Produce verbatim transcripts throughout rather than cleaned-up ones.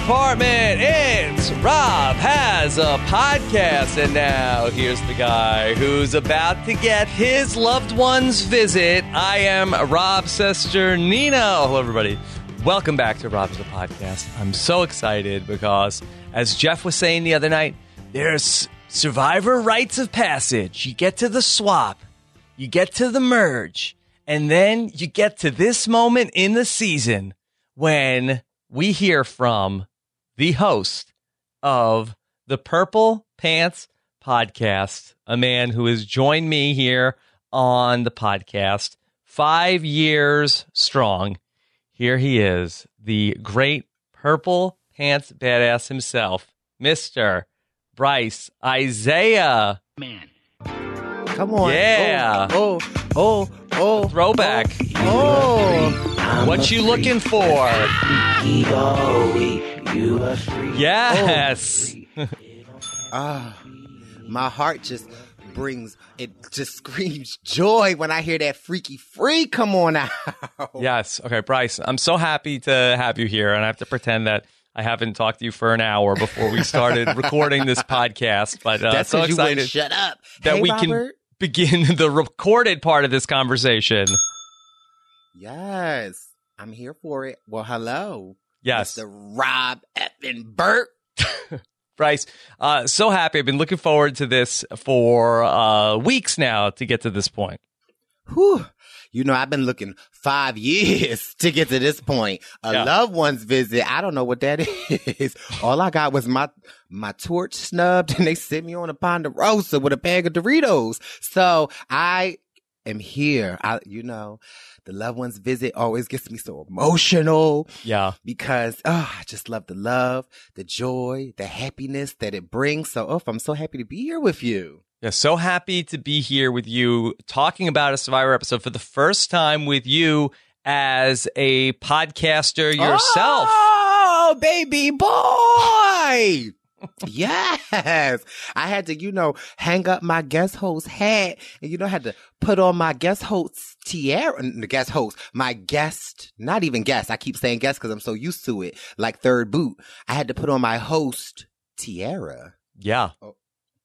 apartment. It's Rob Has a Podcast. And now here's the guy who's about to get his loved one's visit. I am Rob Cesternino. Hello, everybody. Welcome back to Rob Has a Podcast. I'm so excited because, as Jeff was saying the other night, there's survivor rites of passage. You get to the swap, you get to the merge, and then you get to this moment in the season when we hear from the host of the Purple Pants Podcast, a man who has joined me here on the podcast five years strong. Here he is, the great Purple Pants badass himself, Mister Bryce Isaiah. Man. Come on. Yeah. Oh, oh, oh, oh. Throwback. Oh. oh. What you looking for? Yes. Ah, my heart just brings, it just screams joy when I hear that freaky free come on out. Yes. Okay, Bryce, I'm so happy to have you here, and I have to pretend that I haven't talked to you for an hour before we started recording this podcast, but uh, That's so you excited shut up. that hey, we Robert. can begin the recorded part of this conversation. Yes, I'm here for it. Well, hello. Yes. Mister Rob Effin Burt. Bryce, uh, so happy. I've been looking forward to this for uh, weeks now to get to this point. Whew. You know, I've been looking five years to get to this point. A Yeah. loved one's visit. I don't know what that is. All I got was my my torch snubbed, and they sent me on a Ponderosa with a bag of Doritos. So I am here. I, you know, the loved one's visit always gets me so emotional. Yeah. Because, oh, I just love the love, the joy, the happiness that it brings. So, oh, I'm so happy to be here with you. Yeah, so happy to be here with you talking about a Survivor episode for the first time with you as a podcaster yourself. Oh, baby boy. Yes. I had to, you know, hang up my guest host hat and, you know, I had to put on my guest host tiara, the guest host, my guest, not even guest. I keep saying guest because I'm so used to it, like third boot. I had to put on my host tiara. Yeah. Oh.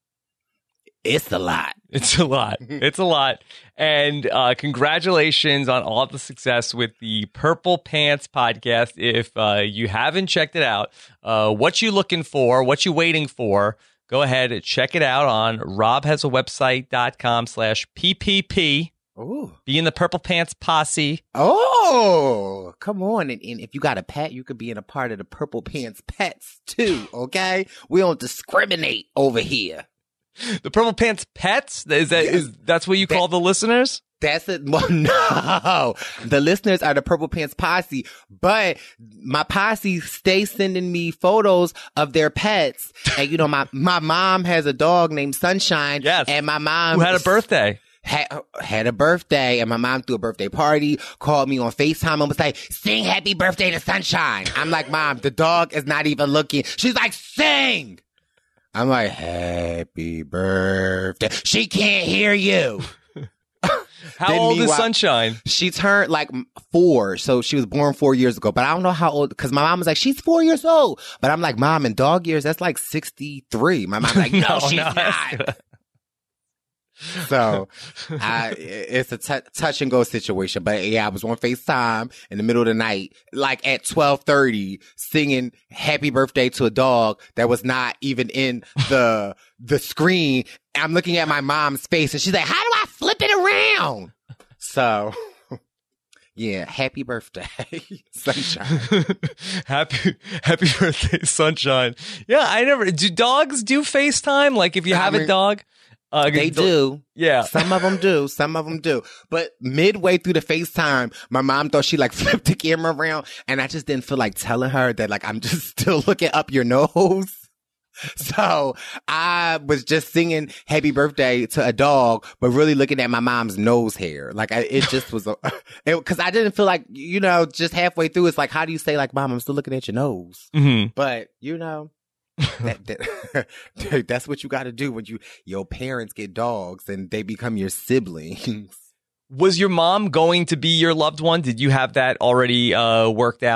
It's a lot. It's a lot. It's a lot. And uh, congratulations on all the success with the Purple Pants podcast. If uh, you haven't checked it out, uh, what you looking for, what you waiting for, go ahead and check it out on robhasawebsite.com slash PPP. Ooh. Be in the Purple Pants posse. Oh, come on. And, and if you got a pet, you could be in a part of the Purple Pants pets too, okay? We don't discriminate over here. The Purple Pants Pets? Is that, Yes. is, that's what you call the listeners? That's it. Well, no, the listeners are the Purple Pants posse, but my posse stays sending me photos of their pets. And you know, my, my mom has a dog named Sunshine. Yes. And my mom Who had a birthday. Had, had a birthday, and my mom threw a birthday party, called me on FaceTime and was like, sing happy birthday to Sunshine. I'm like, Mom, the dog is not even looking. She's like, sing. I'm like, happy birthday. She can't hear you. How Then old is meanwhile- Sunshine? She turned like four, so she was born four years ago. But I don't know how old, because my mom was like, she's four years old. But I'm like, Mom, in dog years, that's like sixty-three. My mom's like, no, No, she's no, that's not. good. So I, it's a t- touch and go situation. But yeah, I was on FaceTime in the middle of the night, like at twelve thirty, singing happy birthday to a dog that was not even in the the screen. I'm looking at my mom's face and she's like, how do I flip it around? So yeah, happy birthday, Sunshine. happy happy birthday, Sunshine. Yeah, I never do dogs do FaceTime? Like if you I have a mean, dog? Uh, They do. Yeah. Some of them do. Some of them do. But midway through the FaceTime, my mom thought she like flipped the camera around, and I just didn't feel like telling her that like I'm just still looking up your nose. So I was just singing happy birthday to a dog, but really looking at my mom's nose hair. Like I, it just was a, it, cause I didn't feel like, you know, just halfway through, it's like, how do you say like, Mom, I'm still looking at your nose. Mm-hmm. But you know, that, that, that's what you got to do when you, your parents get dogs and they become your siblings. Was your mom going to be your loved one? Did you have that already uh, worked out?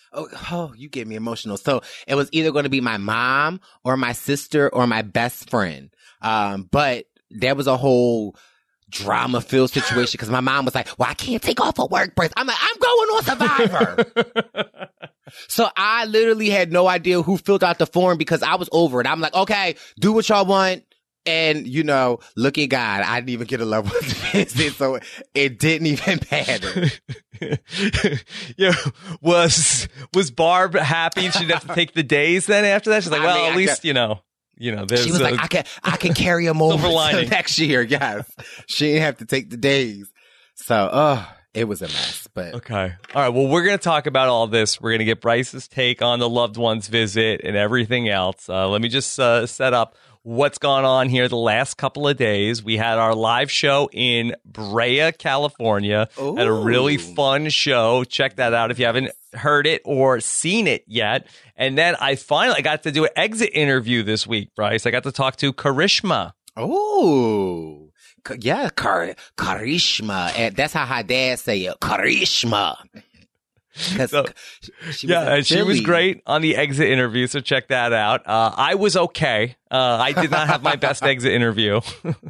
Oh, oh, you get me emotional. So it was either going to be my mom or my sister or my best friend. Um, but there was a whole drama filled situation because my mom was like, well, I can't take off a work break. I'm like, I'm going on Survivor. So I literally had no idea who filled out the form because I was over it. I'm like, okay, do what y'all want. And, you know, look at God. I didn't even get a loved one's visit, so it didn't even matter. Yeah, was was Barb happy she didn't have to take the days then after that? She's like, well, I mean, at I least, can, you know, you know, there's she was a, like, I can, I can carry them over to next year. Yes. She didn't have to take the days. So, oh, it was a mess, but. Okay. All right. Well, we're going to talk about all this. We're going to get Bryce's take on the loved one's visit and everything else. Uh, let me just uh, set up what's gone on here the last couple of days. We had our live show in Brea, California. Ooh. Had a really fun show. Check that out if you haven't heard it or seen it yet. And then I finally got to do an exit interview this week, Bryce. I got to talk to Karishma. Oh, yeah, Kar- Karishma. And that's how her dad say it, Karishma. So, she yeah, and she was great on the exit interview, so check that out. Uh, I was okay. Uh, I did not have my best exit interview.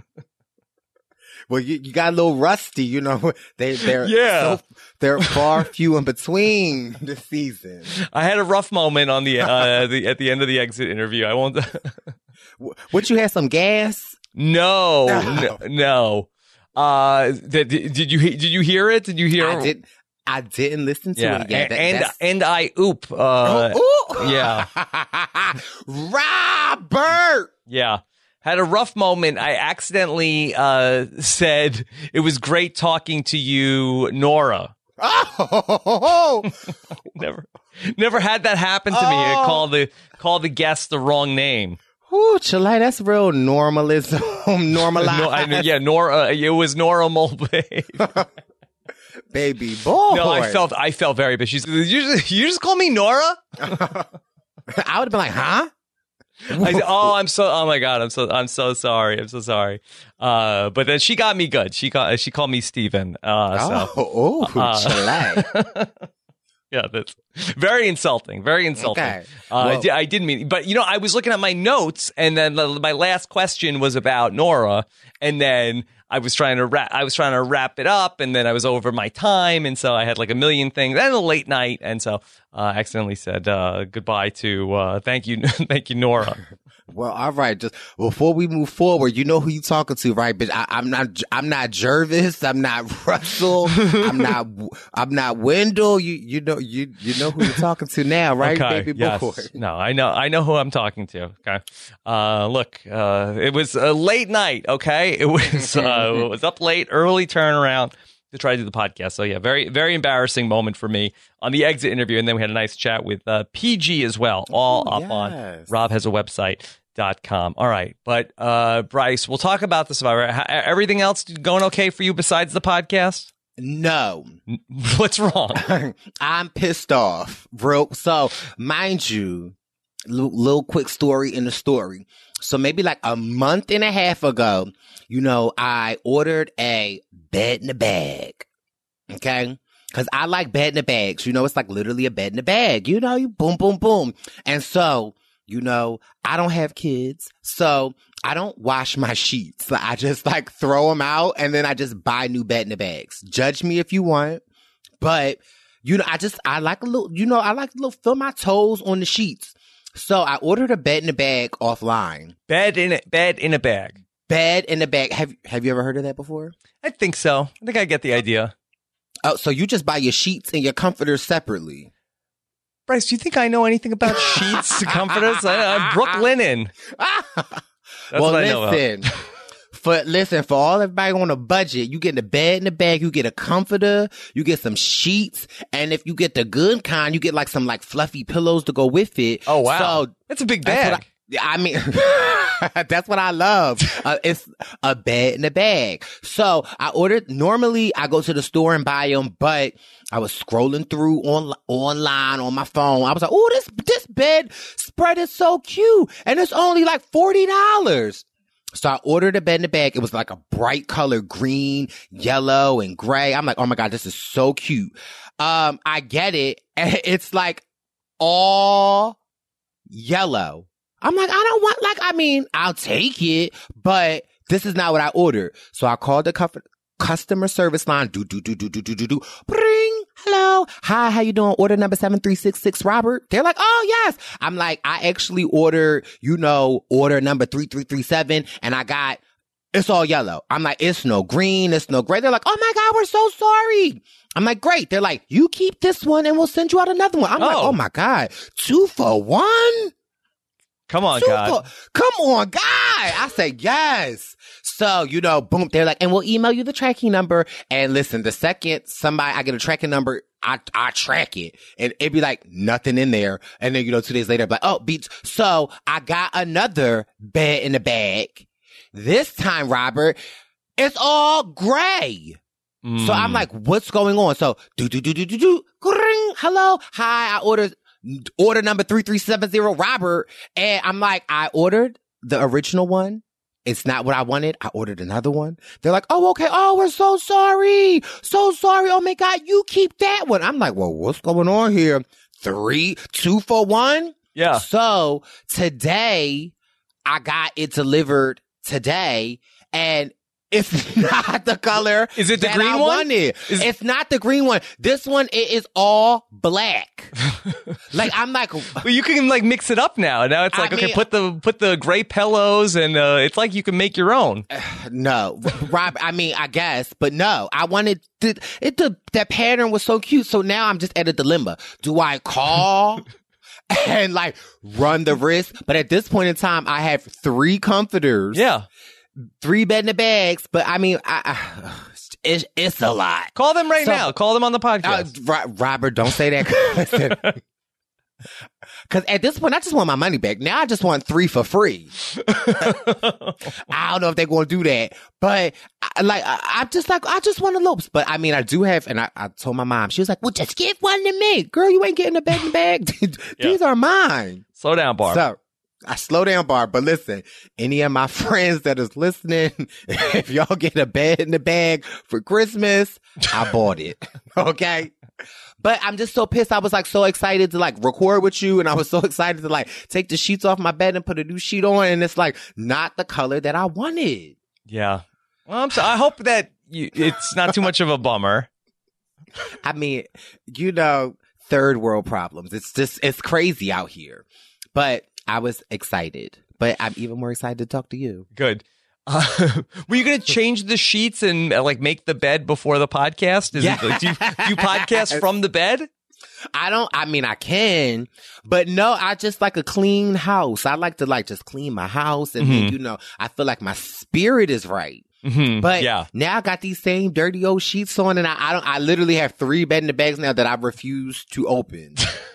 Well, you, you got a little rusty, you know. They, they're yeah. so, they're far few in between this season. I had a rough moment on the uh, the at the end of the exit interview. I won't. What, you had some gas? No, no. no. Uh, did, did you did you hear it? Did you hear? I did. I didn't listen to yeah, it yet. And that, and, and I oop. Uh, oh, yeah. Robert. Yeah. Had a rough moment. I accidentally uh, said it was great talking to you, Nora. Oh. never, never had that happen to oh. me. I call the call the guest the wrong name. Ooh, Chile, that's real normalism. Normalized. No, I, yeah, Nora. It was Nora Mulvey. Baby boy. No, I felt I felt very bad. She's you just, you just call me Nora? I would have been like, huh? I said, oh, I'm so oh my god, I'm so I'm so sorry. I'm so sorry. Uh, but then she got me good. She called she called me Steven. Uh, oh, so, oh, uh, yeah, that's very insulting. Very insulting. Okay. Uh, well, I, did, I didn't mean, but you know, I was looking at my notes, and then the, my last question was about Nora, and then I was trying to wrap, I was trying to wrap it up, and then I was over my time, and so I had like a million things, and a late night, and so uh, I accidentally said uh, goodbye to uh, thank you, thank you, Nora. Well, all right. Just before we move forward, you know who you talking to, right? Bitch, I, I'm not. I'm not Jervis. I'm not Russell. I'm not. I'm not Wendell. You. You know. You. You know who you're talking to now, right, okay, baby yes. boy? No, I know. I know who I'm talking to. Okay. Uh, look. Uh, it was a late night. Okay. It was. Uh, it was up late, early turnaround to try to do the podcast. So yeah, very, very embarrassing moment for me on the exit interview, and then we had a nice chat with uh, P G as well, all Ooh, up yes. on Rob has a website. Dot com. All right. But uh, Bryce, we'll talk about the Survivor. H- everything else going okay for you besides the podcast? No. What's wrong? I'm pissed off. Real. So, mind you, little, little quick story in the story. So maybe like a month and a half ago, you know, I ordered a bed in a bag. Okay? Because I like bed in a bags. You know, it's like literally a bed in a bag. You know, you boom, boom, boom. And so, you know, I don't have kids, so I don't wash my sheets. I just like throw them out, and then I just buy new bed in the bags. Judge me if you want, but you know, I just I like a little, you know, I like to little feel my toes on the sheets. So I ordered a bed in a bag offline. Bed in a bed in a bag. Bed in a bag. Have Have you ever heard of that before? I think so. I think I get the idea. Oh, so you just buy your sheets and your comforters separately? Bryce, do you think I know anything about sheets, comforters? I, I'm Brooke Linen. That's well, what I know listen, about. for listen for all everybody on a budget, you get the bed in the bag, you get a comforter, you get some sheets, and if you get the good kind, you get like some like fluffy pillows to go with it. Oh wow, so that's a big bag. I mean, that's what I love. Uh, it's a bed in a bag. So I ordered, normally I go to the store and buy them, but I was scrolling through on, online on my phone. I was like, oh, this, this bed spread is so cute. And it's only like forty dollars. So I ordered a bed in a bag. It was like a bright color, green, yellow, and gray. I'm like, oh my God, this is so cute. Um, I get it. And it's like, all yellow. I'm like, I don't want, like, I mean, I'll take it, but this is not what I ordered. So I called the cu- customer service line. Do, do, do, do, do, do, do, do. Bring. Hello. Hi, how you doing? Order number seven three six six, Robert. They're like, oh, yes. I'm like, I actually ordered, you know, order number three three three seven, and I got, it's all yellow. I'm like, it's no green, it's no gray. They're like, oh my God, we're so sorry. I'm like, great. They're like, you keep this one and we'll send you out another one. I'm oh. like, oh my God, two for one? Come on, two God. For, come on, God. I say, yes. So, you know, boom, they're like, and we'll email you the tracking number. And listen, the second somebody, I get a tracking number, I, I track it and it'd be like nothing in there. And then, you know, two days later, I'm like, oh, beats. So I got another bed in the bag. This time, Robert, it's all gray. Mm. So I'm like, what's going on? So do, do, do, do, do, do, ring, hello. Hi. I ordered order number three three seven zero, Robert. And I'm like, I ordered the original one. It's not what I wanted. I ordered another one. They're like, oh, okay. Oh, we're so sorry. So sorry. Oh my God. You keep that one. I'm like, well, what's going on here? Three, two for one. Yeah. So today I got it delivered today, and it's not the color. Is it the that green I one? Wanted. Is- it's not the green one. This one, it is all black. Like, I'm like, well, you can like mix it up now. Now it's like, I okay, mean, put the put the gray pillows, and uh, it's like you can make your own. No, Rob. I mean, I guess, but no. I wanted to, it. The that pattern was so cute. So now I'm just at a dilemma. Do I call? And like run the risk? But at this point in time, I have three comforters. Yeah. Three bed in the bags, but I mean, I, I, it's, it's a lot. Call them right so, now. Call them on the podcast. Uh, Ro- Robert, don't say that. Because at this point, I just want my money back. Now I just want three for free. I don't know if they're going to do that, but I, like, I, I just like, I just want the lopes. But I mean, I do have, and I, I told my mom, she was like, well, just give one to me. Girl, you ain't getting a bed in the bag. These yeah. are mine. Slow down, Barb. So, I slow down, Barb, but listen, any of my friends that is listening, if y'all get a bed in the bag for Christmas, I bought it. Okay? But I'm just so pissed. I was like so excited to like record with you, and I was so excited to like take the sheets off my bed and put a new sheet on, and it's like not the color that I wanted. Yeah. Well, I'm so, I hope that you, it's not too much of a bummer. I mean, you know, third world problems. It's just, it's crazy out here. But I was excited, but I'm even more excited to talk to you. Good. Uh, were you going to change the sheets and uh, like make the bed before the podcast? Is yeah. it, like, do, you, do you podcast from the bed? I don't, I mean, I can, but no, I just like a clean house. I like to like just clean my house, and mm-hmm. then, you know, I feel like my spirit is right. Mm-hmm. But yeah. now I got these same dirty old sheets on, and I, I don't, I literally have three bed in the bags now that I refuse to open.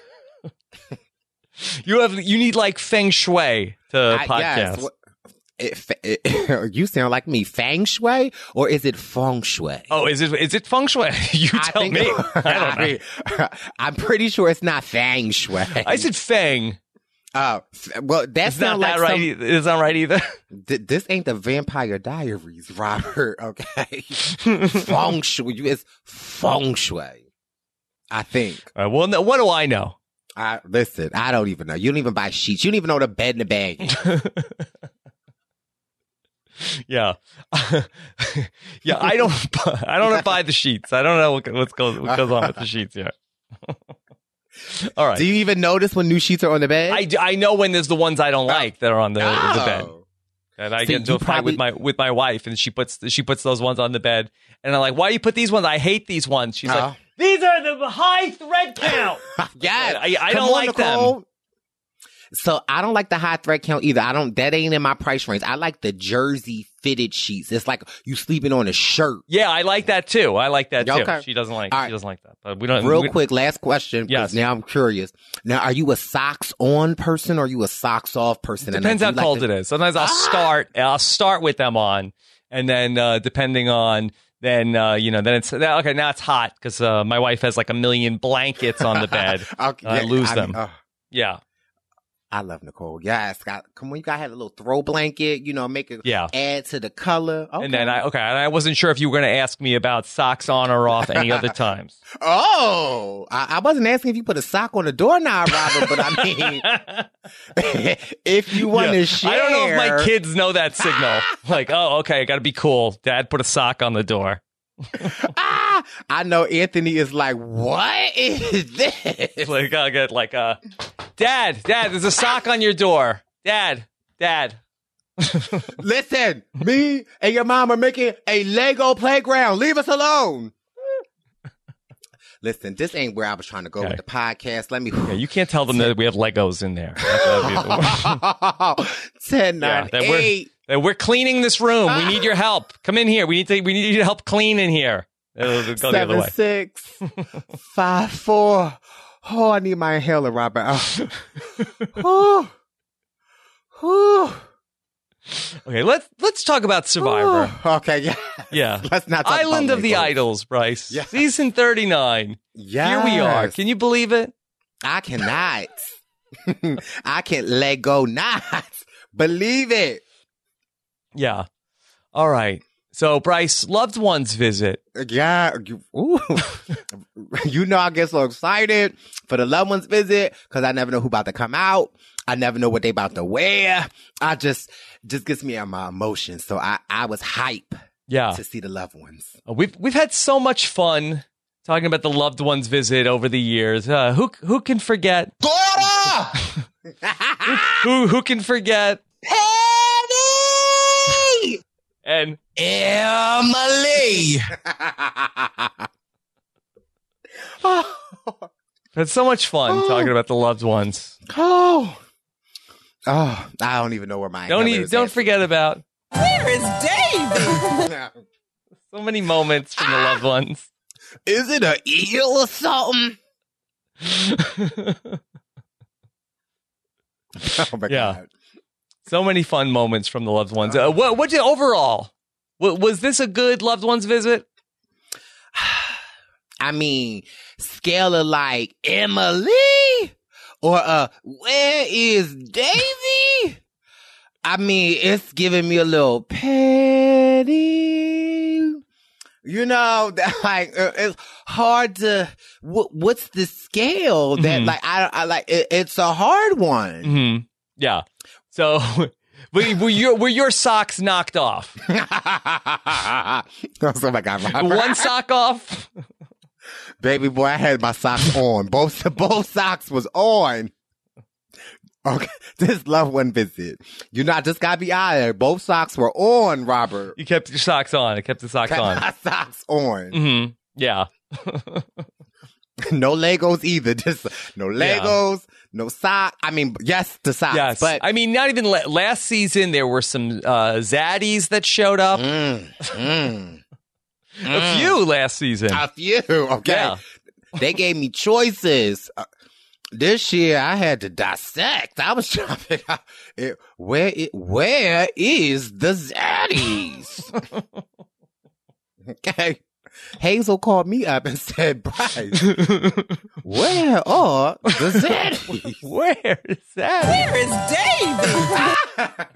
You have, you need like feng shui to I, podcast. Yes. What, it, it, you sound like me. Feng shui, or is it feng shui? Oh, is it is it feng shui? You I tell think, me. I don't know. I mean, I'm pretty sure it's not feng shui. I said feng. Oh, well, that's it's not like that right. Some, it's not right either. Th- this ain't the Vampire Diaries, Robert. Okay, feng shui. It's feng shui. I think. All right, well, no, what do I know? I listen. I don't even know. You don't even buy sheets. You don't even know the bed in the bag. Yeah, yeah. I don't. I don't buy the sheets. I don't know what, what's goes what goes on with the sheets yet. All right. Do you even notice when new sheets are on the bed? I, I know when there's the ones I don't like that are on the, oh. the bed. And I See, get into a fight probably... with my with my wife, and she puts she puts those ones on the bed, and I'm like, "Why do you put these ones? I hate these ones." She's oh. like, "These are the high thread count." Yeah, I, I don't on, like Nicole. them. So I don't like the high thread count either. I don't. That ain't in my price range. I like the jersey fitted sheets. It's like you sleeping on a shirt. Yeah, I like that too. I like that too. Okay. She doesn't like. All she doesn't like that. But we don't. Real we, quick, last question. Yes. Now I'm curious. Now, are you a socks on person or are you a socks off person? It depends how cold like to... it is. Sometimes I'll ah! start. I'll start with them on, and then uh, depending on. Then, uh, you know, then it's, okay, now it's hot because uh, my wife has like a million blankets on the bed. Okay, I lose I, them. Uh, yeah. I love Nicole. Yes, got come on. You gotta have a little throw blanket. You know, make it Yeah. add to the color. Okay. And then I okay, and I wasn't sure if you were going to ask me about socks on or off any other times. Oh, I, I wasn't asking if you put a sock on the doorknob, Robert, but I mean, if you want to Yeah. share, I don't know if my kids know that signal. Like, oh, okay, I got to be cool. Dad put a sock on the door. ah, I know Anthony is like, what is this? Like, I get like, uh, Dad, Dad, there's a sock on your door. Dad, Dad. Listen, me and your mom are making a Lego playground. Leave us alone. Listen, this ain't where I was trying to go Okay. with the podcast. Let me. Yeah, you can't tell them that we have Legos in there. ten, Yeah, nine, that we're- eight. That we're cleaning this room. We need your help. Come in here. We need to. We need you to help clean in here. It'll go the other Seven, way. six, five, four. Oh, I need my inhaler, Robert. Oh. oh. Oh. Okay, let's let's talk about Survivor. Oh. Okay, yeah. Yeah, Let's not talk Island about of the Legos. Idols, Bryce. Yeah. Season thirty-nine. Yes. Here we are. Can you believe it? I cannot. I can let go not believe it. Yeah. All right. So, Bryce, loved ones visit. Yeah. You, ooh. You know, I get so excited for the loved ones visit because I never know who about to come out. I never know what they about to wear. I just, just gets me on my emotions. So I, I was hype Yeah. to see the loved ones. We've we've had so much fun talking about the loved ones visit over the years. Uh, who who can forget? Daughter! Who who can forget? Penny! And Emily! oh. had so much fun Oh. talking about the loved ones. Oh. Oh, I don't even know where my Don't inhaler e- is don't at. forget about Where is David? so many moments from the loved ones. Is it an eel or something? Oh my Yeah. God. So many fun moments from the loved ones. Uh, what what did overall? wa- Was this a good loved ones visit? I mean, scale of like Emily or uh, where is Davy? I mean, it's giving me a little petty. You know, that, like uh, it's hard to. What, what's the scale that Mhm. like I I like? It, it's a hard one. Hmm. Yeah. So were, were your were your socks knocked off? oh my God, Robert. One sock off. Baby boy, I had my socks on. Both both socks was on. Okay, this loved one visit. You know, I just gotta be honest. Both socks were on, Robert. You kept your socks on. I kept the socks Kept on. my socks on. Hmm. Yeah. No Legos either. Just no Yeah. Legos, no sock. I mean, yes, the socks. Yes. But I mean, not even la- last season. There were some uh, zaddies that showed up. mm, mm, A few last season. a few. Okay, Yeah. they gave me choices. Uh, this year, I had to dissect. I was trying to figure out it, where it, where is the zaddies? Okay. Hazel called me up and said, Bryce, where are the zaddies? Where is that? Where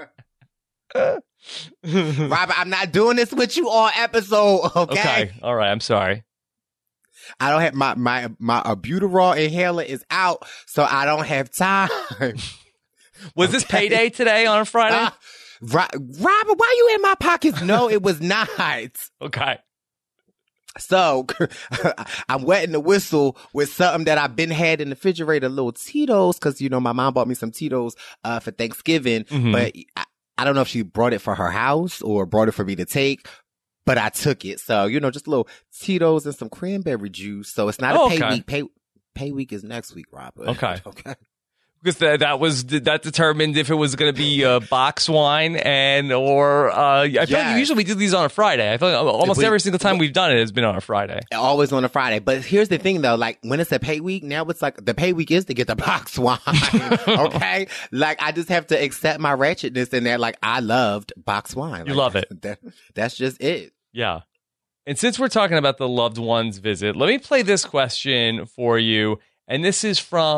is David? Robert, I'm not doing this with you all episode, okay? Okay. All right. I'm sorry. I don't have my my my albuterol inhaler is out, so I don't have time. Was this payday today on a Friday? Ah, Ro- Robert, why you in my pockets? No, it was not. Okay. So I'm wetting the whistle with something that I've been had in the refrigerator, little Tito's, because you know my mom bought me some Tito's uh, for Thanksgiving, Mhm. but I, I don't know if she brought it for her house or brought it for me to take. But I took it. So, you know, just a little Tito's and some cranberry juice. So it's not Oh, a pay okay. week. Pay pay week is next week, Robert. Okay. Okay. Because that, that was that determined if it was going to be uh, box wine and or uh, I feel like Yes. usually we do these on a Friday. I feel like almost we- every single time we've done it has been on a Friday. Always on a Friday. But here's the thing though, like when it's a pay week, now it's like the pay week is to get the box wine. Okay? Like I just have to accept my wretchedness in there. Like I loved box wine. You Like, love it. That, that's just it. Yeah. And since we're talking about the loved ones visit, let me play this question for you. And this is from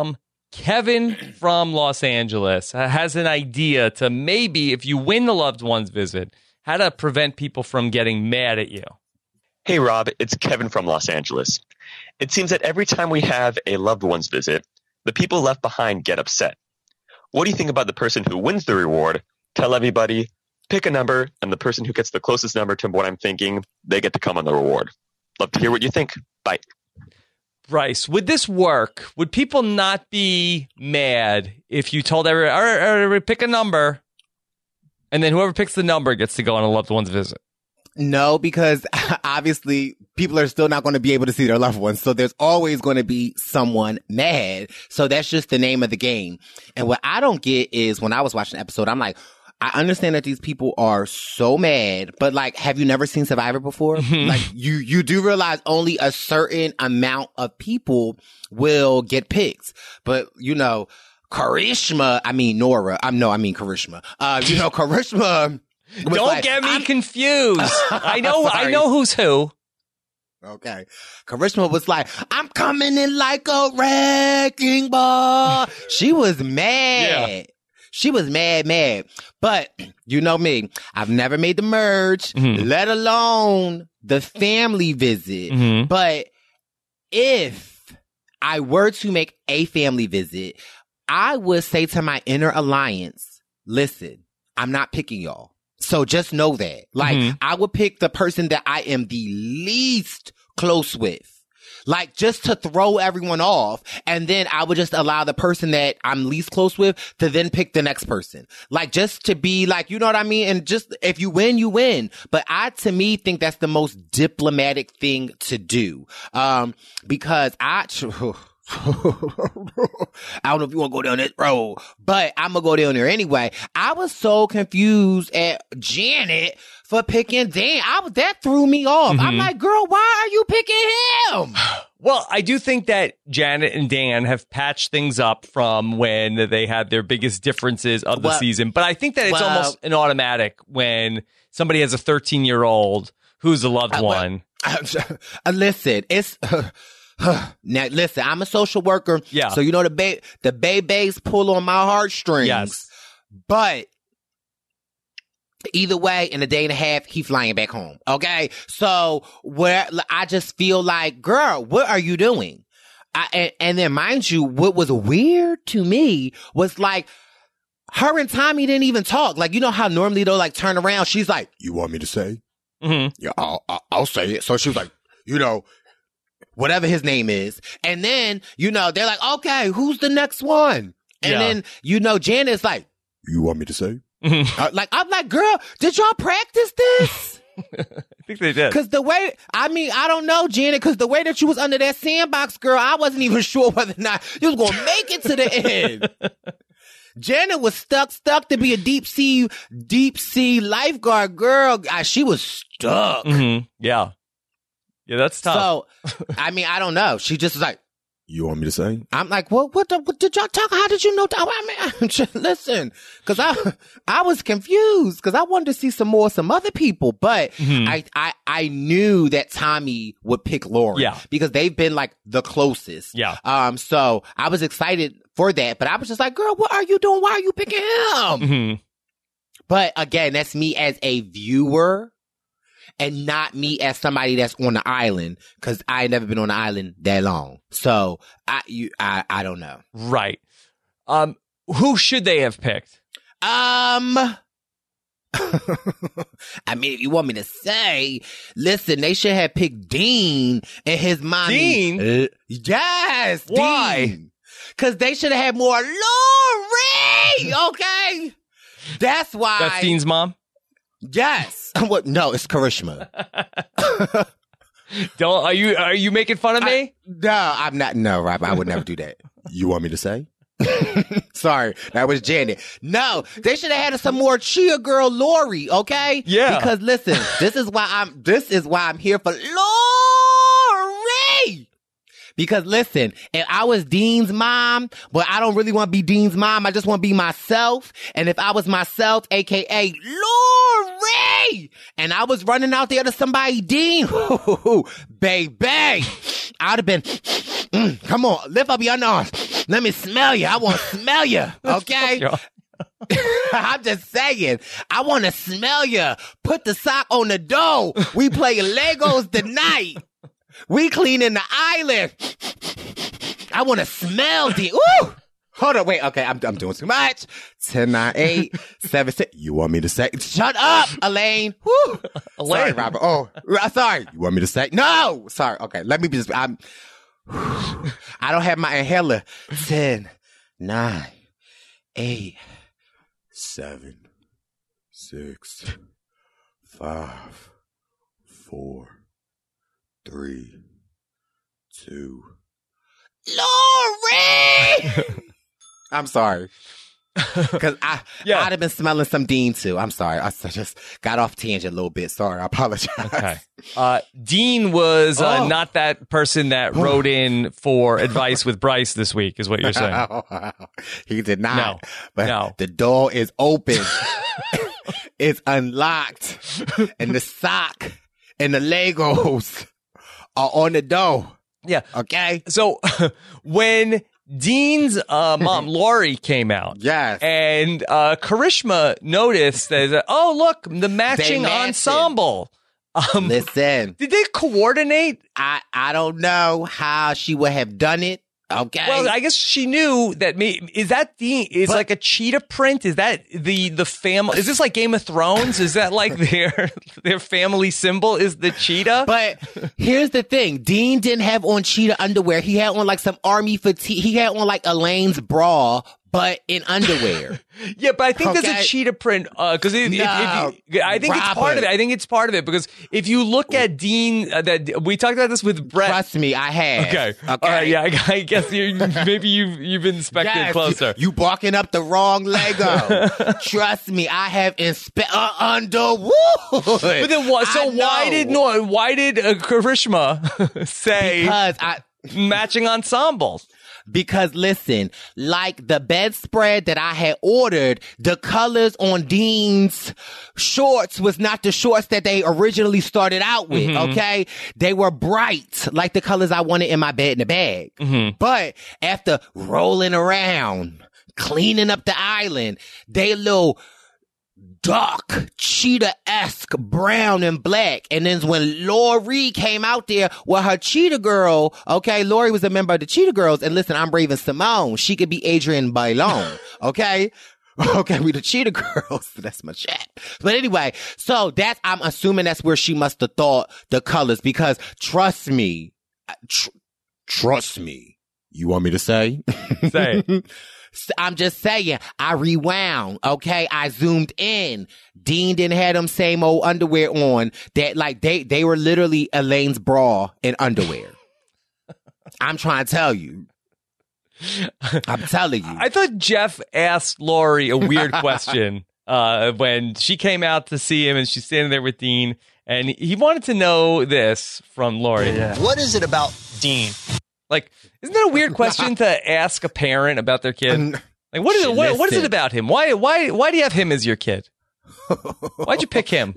Kevin from Los Angeles has an idea to maybe, if you win the loved ones visit, how to prevent people from getting mad at you. Hey, Rob, it's Kevin from Los Angeles. It seems that every time we have a loved one's visit, the people left behind get upset. What do you think about the person who wins the reward? Tell everybody, pick a number, and the person who gets the closest number to what I'm thinking, they get to come on the reward. Love to hear what you think. Bye. Bryce, would this work? Would people not be mad if you told everyone, all right, all right, pick a number, and then whoever picks the number gets to go on a loved one's visit? No, because obviously people are still not going to be able to see their loved ones. So there's always going to be someone mad. So that's just the name of the game. And what I don't get is when I was watching the episode, I'm like, I understand that these people are so mad, but like, have you never seen Survivor before? Like you, you do realize only a certain amount of people will get picked. But you know, Karishma, I mean, Nora, I'm no, I mean, Karishma, uh, you know, Karishma. Don't like, get me I'm- confused. I know, I know who's who. Okay. Karishma was like, I'm coming in like a wrecking ball. She was mad. Yeah. She was mad, mad. But you know me, I've never made the merge, mm-hmm. let alone the family visit. Mm-hmm. But if I were to make a family visit, I would say to my inner alliance, listen, I'm not picking y'all. So just know that. Like, mm-hmm. I would pick the person that I am the least close with. Like, just to throw everyone off. And then I would just allow the person that I'm least close with to then pick the next person. Like, just to be like, you know what I mean? And just, if you win, you win. But I, to me, think that's the most diplomatic thing to do. Um, because I... I don't know if you want to go down that road, but I'm going to go down there anyway. I was so confused at Janet for picking Dan. I was, that threw me off. Mm-hmm. I'm like, girl, why are you picking him? Well, I do think that Janet and Dan have patched things up from when they had their biggest differences of the well, season. But I think that it's well, almost an automatic when somebody has a thirteen-year-old who's a loved uh, one. Well, uh, listen, it's... Uh, now, listen, I'm a social worker. Yeah. So, you know, the ba- the babies pull on my heartstrings. Yes. But either way, in a day and a half, he flying back home. Okay. So where I just feel like, girl, what are you doing? I, and, and then mind you, what was weird to me was like, her and Tommy didn't even talk. Like, you know how normally they'll like turn around. She's like, you want me to say? Mm-hmm. Yeah, I'll, I'll, I'll say it. So she was like, you know, whatever his name is. And then, you know, they're like, okay, who's the next one? And yeah. then, you know, Janet's like, you want me to say? Mm-hmm. Uh, like, I'm like, girl, did y'all practice this? I think they did. Cause the way, I mean, I don't know, Janet, cause the way that you was under that sandbox, girl, I wasn't even sure whether or not you was going to make it to the end. Janet was stuck, stuck to be a deep sea, deep sea lifeguard girl. Uh, she was stuck. Mm-hmm. Yeah. Yeah, that's tough. So, I mean, I don't know. She just was like, you want me to say? I'm like, well, what, the, what did y'all talk? How did you know? I mean, listen, cause I, I was confused cause I wanted to see some more, some other people, but mm-hmm. I, I, I knew that Tommy would pick Lauren yeah. because they've been like the closest. Yeah. Um, so I was excited for that, but I was just like, girl, what are you doing? Why are you picking him? Mm-hmm. But again, that's me as a viewer. And not me as somebody that's on the island, because I ain't never been on the island that long. So I, you, I, I don't know. Right. Um, who should they have picked? Um, I mean, if you want me to say, listen, they should have picked Dean and his mommy. Dean? Uh, yes. Why? Because they should have had more Lori. Okay. That's why. That's Dean's mom? Yes. What? No, it's Karishma. Don't are you are you making fun of me? I, no, I'm not. No, Rob, I would never do that. You want me to say? Sorry, that was Janet. No, they should have had some more Chia girl Lori. Okay. Yeah. Because listen, this is why I'm. This is why I'm here for Lori. Because listen, if I was Dean's mom, but I don't really want to be Dean's mom. I just want to be myself. And if I was myself, A K A Lori, and I was running out there to somebody, Dean, baby, I'd have been, mm, come on, lift up your arms. Let me smell you. I want to smell you. Okay? I'm just saying. I want to smell you. Put the sock on the dough. We play Legos tonight. We cleaning the island. I want to smell the... Ooh! Hold on, wait. Okay, I'm I'm doing too much. ten, nine, eight, seven, six. You want me to say? Shut up, Elaine. Woo. Elaine. Sorry, Robert. Oh, sorry. You want me to say? No. Sorry. Okay, let me just. I'm. I don't have my inhaler. ten, nine, eight, seven, six, five, four, three, two. Lori. I'm sorry. Because I, yeah. I'd have been smelling some Dean, too. I'm sorry. I just got off tangent a little bit. Sorry. I apologize. Okay. Uh, Dean was uh, oh. not that person that wrote in for advice with Bryce this week, is what you're saying. He did not. No. But no. the door is open. It's unlocked. And the sock and the Legos are on the door. Yeah. Okay. So when Dean's uh, mom, Lori, came out. Yes. And uh, Karishma noticed that, oh, look, the matching ensemble. Um, Listen. Did they coordinate? I, I don't know how she would have done it. Okay. Well, I guess she knew that. Me is that the is but, like a cheetah print? Is that the the family? Is this like Game of Thrones? Is that like their their family symbol? Is the cheetah? But here's the thing: Dean didn't have on cheetah underwear. He had on like some army fatigue. He had on like Elaine's bra, but in underwear. Yeah, but I think okay. there's a cheetah print because uh, no, I think Robert. it's part of it. I think it's part of it because if you look at Dean, uh, that we talked about this with Brett. Trust me, I have. Okay, okay, all right, yeah, I, I guess you maybe you've you've inspected yes, closer. You, you barking up the wrong Lego. Trust me, I have inspected uh, Underwood. But then what? So why did no? Why did uh, Karishma say because I matching ensembles? Because listen, like the bedspread that I had ordered, the colors on Dean's shorts was not the shorts that they originally started out with, mm-hmm. okay? They were bright, like the colors I wanted in my bed in the bag. Mm-hmm. But after rolling around, cleaning up the island, they little dark, cheetah-esque brown and black. And then when Lori came out there with her cheetah girl, okay, Lori was a member of the Cheetah Girls. And listen, I'm Raven Simone. She could be Adrienne Bailon, okay? Okay, we the Cheetah Girls. That's my chat. But anyway, so that's, I'm assuming that's where she must have thought the colors because trust me, tr- trust me. You want me to say? Say it. I'm just saying, I rewound, okay? I zoomed in. Dean didn't have them same old underwear on that, like, they, they were literally Elaine's bra and underwear. I'm trying to tell you. I'm telling you. I thought Jeff asked Lori a weird question uh, when she came out to see him and she's standing there with Dean, and he wanted to know this from Lori. Yeah. What is it about Dean? Like, isn't that a weird question to ask a parent about their kid? Like, what is it? What, what is it about him? Why, why, why do you have him as your kid? Why'd you pick him?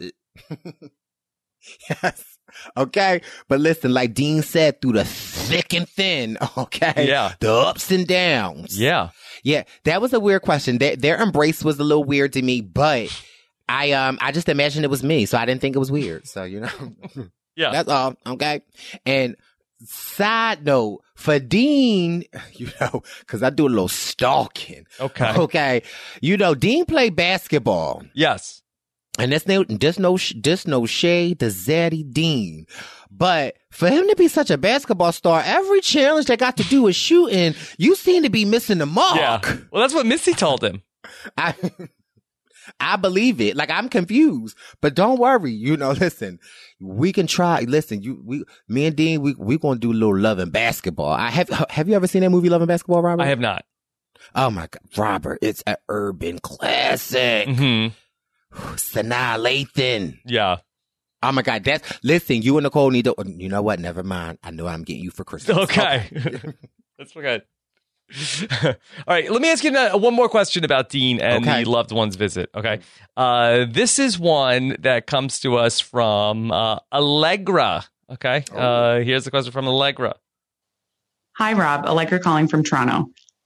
Yes. Okay. But listen, like Dean said, through the thick and thin, okay? Yeah. The ups and downs. Yeah. Yeah. That was a weird question. Their, their embrace was a little weird to me, but I, um, I just imagined it was me. So I didn't think it was weird. So, you know, yeah, that's all. Okay. And side note, for Dean, you know, because I do a little stalking. Okay. Okay. You know, Dean played basketball. Yes. And there's no, there's no, there's no shade to Zaddy Dean. But for him to be such a basketball star, every challenge that got to do with shooting, you seem to be missing the mark. Yeah. Well, that's what Missy told him. I, I believe it. Like, I'm confused, but don't worry. You know, listen, we can try. Listen, you, we, me and Dean, we, we gonna do a little Love and Basketball. I have, have you ever seen that movie, Love and Basketball, Robert? I have not. Oh my God, Robert, it's an urban classic. Mm-hmm. Sanaa Lathan. Yeah. Oh my God, that's, listen, you and Nicole need to, you know what? Never mind. I know I'm getting you for Christmas. Okay. okay. That's good. All right, let me ask you one more question about Dean and okay. the loved one's visit. Okay, uh, this is one that comes to us from uh, Allegra. Okay, oh. uh, here's the question from Allegra. Hi, Rob. Allegra calling from Toronto.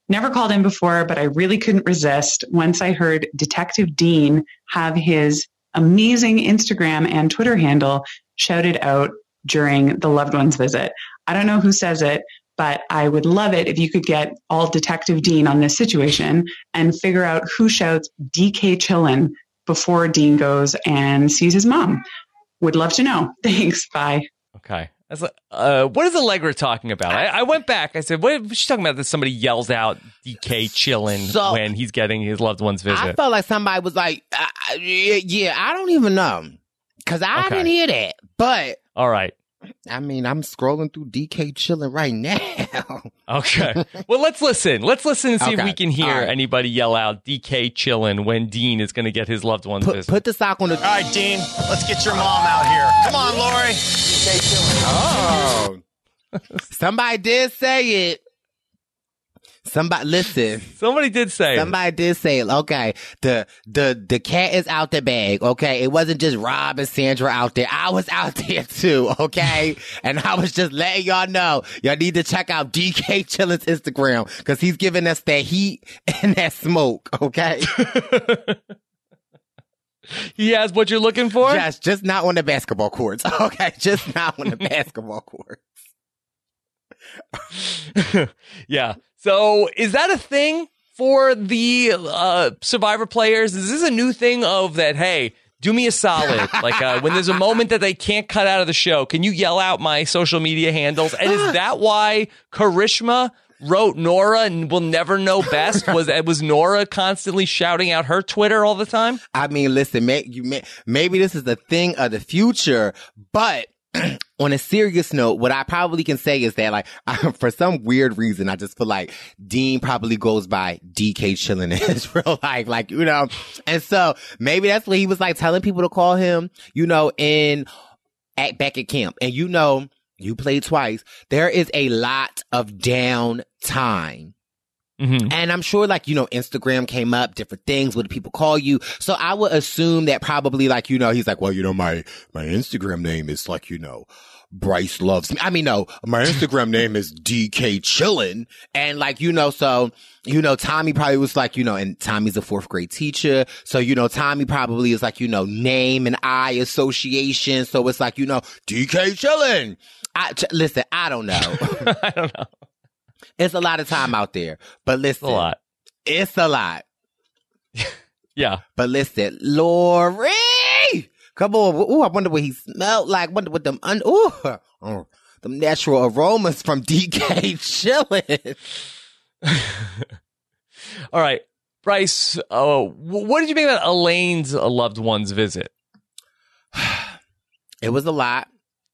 Never called in before, but I really couldn't resist once I heard Detective Dean have his amazing Instagram and Twitter handle shouted out during the loved ones visit. I don't know who says it, but I would love it if you could get all Detective Dean on this situation and figure out who shouts D K chillin' before Dean goes and sees his mom. Would love to know. Thanks. Bye. Okay. That's, uh, what is Allegra talking about? I, I went back. I said, what is she talking about that somebody yells out D K chillin' So- when he's getting his loved one's visit? I felt like somebody was like, uh, yeah, yeah, I don't even know. Because I Okay. didn't hear that. But, All right. I mean, I'm scrolling through D K chilling right now. Okay. Well, let's listen. Let's listen and see if Okay. we can hear All right. anybody yell out D K chillin' when Dean is going to get his loved one's Put, visit. put the sock on the... All right, Dean, let's get your mom out here. Come on, Lori. Oh. Somebody did say it. Somebody, listen. Somebody did say it. Somebody did say it. Okay. The, the, the cat is out the bag. Okay. It wasn't just Rob and Sandra out there. I was out there too. Okay. And I was just letting y'all know, y'all need to check out D K Chillin's Instagram because he's giving us that heat and that smoke. Okay. He has what you're looking for? Just, just not on the basketball courts. Okay. Just not on the basketball courts. Yeah. So is that a thing for the uh, Survivor players? Is this a new thing of that, hey, do me a solid. Like uh, when there's a moment that they can't cut out of the show, can you yell out my social media handles? And is that why Karishma wrote Nora and will never know best? Was was Nora constantly shouting out her Twitter all the time? I mean, listen, may, you may, maybe this is the thing of the future, but on a serious note, what I probably can say is that, like, I, for some weird reason, I just feel like Dean probably goes by D K Chillin' in his real life, like, you know, and so maybe that's what he was like telling people to call him, you know, in at back at camp. And you know, you played twice. There is a lot of downtime. Mm-hmm. And I'm sure, like, you know, Instagram came up, different things. What do people call you? So I would assume that probably, like, you know, he's like, well, you know, my, my Instagram name is like, you know, Bryce loves me. I mean, no, my Instagram name is D K Chillin'. And like, you know, so, you know, Tommy probably was like, you know, and Tommy's a fourth grade teacher. So, you know, Tommy probably is like, you know, name and I association. So it's like, you know, D K Chillin'. I, ch- listen, I don't know. I don't know. It's a lot of time out there, but listen, It's a lot. It's a lot. Yeah. But listen, Lori, come on. Ooh, I wonder what he smelled like. Wonder what them, un- ooh, oh, them natural aromas from D K Chillin'. All right. Bryce, uh, what did you think about Elaine's loved one's visit? It was a lot.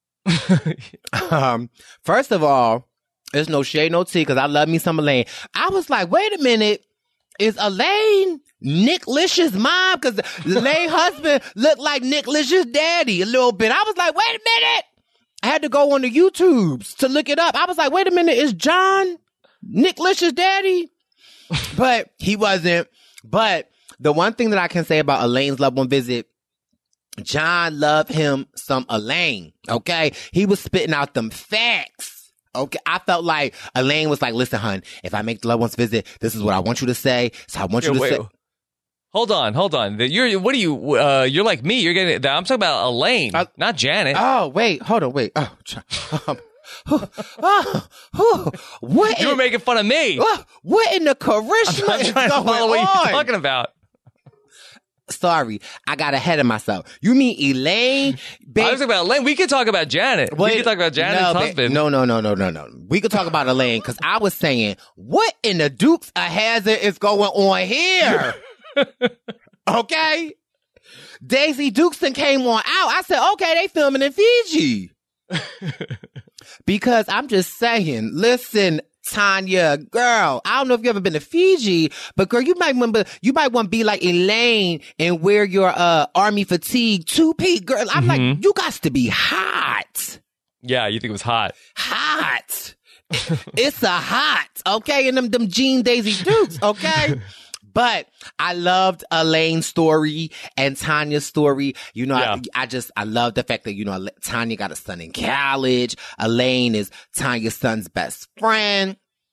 um, first of all, there's no shade, no tea, because I love me some Elaine. I was like, wait a minute. Is Elaine Nick Lish's mom? Because Elaine's husband looked like Nick Lish's daddy a little bit. I was like, wait a minute. I had to go on the YouTubes to look it up. I was like, wait a minute. Is John Nick Lish's daddy? But he wasn't. But the one thing that I can say about Elaine's loved one visit, John loved him some Elaine. Okay. He was spitting out them facts. Okay, I felt like Elaine was like, listen, hun, if I make the loved ones visit, this is what I want you to say. So I want you Yeah, to wait, say. Hold on, hold on. You're what are you? Uh, you're like me. You're getting. I'm talking about Elaine, Uh, not Janet. Oh, wait, hold on, wait. Oh, um, oh, oh, oh, what? you in, were making fun of me. oh, what in the I'm, charisma I'm is trying to going follow what on? you're talking about. Sorry, I got ahead of myself. You mean Elaine? I Babe, was talking about Elaine. We could talk about Janet. we Wait, could talk about Janet's no, ba- husband. No, no, no, no, no, no. We could talk about Elaine because I was saying, what in the Dukes of Hazzard is going on here? Okay? Daisy Dukeson came on out. I said, okay, they filming in Fiji. Because I'm just saying, listen, Tanya, girl, I don't know if you've ever been to Fiji, but girl, you might remember, you might want to be like Elaine and wear your uh army fatigue two-piece, girl. I'm Mhm. like, you got to be hot. Yeah, you think it was hot? Hot. It's a hot, okay? And them, them Jean Daisy Dukes, okay? But I loved Elaine's story and Tanya's story. You know, Yeah. I, I just, I love the fact that, you know, Tanya got a son in college. Elaine is Tanya's son's best friend.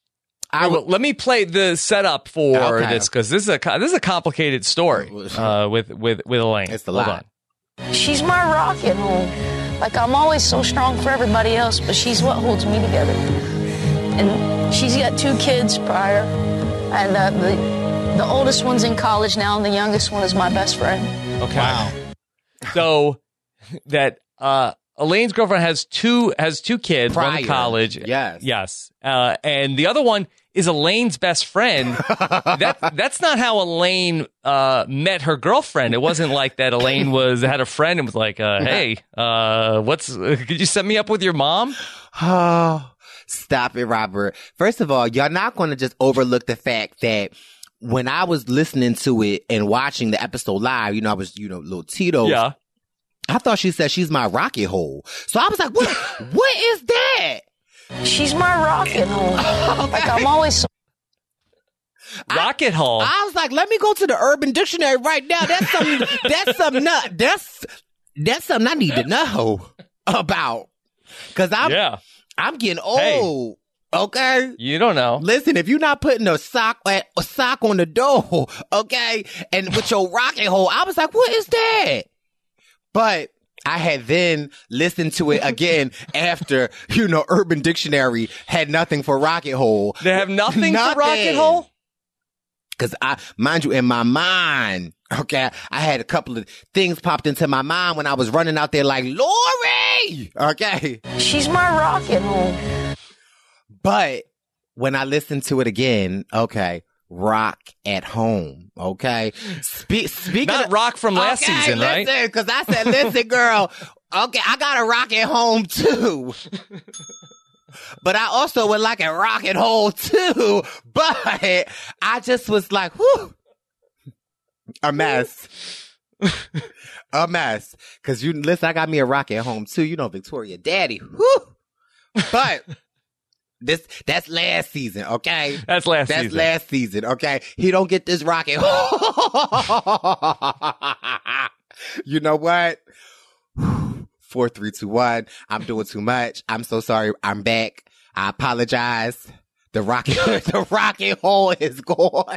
I well, let me play the setup for Okay. this because this is a co- this is a complicated story uh, with with with Elaine. It's a Hold lot. on. She's my rock at home. Like, I'm always so strong for everybody else, but she's what holds me together. And she's got two kids prior, and uh, the the oldest one's in college now, and the youngest one is my best friend. Okay. Wow. So that uh, Elaine's girlfriend has two has two kids, one in Prior. college. Yes. Yes. Uh, and the other one is Elaine's best friend. that that's not how Elaine uh, met her girlfriend. It wasn't like that. Elaine was had a friend and was like, uh, "Hey, uh, what's? Uh, could you set me up with your mom?" Oh, stop it, Robert. First of all, y'all not going to just overlook the fact that when I was listening to it and watching the episode live, you know, I was, you know, little Tito. Yeah. I thought she said she's my rocket hole. So I was like, what, what is that? She's my rock at home. Like, I'm always so Rocket Hall. I was like, let me go to the Urban Dictionary right now. That's something, that's something, not, that's, that's something I need to know about. Cause I'm, yeah. I'm getting old. Okay. You don't know. Listen, if you're not putting a sock a sock on the door, okay, and with your rocket hole, I was like, what is that? But I had then listened to it again after, you know, Urban Dictionary had nothing for rocket hole. They have nothing, Nothing. for Rocket Hole? Cause I, mind you, in my mind, okay, I had a couple of things popped into my mind when I was running out there like, Lori! Okay. she's my rock at home. But when I listened to it again, okay, rock at home, okay? Spe- speaking Not of, Rock from last okay, season, right? listen, because I said, listen, girl, okay, I got a rock at home too. But I also would like a rock at home too. But I just was like, whew, a mess. A mess. Because you, listen, I got me a rock at home too. You know, Victoria Daddy. Whew. But this, that's last season, okay? That's last That's season. last season, okay? He don't get this rocket. You know what? Four, three, two, one. I'm doing too much. I'm so sorry. I'm back. I apologize. The rocket, the rocket hole is gone.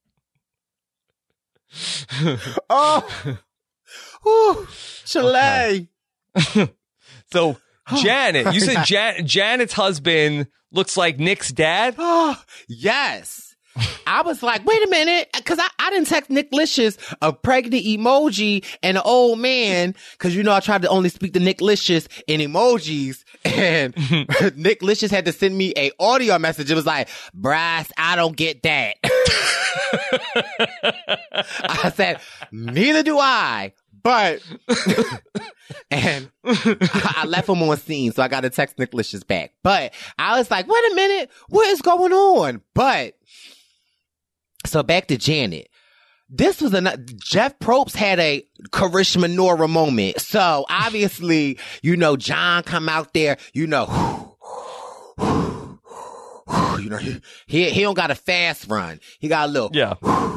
Oh, whew, Chile. So Janet, you said Jan- Janet's husband looks like Nick's dad? Oh, yes. I was like, wait a minute, because I, I didn't text Nick Licious a pregnant emoji and an old man, because you know I tried to only speak to Nick Licious in emojis, and Nick Licious had to send me a audio message. It was like, Bryce, I don't get that. I said, neither do I. But, and I, I left him on scene, so I got to text Nick Licious back. But I was like, wait a minute, what is going on? But, so back to Janet. This was a, Jeff Probst had a Karishma Nora moment. So obviously, you know, John come out there, you know, you know, he, he, he don't got a fast run. He got a little, Yeah.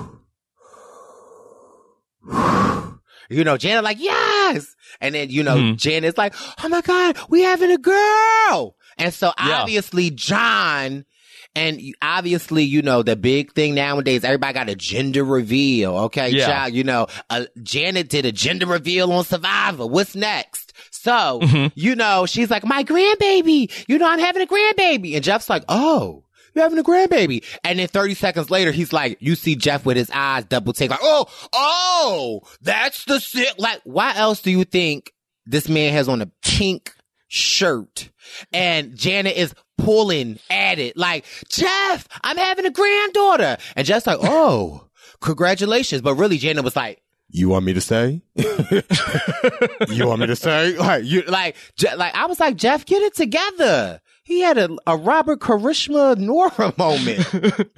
you know, Janet like, yes. And then, you know, Mhm. Janet's like, oh my God, we having a girl. And so Yeah. obviously John, and you- obviously, you know, the big thing nowadays, everybody got a gender reveal. Okay. Yeah. Child, you know, uh, Janet did a gender reveal on Survivor. What's next? So, Mhm. you know, she's like, my grandbaby, you know, I'm having a grandbaby. And Jeff's like, oh, you're having a grandbaby. And then thirty seconds later, he's like, you see Jeff with his eyes double take, like, oh, oh, that's the shit. Like, why else do you think this man has on a pink shirt and Janet is pulling at it like, Jeff, I'm having a granddaughter. And Jeff's like, oh, congratulations. But really, Janet was like, you want me to say? You want me to say? Like, you, like, Je- like, I was like, Jeff, get it together. He had a, a Robert Karishma Nora moment.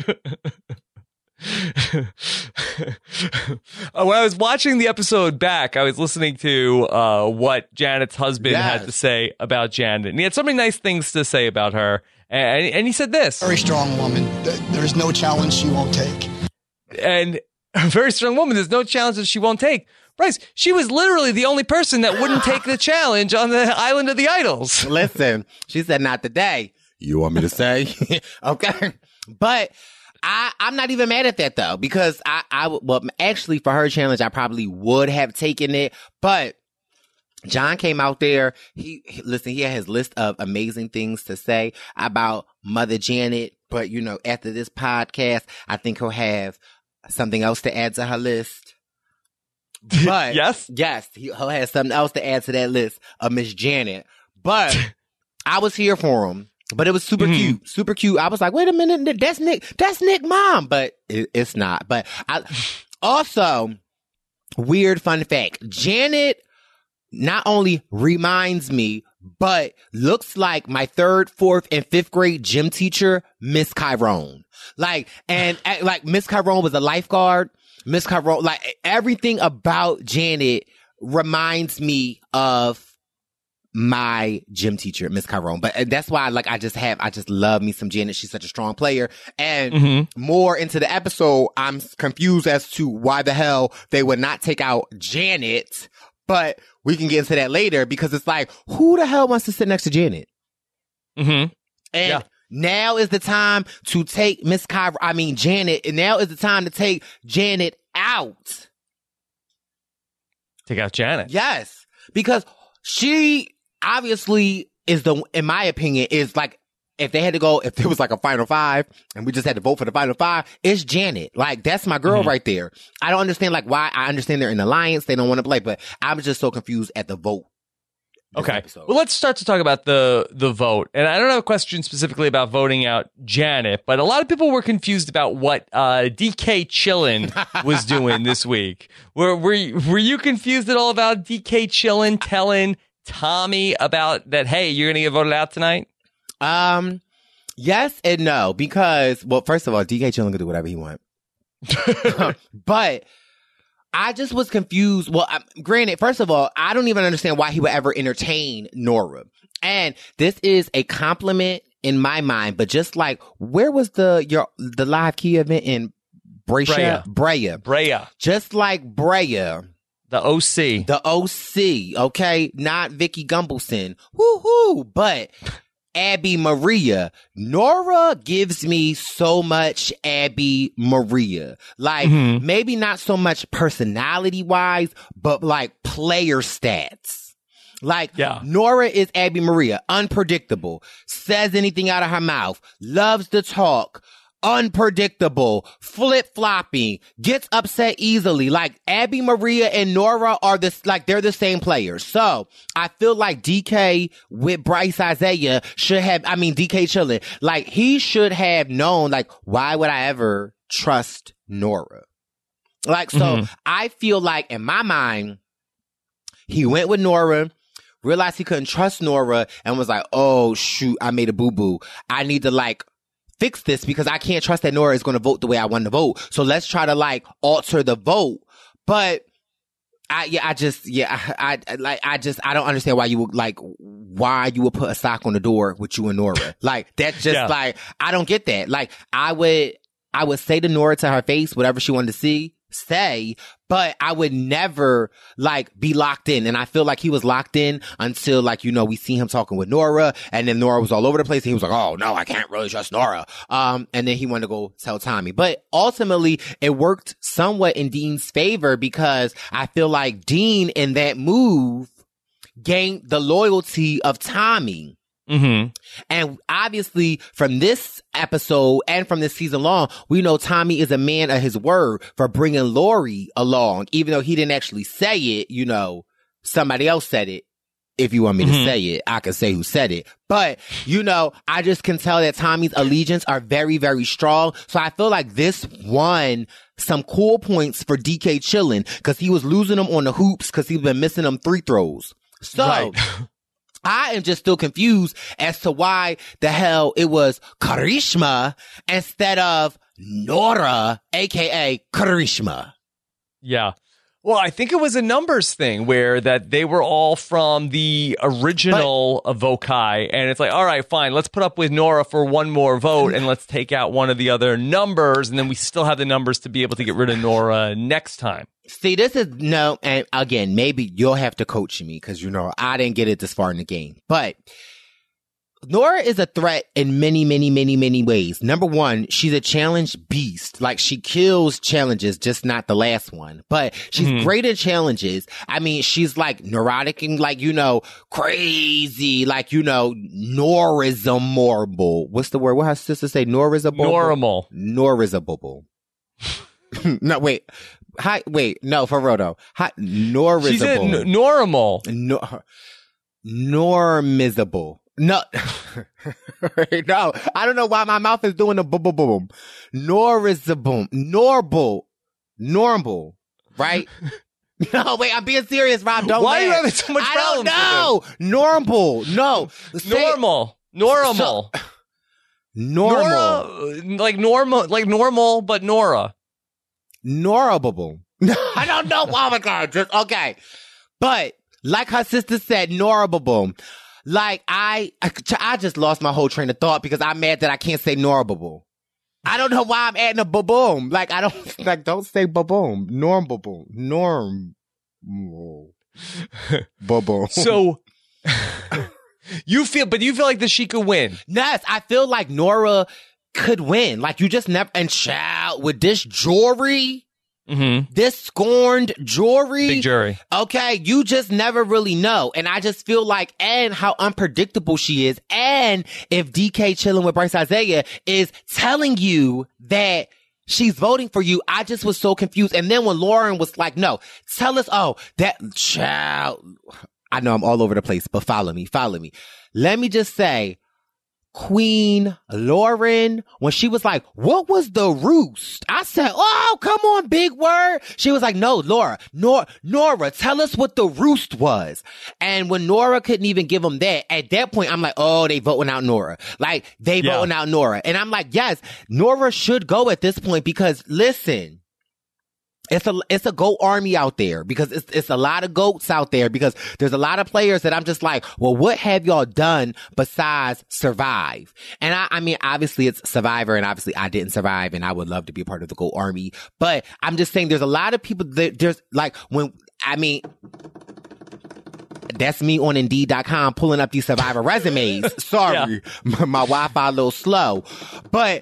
Uh, when I was watching the episode back, I was listening to uh, what Janet's husband Yes. had to say about Janet. And he had so many nice things to say about her. And, and he said this. Very strong woman. Th- There's no challenge she won't take. And a very strong woman. There's no challenge that she won't take. Bryce, she was literally the only person that wouldn't take the challenge on the Island of the Idols. Listen, she said, not today. You want me to say? Okay. But I, I'm not even mad at that though, because I, I, well, actually for her challenge, I probably would have taken it, but John came out there. He, he listen, he had his list of amazing things to say about Mother Janet. But, you know, after this podcast, I think he'll have something else to add to her list. But yes, yes, he, he'll have something else to add to that list of Miss Janet. But I was here for him. But it was super mm-hmm. cute, super cute. I was like, wait a minute, that's Nick, that's Nick mom. But it, it's not. But I also, weird fun fact, Janet not only reminds me, but looks like my third, fourth, and fifth grade gym teacher, Miss Chiron. Like, and like Miss Chiron was a lifeguard. Miss Chiron, like everything about Janet reminds me of my gym teacher, Miss Chiron. But that's why, like, I just have, I just love me some Janet. She's such a strong player. And mm-hmm. more into the episode, I'm confused as to why the hell they would not take out Janet. But we can get into that later, because it's like, who the hell wants to sit next to Janet? Mm-hmm. And yeah. now is the time to take Miss Chiron, I mean Janet, and now is the time to take Janet out. Take out Janet. Yes. Because she obviously is the, in my opinion, is like, if they had to go, if there was like a final five and we just had to vote for the final five, it's Janet. Like, that's my girl mm-hmm. right there. I don't understand, like, why. I understand they're in alliance. They don't want to play, but I'm just so confused at the vote. Okay. Episode. Well, let's start to talk about the, the vote. And I don't have a question specifically about voting out Janet, but a lot of people were confused about what uh, D K Chillin was doing this week. Were, were, you, were you confused at all about D K Chillin telling Tommy about that, hey, you're going to get voted out tonight? Um, yes and no, because, well, first of all, D K Chillin can do whatever he wants. But I just was confused. Well, I, granted, first of all, I don't even understand why he would ever entertain Nora. And this is a compliment in my mind, but just like, where was the, your, the live key event in Brescia? Brea. Brea. Brea. Just like Brea. The O C. The O C, okay? Not Vicky Gumbelson. Woo-hoo! But Abby Maria. Nora gives me so much Abby Maria. Like, mm-hmm. maybe not so much personality-wise, but like player stats. Like, yeah. Nora is Abby Maria. Unpredictable. Says anything out of her mouth. Loves to talk. Unpredictable, flip-flopping, gets upset easily. Like, Abby Maria and Nora are this, like, they're the same players. So I feel like D K with Bryce Isaiah should have, I mean, D K Chillin, like, he should have known, like, why would I ever trust Nora? Like, so mm-hmm. I feel like in my mind, he went with Nora, realized he couldn't trust Nora, and was like, oh, shoot, I made a boo-boo. I need to, like, fix this because I can't trust that Nora is going to vote the way I want to vote. So let's try to like alter the vote. But I, yeah, I just, yeah, I, I, like, I just, I don't understand why you would like, why you would put a sock on the door with you and Nora. Like, that's just yeah. like, I don't get that. Like, I would, I would say to Nora to her face, whatever she wanted to see, say, but I would never like be locked in. And I feel like he was locked in until like, you know, we see him talking with Nora, and then Nora was all over the place. And he was like, oh no, I can't really trust Nora. Um, and then he wanted to go tell Tommy, but ultimately it worked somewhat in Dean's favor because I feel like Dean in that move gained the loyalty of Tommy. Mm-hmm. And obviously from this episode and from this season long, we know Tommy is a man of his word for bringing Lori along, even though he didn't actually say it, you know, somebody else said it. If you want me mm-hmm. to say it, I can say who said it. But, you know, I just can tell that Tommy's allegiance are very, very strong. So I feel like this won some cool points for D K Chillin because he was losing them on the hoops because he's been missing them free throws. So right. I am just still confused as to why the hell it was Karishma instead of Nora, aka Karishma. Yeah. Well, I think it was a numbers thing where that they were all from the original but, Vokai, and it's like, all right, fine, let's put up with Nora for one more vote, and let's take out one of the other numbers, and then we still have the numbers to be able to get rid of Nora next time. See, this is, no, and again, maybe you'll have to coach me, because, you know, I didn't get it this far in the game, but Nora is a threat in many, many, many, many ways. Number one, she's a challenge beast. Like, she kills challenges, just not the last one. But she's mm-hmm. great at challenges. I mean, she's like neurotic and like, you know, crazy. Like, you know, Norisable. What's the word? What her sister say? Norisable? Normal. Norisable. No, wait. Hi, wait. No, for real though. Hi, Norisable. She said n- normal. No, normizable. No, no, I don't know why my mouth is doing a boom, boom, boom. Nor is a boom. Normal. Normal. Right? No, wait, I'm being serious, Rob. Don't Why laugh. are you having so much I problems don't know. Normal. No. Say, normal. Normal. So, normal. Nora, like normal, like normal, but Nora. Norable. I don't know. Oh my God. Just, okay. But like her sister said, norable. Like, I, I, I just lost my whole train of thought because I'm mad that I can't say normal. I don't know why I'm adding a ba-boom. Like, I don't, like, don't say ba-boom. Normal. Norm. Ba-boom. So, you feel, but you feel like the she could win. Yes, I feel like Nora could win. Like, you just never, and child, with this jewelry, mm-hmm. this scorned jewelry. Big jury. Okay, you just never really know. And I just feel like, and how unpredictable she is. And if D K chilling with Bryce Isaiah is telling you that she's voting for you, I just was so confused. And then when Lauren was like, no, tell us, oh, that child, I know I'm all over the place, but follow me, follow me. Let me just say, Queen Lauren, when she was like, what was the roost? I said, oh, come on, big word. She was like, no, Laura, Nora, Nora, tell us what the roost was. And when Nora couldn't even give them that, at that point, I'm like, oh, they voting out Nora. Like, they yeah. voting out Nora. And I'm like, yes, Nora should go at this point because, listen, It's a, it's a goat army out there because it's, it's a lot of goats out there because there's a lot of players that I'm just like, well, what have y'all done besides survive? And I, I mean, obviously it's Survivor and obviously I didn't survive and I would love to be a part of the goat army, but I'm just saying there's a lot of people that there's like when, I mean, that's me on Indeed dot com pulling up these Survivor resumes. Sorry. Yeah. My, my Wi-Fi a little slow, but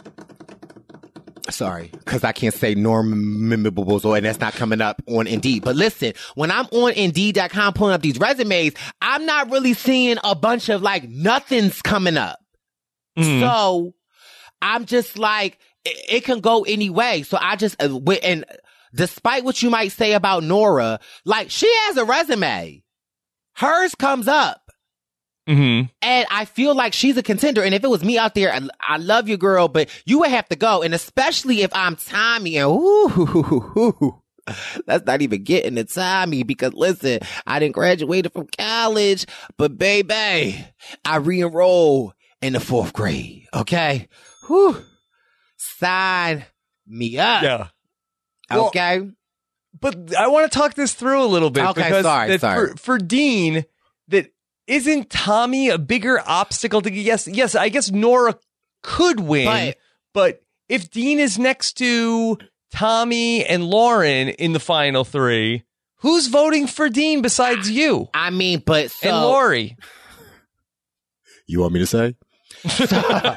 sorry, because I can't say normables or and that's not coming up on Indeed. But listen, when I'm on Indeed dot com pulling up these resumes, I'm not really seeing a bunch of like nothing's coming up. Mm-hmm. So I'm just like, it, it can go any way. So I just, uh, and despite what you might say about Nora, like she has a resume. Hers comes up. Mm-hmm. And I feel like she's a contender. And if it was me out there, I, I love you, girl, but you would have to go. And especially if I'm Tommy and ooh, let's not even get into Tommy because listen, I didn't graduate from college, but baby, I re-enrolled in the fourth grade. Okay. Whew. Sign me up. Yeah. Okay. Well, but I want to talk this through a little bit. Okay, because sorry, sorry. For, for Dean, that isn't Tommy a bigger obstacle to yes, yes, I guess Nora could win, but, but if Dean is next to Tommy and Lauren in the final three, who's voting for Dean besides you? I mean, but so, and Lori. You want me to say? So,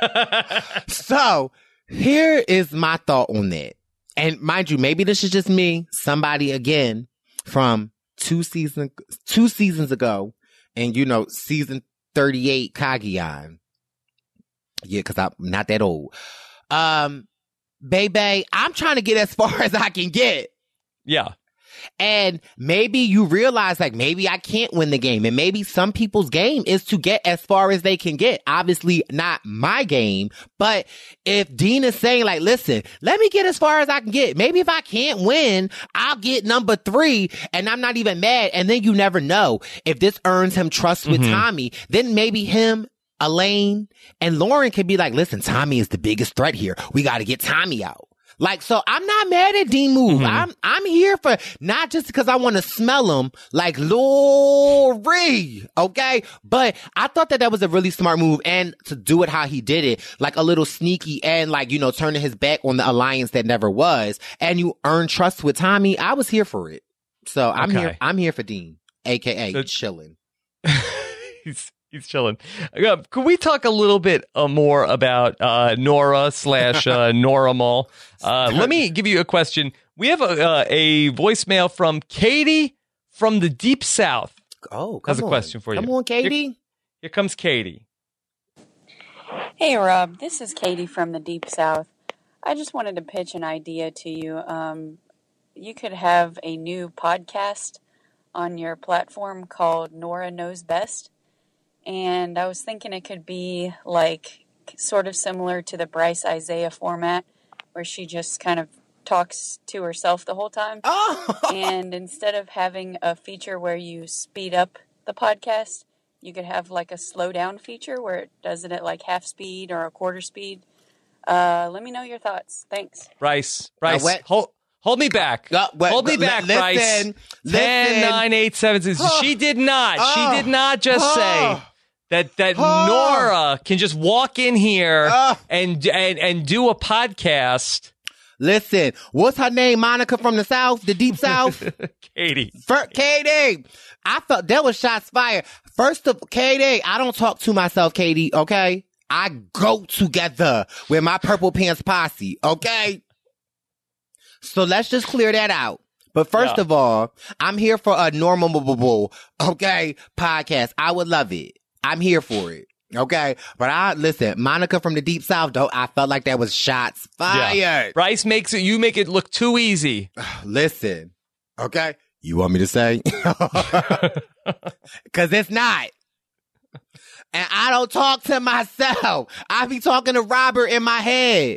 so here is my thought on that. And mind you, maybe this is just me, somebody again from two season two seasons ago. And, you know, season thirty-eight Kagion. Yeah, because I'm not that old. Um, baby, I'm trying to get as far as I can get. Yeah. And maybe you realize, like, maybe I can't win the game. And maybe some people's game is to get as far as they can get. Obviously, not my game. But if Dean is saying, like, listen, let me get as far as I can get. Maybe if I can't win, I'll get number three. And I'm not even mad. And then you never know. If this earns him trust with mm-hmm. Tommy, then maybe him, Elaine, and Lauren can be like, listen, Tommy is the biggest threat here. We got to get Tommy out. Like, so I'm not mad at Dean move. Mm-hmm. I'm, I'm here for, not just because I want to smell him like Lori, okay? But I thought that that was a really smart move and to do it how he did it, like a little sneaky and like, you know, turning his back on the alliance that never was. And you earn trust with Tommy. I was here for it. So I'm okay. here, I'm here for Dean, A K A so, chilling. he's, He's chilling. Uh, could we talk a little bit uh, more about uh, Nora slash uh, Nora Mall? Uh, let me give you a question. We have a, uh, a voicemail from Katie from the Deep South. Oh, come has a on. question for you. Come on, Katie. Here, here comes Katie. Hey, Rob. This is Katie from the Deep South. I just wanted to pitch an idea to you. Um, you could have a new podcast on your platform called Nora Knows Best. And I was thinking it could be like sort of similar to the Bryce Isaiah format where she just kind of talks to herself the whole time. Oh. And instead of having a feature where you speed up the podcast, you could have like a slow down feature where it does it at like half speed or a quarter speed. Uh, let me know your thoughts. Thanks. Bryce, Bryce, Uh, what- hold, hold me back. Uh, what- hold me li- back, listen, Bryce. listen. ten, nine, eight, seven, six. Oh. She did not. Oh. She did not just Oh. say that that Oh. Nora can just walk in here Oh. and, and and do a podcast. Listen, what's her name? Monica from the South, the Deep South? Katie. For, Katie, I thought that was shots fired. First of Katie, I don't talk to myself, Katie, okay? I go together with my Purple Pants posse, okay? So let's just clear that out. But first Yeah. of all, I'm here for a normal, okay, podcast. I would love it. I'm here for it. Okay, but I listen, Monica from the Deep South, though, I felt like that was shots fired. Yeah. Bryce makes it, you make it look too easy. Listen, okay, you want me to say? Because it's not. And I don't talk to myself. I be talking to Robert in my head.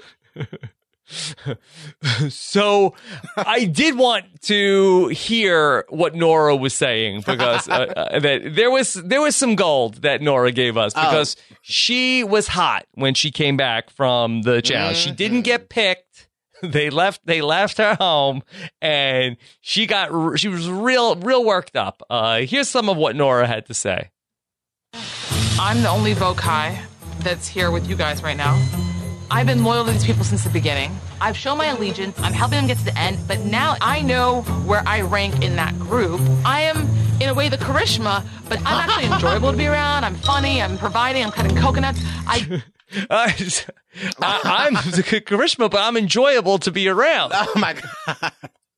So I did want to hear what Nora was saying because uh, uh, that there was there was some gold that Nora gave us because Oh. she was hot when she came back from the challenge. She didn't get picked. They left. They left her home, and she got. r- She was real, real worked up. Uh, here's some of what Nora had to say. I'm the only Vokai that's here with you guys right now. I've been loyal to these people since the beginning. I've shown my allegiance. I'm helping them get to the end, but now I know where I rank in that group. I am, in a way, the Karishma, but I'm actually enjoyable to be around. I'm funny. I'm providing. I'm cutting coconuts. I. Uh, I, I'm the Karishma, but I'm enjoyable to be around. Oh my God.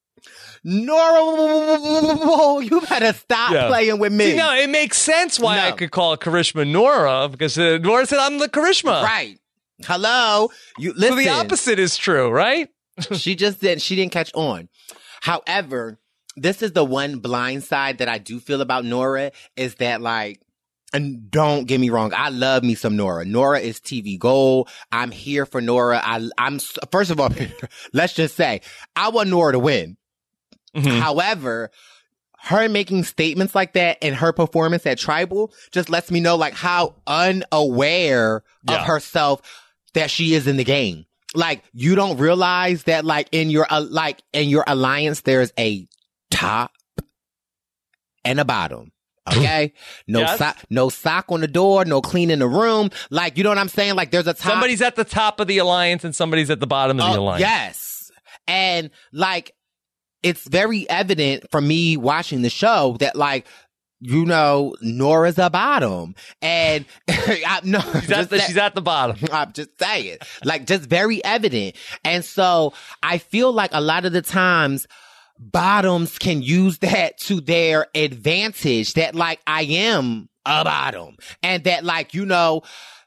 Nora, you better stop Yeah. playing with me. See, no, it makes sense why I No. could call Karishma Nora because uh, Nora said I'm the Karishma. Right. Hello. You listen. So the opposite is true, right? she just didn't she didn't catch on. However, this is the one blind side that I do feel about Nora is that like, and don't get me wrong, I love me some Nora. Nora is T V gold. I'm here for Nora. I I'm first of all, let's just say I want Nora to win. Mhm. However, her making statements like that and her performance at Tribal just lets me know like how unaware Yeah. of herself that she is in the game. Like you don't realize that like in your uh, like in your alliance there's a top and a bottom. Okay, no Yes. sock, no sock on the door, no cleaning the room. Like you know what I'm saying? Like there's a top. Somebody's at the top of the alliance and somebody's at the bottom of the Oh, alliance. yes, and like it's very evident from me watching the show that like. You know, Nora's a bottom. And I, no, She's, at just the, that- she's at the bottom. I'm just saying, like, just very evident. And so I feel like a lot of the times bottoms can use that to their advantage that like I am a bottom and that like, you know,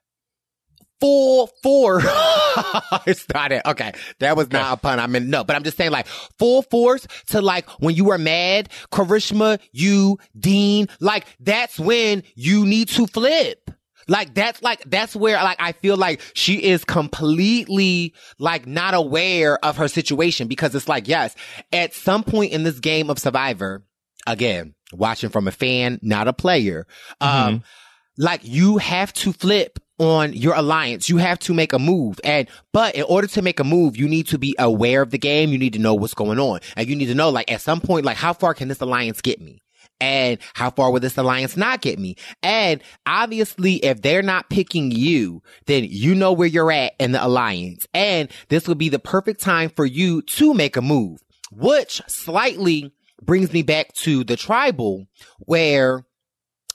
full force. It's not it. Okay. That was not a pun. I mean, no, but I'm just saying like full force to like when you are mad, Karishma, you, Dean, like that's when you need to flip. Like that's like, that's where like I feel like she is completely like not aware of her situation because it's like, yes, at some point in this game of Survivor, again, watching from a fan, not a player, um, like you have to flip on your alliance. You have to make a move. And, but in order to make a move, you need to be aware of the game. You need to know what's going on. And you need to know, like, at some point, like, how far can this alliance get me? And how far will this alliance not get me? And obviously, if they're not picking you, then you know where you're at in the alliance. And this would be the perfect time for you to make a move, which slightly brings me back to the Tribal where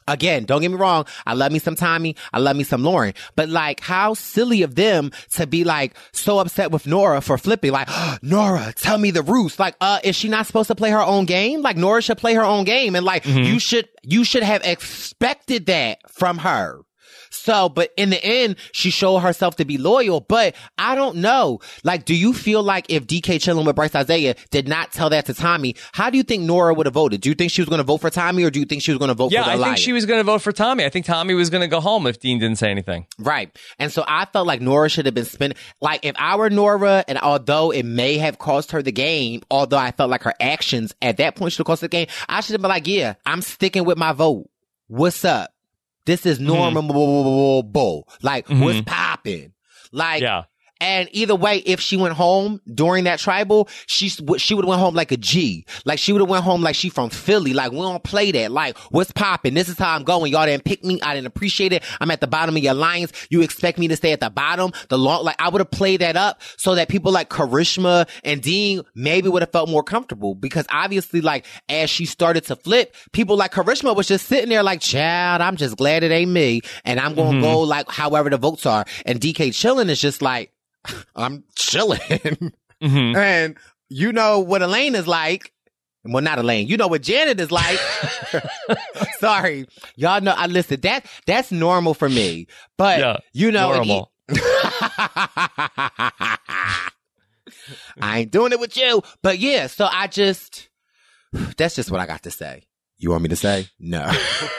Again, don't get me wrong. I love me some Tommy. I love me some Lauren. But like, how silly of them to be like so upset with Nora for flipping. Like, oh, Nora, tell me the roost. Like, uh, is she not supposed to play her own game? Like, Nora should play her own game. And like, mm-hmm. you should, you should have expected that from her. So, but in the end, she showed herself to be loyal. But I don't know. Like, do you feel like if D K chilling with Bryce Isaiah did not tell that to Tommy, how do you think Nora would have voted? Do you think she was going to vote for Tommy, or do you think she was going to vote yeah, for the I liar? think she was going to vote for Tommy. I think Tommy was going to go home if Dean didn't say anything. Right. And so I felt like Nora should have been spending, like if I were Nora, and although it may have cost her the game, although I felt like her actions at that point should have cost her the game, I should have been like, yeah, I'm sticking with my vote. What's up? This is normal. Mm-hmm. Like, mm-hmm. what's popping? Like, yeah. And either way, if she went home during that tribal, she she would have went home like a G. Like, she would have went home like she from Philly. Like, we don't play that. Like, what's popping? This is how I'm going. Y'all didn't pick me. I didn't appreciate it. I'm at the bottom of your lines. You expect me to stay at the bottom? The long, like, I would have played that up so that people like Karishma and Dean maybe would have felt more comfortable. Because obviously, like, as she started to flip, people like Karishma was just sitting there like, child, I'm just glad it ain't me. And I'm going to mm-hmm. go like however the votes are. And D K chilling is just like, I'm chilling. Mm-hmm. And you know what Elaine is like. Well, not Elaine. You know what Janet is like. Sorry. Y'all know, I listen, that, that's normal for me. But, yeah, you know. Normal. He, I ain't doing it with you. But yeah, so I just, that's just what I got to say. You want me to say? No.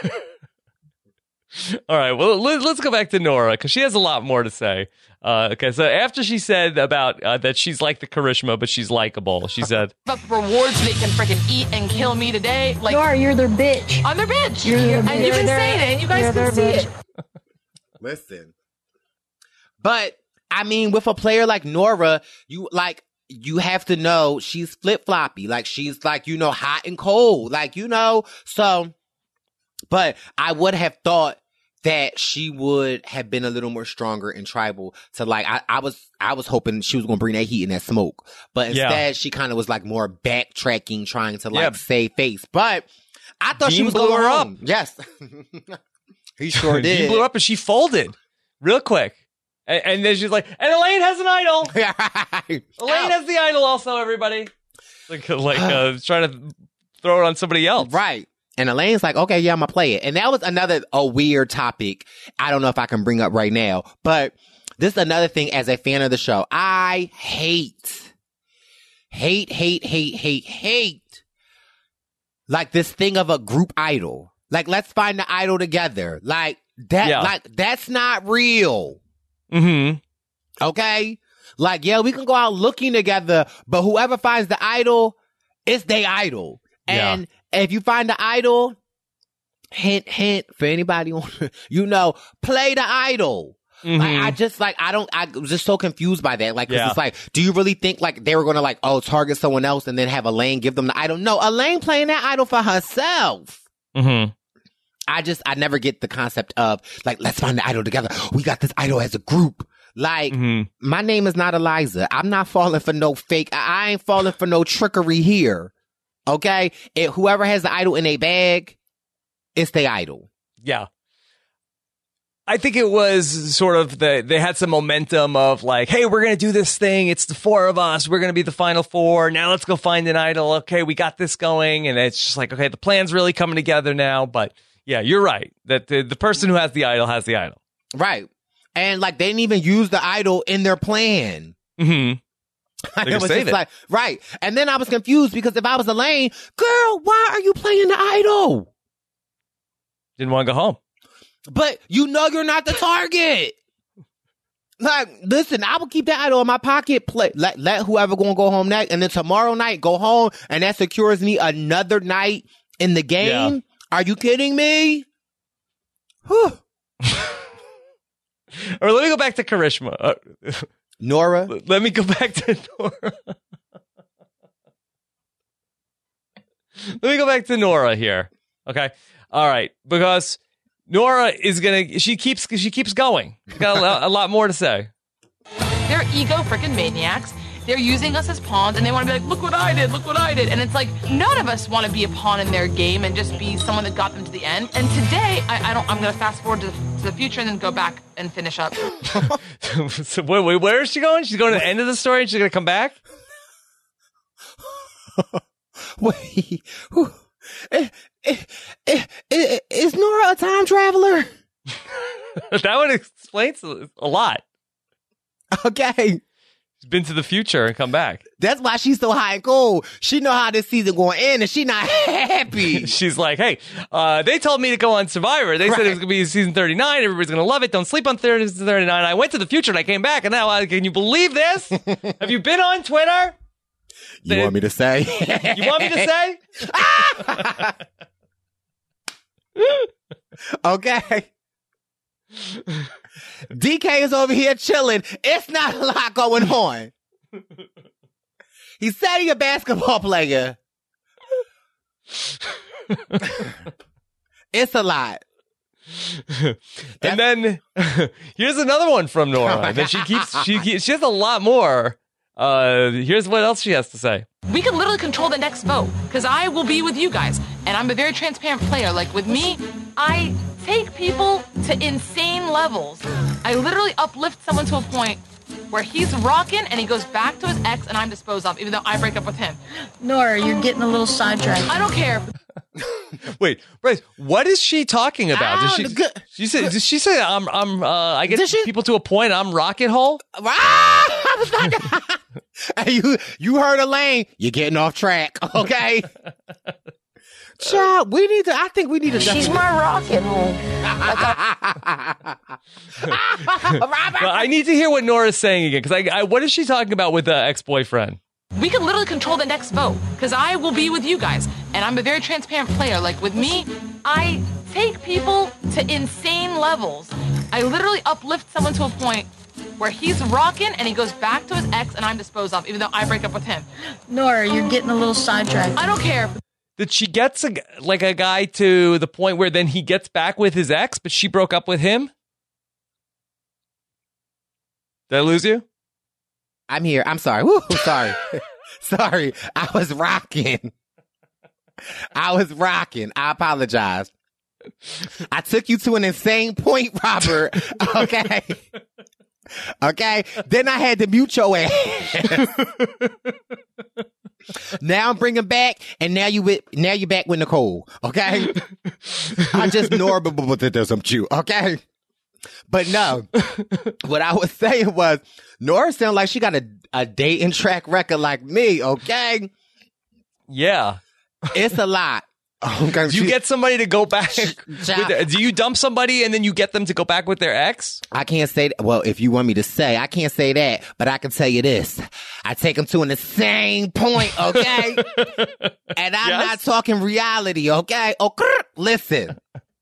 All right, well, let's go back to Nora, because she has a lot more to say. Uh, okay, so after she said about uh, that she's like the Karishma, but she's likable, she said, "Fuck rewards they can freaking eat and kill me today." Like, Nora, you're their bitch. I'm their bitch. You're their and bitch. you've been saying it, and you guys can see bitch. it. Listen, but I mean, with a player like Nora, you like. You have to know she's flip-floppy. Like, she's like, you know, hot and cold. Like, you know, so, but I would have thought that she would have been a little more stronger in tribal to like, I, I was, I was hoping she was going to bring that heat and that smoke. But instead, yeah. she kind of was like more backtracking, trying to like yeah. save face. But I thought Dean she was blew going her home. up. Yes. He sure did. He blew up and she folded real quick. And, and then she's like, and Elaine has an idol. Elaine has the idol also, everybody. Like, like uh, trying to throw it on somebody else. Right. And Elaine's like, okay, yeah, I'm going to play it. And that was another, a weird topic. I don't know if I can bring up right now. But this is another thing as a fan of the show. I hate, hate, hate, hate, hate, hate, like this thing of a group idol. Like, let's find the idol together. Like, that, yeah. like, that's not real. Mm-hmm. Okay? Like, yeah, we can go out looking together, but whoever finds the idol, it's their idol. And yeah. if you find the idol, hint, hint, for anybody on, you know, play the idol. Mm-hmm. Like, I just, like, I don't, I was just so confused by that. Like, cause yeah. it's like, do you really think, like, they were gonna, like, oh, target someone else and then have Elaine give them the idol? No, Elaine playing that idol for herself. Mm-hmm. I just, I never get the concept of, like, let's find the idol together. We got this idol as a group. Like, mm-hmm. my name is not Eliza. I'm not falling for no fake. I, I ain't falling for no trickery here. Okay? If whoever has the idol in a bag, it's the idol. Yeah. I think it was sort of the, they had some momentum of like, hey, we're going to do this thing. It's the four of us. We're going to be the final four. Now let's go find an idol. Okay, we got this going. And it's just like, okay, the plan's really coming together now. But yeah, you're right. That the, the person who has the idol has the idol. Right. And like, they didn't even use the idol in their plan. Mm-hmm. It was just it. like, right. And then I was confused because if I was Elaine, girl, why are you playing the idol? Didn't want to go home. But you know you're not the target. Like, listen, I will keep that idol in my pocket. Play, let let whoever gonna go home next, and then tomorrow night go home, and that secures me another night in the game. Yeah. Are you kidding me? Whew. Or let me go back to Karishma. Uh, Nora. Let me go back to Nora. Let me go back to Nora here. Okay. All right. Because Nora is gonna. She keeps. She keeps going. She's got a lot, a lot more to say. They're ego freaking maniacs, they're using us as pawns, and they want to be like, look what I did, look what I did. And it's like, none of us want to be a pawn in their game and just be someone that got them to the end. And today, I, I don't, I'm going to fast forward to, to the future and then go back and finish up. So wait, wait, where is she going? She's going to the end of the story and she's going to come back? Wait, eh, eh, eh, eh, is Nora a time traveler? That would explain a lot. Okay. She's been to the future and come back. That's why she's so high and cold. She know how this season going to end, and she not happy. She's like, hey, uh, they told me to go on Survivor. They right. said it was going to be season thirty-nine. Everybody's going to love it. Don't sleep on season thirty-nine. I went to the future, and I came back, and now, uh, can you believe this? Have you been on Twitter? You they, want me to say? You want me to say? Okay. D K is over here chilling. It's not a lot going on. He said he's a basketball player. It's a lot. And then here's another one from Nora. And then she keeps she keeps, she has a lot more. Uh, here's what else she has to say. We can literally control the next vote because I will be with you guys, and I'm a very transparent player. Like with me, I take people to insane levels. I literally uplift someone to a point where he's rocking and he goes back to his ex and I'm disposed of, even though I break up with him. Nora, you're getting a little sidetracked. I don't care. Wait, Bryce, what is she talking about? Does she, good. she say, did she say I'm I'm uh, I get people to a point I'm rocket hole? Hey, you you heard Elaine. You're getting off track, okay? Child, we need to. I think we need to. She's my rocket hole. Well, I need to hear what Nora's saying again because I, I what is she talking about with the ex-boyfriend? We can literally control the next vote because I will be with you guys, and I'm a very transparent player. Like with me, I take people to insane levels. I literally uplift someone to a point where he's rocking and he goes back to his ex and I'm disposed of, even though I break up with him. Nora, you're getting a little sidetracked. I don't care. That she gets a, like a guy to the point where then he gets back with his ex, but she broke up with him? Did I lose you? I'm here. I'm sorry. Woo, sorry. Sorry. I was rocking. I was rocking. I apologize. I took you to an insane point, Robert. Okay. Okay. Then I had to mute your ass. Now I'm bringing back, and now you with now you're back with Nicole. Okay. I just know but there's some you. Okay. But no, what I was saying was Nora sounded like she got a, a dating track record like me. Okay. Yeah. It's a lot. Okay, do you she, get somebody to go back? With their, do you dump somebody and then you get them to go back with their ex? I can't say that. Well, if you want me to say, I can't say that, but I can tell you this. I take them to an insane point, okay? And I'm yes? not talking reality, okay? Okay, listen.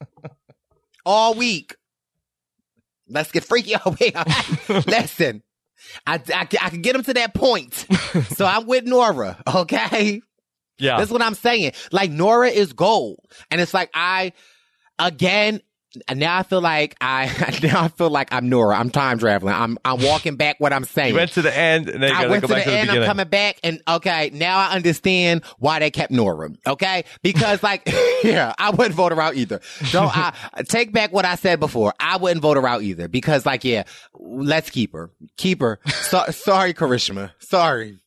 All week. Let's get freaky all week. Listen. I, I, I can get them to that point. So I'm with Nora, okay? Yeah. That's what I'm saying. Like, Nora is gold. And it's like, I, again, now I feel like I, now I feel like I'm Nora. I'm time traveling. I'm, I'm walking back what I'm saying. You went to the end and then you I went go to back the to the end. beginning. I'm coming back and okay, now I understand why they kept Nora. Okay. Because like, yeah, I wouldn't vote her out either. Don't I take back what I said before. I wouldn't vote her out either because like, yeah, let's keep her. Keep her. So, sorry, Karishma. Sorry.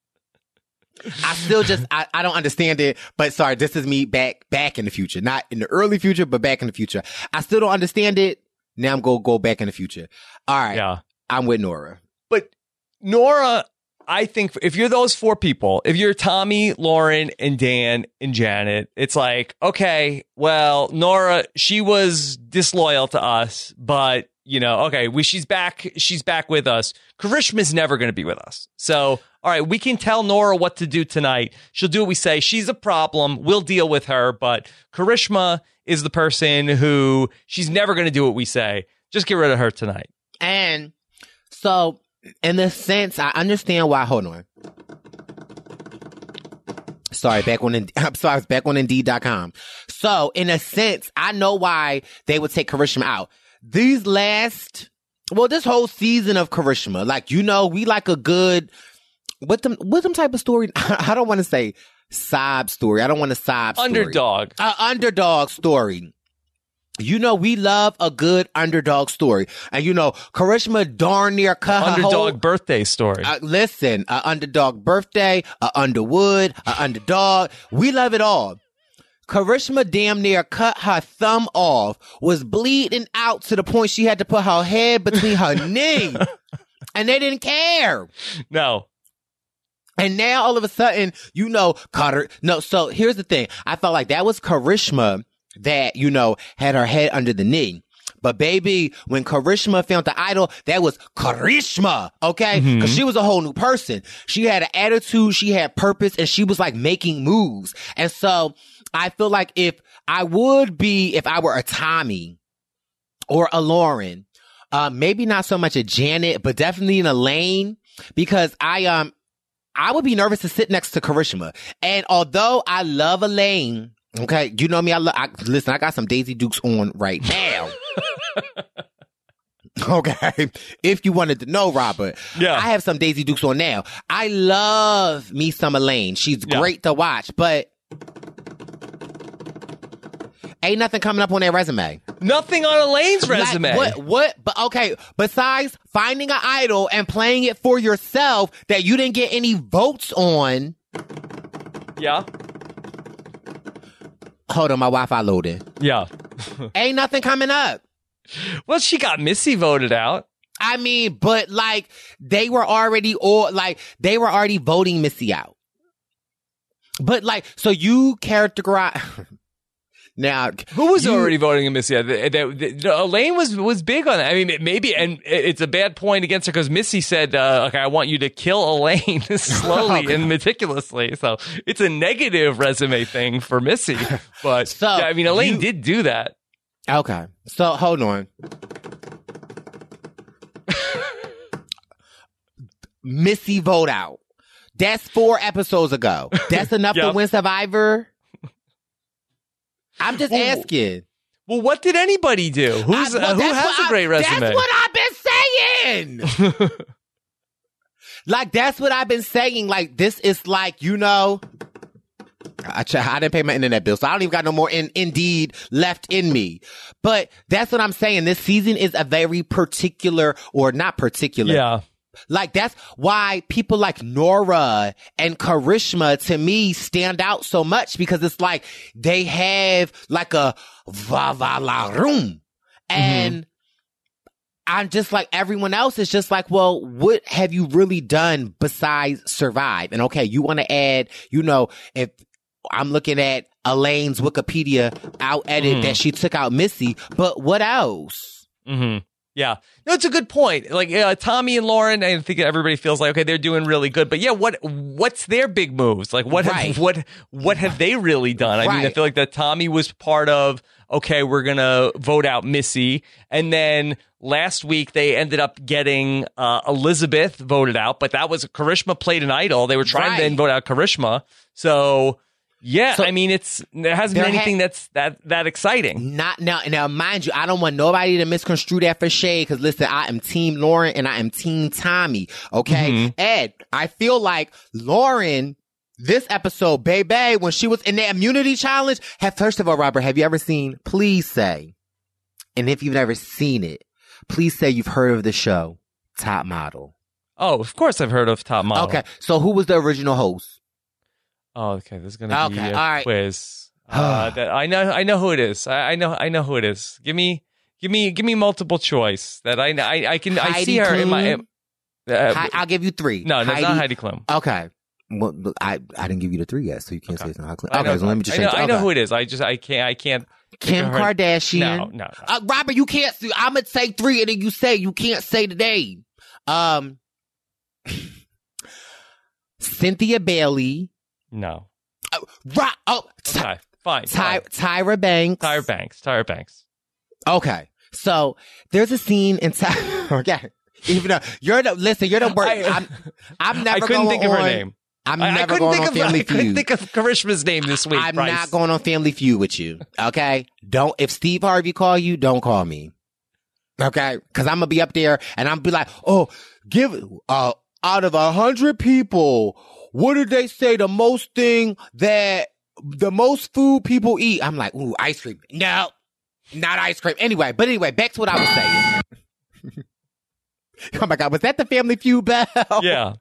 I still just, I, I don't understand it, but sorry, this is me back, back in the future. Not in the early future, but back in the future. I still don't understand it. Now I'm going to go back in the future. All right. Yeah. I'm with Nora. But Nora, I think if you're those four people, if you're Tommy, Lauren, and Dan, and Janet, it's like, okay, well, Nora, she was disloyal to us, but you know, okay, we, she's back. She's back with us. Karishma's never going to be with us. So, all right, we can tell Nora what to do tonight. She'll do what we say. She's a problem. We'll deal with her. But Karishma is the person who she's never going to do what we say. Just get rid of her tonight. And so, in this sense, I understand why. Hold on. Sorry, back on, I'm sorry, I was back on Indeed dot com. So, in a sense, I know why they would take Karishma out. These last, well, this whole season of Karishma, like, you know, we like a good what them what them type of story? I don't want to say sob story. I don't want to sob story. Underdog. Uh, underdog story. You know, we love a good underdog story. And you know, Karishma darn near cut her Underdog whole, birthday story. Uh, listen, a underdog birthday, a Underwood, a underdog. We love it all. Karishma damn near cut her thumb off, was bleeding out to the point she had to put her head between her knee. And they didn't care. No. And now all of a sudden, you know, Carter. No, so here's the thing. I felt like that was Karishma that, you know, had her head under the knee. But baby, when Karishma found the idol, that was Karishma, okay? Mm-hmm. Because she was a whole new person. She had an attitude, she had purpose, and she was like making moves. And so I feel like if I would be, if I were a Tommy or a Lauren, uh, maybe not so much a Janet, but definitely an Elaine, because I, um, I would be nervous to sit next to Karishma. And although I love Elaine, okay, you know me, I, lo- I listen, I got some Daisy Dukes on right now. Okay, if you wanted to know, Robert, yeah. I have some Daisy Dukes on now. I love me some Elaine. She's yeah. great to watch, but ain't nothing coming up on their resume. Nothing on Elaine's resume. Like, what? What? But okay. Besides finding an idol and playing it for yourself that you didn't get any votes on. Yeah. Hold on, my Wi-Fi loading. Yeah. Ain't nothing coming up. Well, she got Missy voted out. I mean, but like they were already or like they were already voting Missy out. But like, so you characterize now. Who was you, already voting in Missy? The, the, the, Elaine was was big on that. I mean, maybe, and it's a bad point against her because Missy said, uh, "Okay, I want you to kill Elaine slowly okay. and meticulously." So it's a negative resume thing for Missy. But so, yeah, I mean, Elaine you, did do that. Okay, so hold on. Missy vote out. That's four episodes ago. That's enough yep. to win Survivor. I'm just well, asking. Well, what did anybody do? Who's I, well, uh, who has a great I, resume? That's what I've been saying. Like that's what I've been saying. Like this is like you know. I, I didn't pay my internet bill, so I don't even got no more in, Indeed left in me. But that's what I'm saying. This season is a very particular, or not particular. Yeah. Like, that's why people like Nora and Karishma, to me, stand out so much, because it's like they have like a va-va-la-room. And mm-hmm. I'm just like, everyone else is just like, well, what have you really done besides survive? And okay, you want to add, you know, if I'm looking at Elaine's Wikipedia out edit mm-hmm. that she took out Missy, but what else? Mm-hmm. Yeah. No, it's a good point. Like uh, Tommy and Lauren, I think everybody feels like, okay, they're doing really good. But yeah, what what's their big moves? Like what right. have, what what have they really done? I right. mean, I feel like that Tommy was part of, okay, we're going to vote out Missy. And then last week they ended up getting uh, Elizabeth voted out, but that was Karishma played an idol. They were trying right. to then vote out Karishma. So yeah, so, I mean, it's there hasn't been anything ha- that's that that exciting. Not now. Now, mind you, I don't want nobody to misconstrue that for shade. Because listen, I am Team Lauren and I am Team Tommy. Okay, mm-hmm. Ed, I feel like Lauren this episode, baby, when she was in the immunity challenge. Have first of all, Robert, have you ever seen? Please say, and if you've never seen it, please say you've heard of the show Top Model. Oh, of course, I've heard of Top Model. Okay, so who was the original host? Oh, okay. There's gonna be okay, a all right. quiz. Uh, that I know. I know who it is. I, I know. I know who it is. Give me, give me, give me multiple choice. That I, I, I can. Heidi I see her Klum? in my. Uh, Hi, I'll give you three. No, that's Heidi, not Heidi Klum. Okay. Well, I I didn't give you the three yet, so you can't okay. say it's not Heidi Klum. I know, okay, so let me just I know, change. I know okay. who it is. I just I can't. I can't. Kim Kardashian. No, no. no. Uh, Robert, you can't. I'm gonna say three, and then you say you can't say the name. Um, Cynthia Bailey. No. Uh, right. Oh, okay. Fine. Ty- fine. Tyra Banks. Tyra Banks. Tyra Banks. Okay. So there's a scene in Ty- Okay. Even though you're the listen, you're the worst. I, I'm, I'm never. I couldn't going think of on, her name. I'm I, never I going think on of, Family I Feud. I couldn't think of Karishma's name this week. I'm Bryce. not going on Family Feud with you. Okay. Don't. If Steve Harvey call you, don't call me. Okay. Because I'm gonna be up there and I'm be like, oh, give. Uh, out of a hundred people, what did they say the most thing that the most food people eat? I'm like, ooh, ice cream. No, not ice cream. Anyway, but anyway, back to what I was saying. Oh my God, was that the Family Feud bell? Yeah.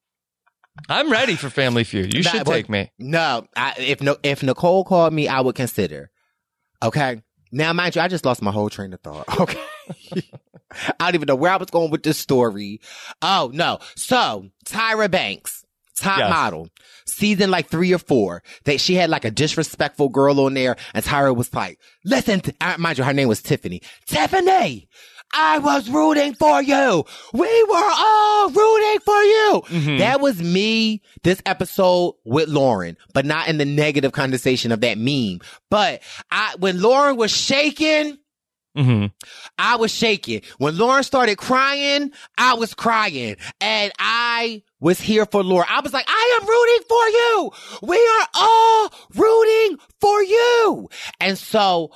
I'm ready for Family Feud. You Nah, should but- take me. No, I, if no, if Nicole called me, I would consider. Okay. Now, mind you, I just lost my whole train of thought. Okay. I don't even know where I was going with this story. Oh, no. So, Tyra Banks, top Yes. model, season like three or four, that she had like a disrespectful girl on there, and Tyra was like, listen, to, uh, mind you, her name was Tiffany. Tiffany! I was rooting for you. We were all rooting for you. Mhm. That was me this episode with Lauren, but not in the negative connotation of that meme. But I, when Lauren was shaking, Mm-hmm. I was shaking. When Lauren started crying, I was crying. And I was here for Lauren. I was like, I am rooting for you. We are all rooting for you. And so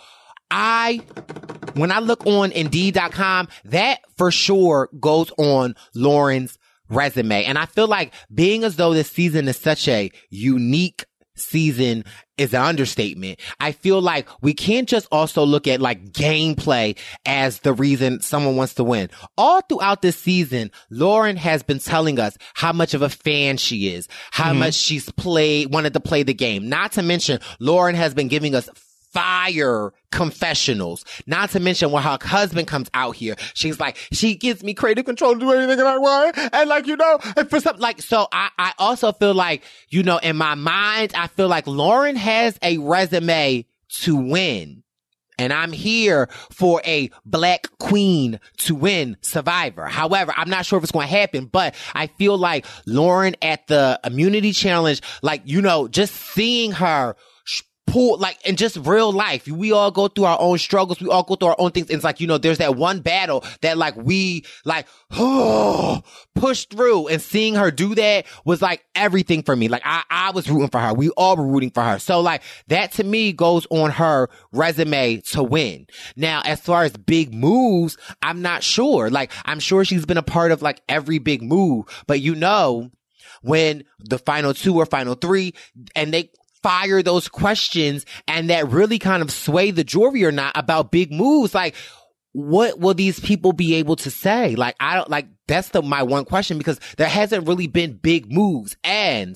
I, when I look on Indeed dot com, that for sure goes on Lauren's resume. And I feel like being as though this season is such a unique season is an understatement. I feel like we can't just also look at like gameplay as the reason someone wants to win. All throughout this season, Lauren has been telling us how much of a fan she is, how Mhm. much she's played, wanted to play the game. Not to mention, Lauren has been giving us fire confessionals. Not to mention when her husband comes out here, she's like, she gives me creative control to do anything that I want. And like, you know, and for something like, so I, I also feel like, you know, in my mind, I feel like Lauren has a resume to win. And I'm here for a black queen to win Survivor. However, I'm not sure if it's going to happen, but I feel like Lauren at the immunity challenge, like, you know, just seeing her pull, like, in just real life, we all go through our own struggles. We all go through our own things. And it's like, you know, there's that one battle that like we like, oh, push through, and seeing her do that was like everything for me. Like I, I was rooting for her. We all were rooting for her. So like that to me goes on her resume to win. Now, as far as big moves, I'm not sure. Like I'm sure she's been a part of like every big move, but you know, when the final two or final three and they fire those questions and that really kind of sway the jury or not about big moves, like what will these people be able to say? Like I don't like that's the my one question, because there hasn't really been big moves. And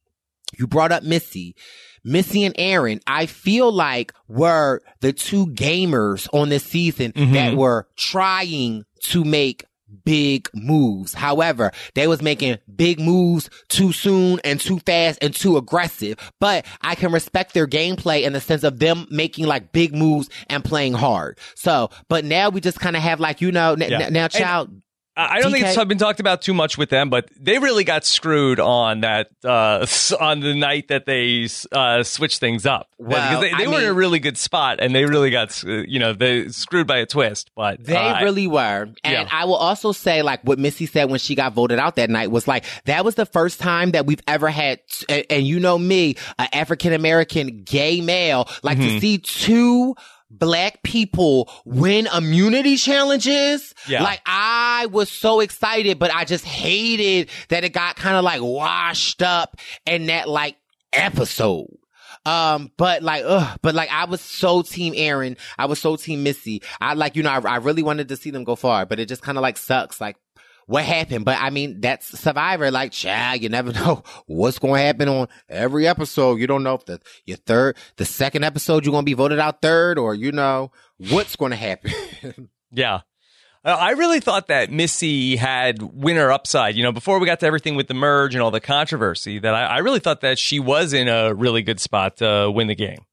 you brought up Missy. Missy and Aaron, I feel like were the two gamers on this season Mhm. that were trying to make big moves. However, they was making big moves too soon and too fast and too aggressive. But I can respect their gameplay in the sense of them making like big moves and playing hard. So, but now we just kind of have like, you know, n- Yeah. n- now And- child. I I don't think D K? it's been talked about too much with them, but they really got screwed on that uh, s- on the night that they uh, switched things up. Well, because they, they I were in a mean- really good spot, and they really got uh, you know they screwed by a twist. But They uh, really were. And yeah. I will also say, like, what Missy said when she got voted out that night was like, that was the first time that we've ever had, and, and you know me, an African-American gay male, like to Mhm. see two black people win immunity challenges. Yeah. Like I was so excited, but I just hated that it got kind of like washed up in that like episode. Um, but like, ugh, but like I was so team Aaron. I was so team Missy. I like, you know, I, I really wanted to see them go far, but it just kind of like sucks. Like what happened? But I mean, that's Survivor. Like, child, you never know what's going to happen on every episode. You don't know if the, your third, the second episode, you're going to be voted out third, or, you know, what's going to happen. Yeah. Uh, I really thought that Missy had winner upside. You know, before we got to everything with the merge and all the controversy, that I, I really thought that she was in a really good spot to win the game.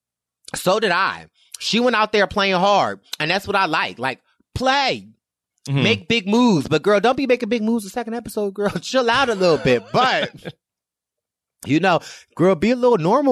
So did I. She went out there playing hard, and that's what I like. Like, play. Mhm. Make big moves. But girl, don't be making big moves the second episode, girl. Chill out a little bit. But, you know, girl, be a little normal.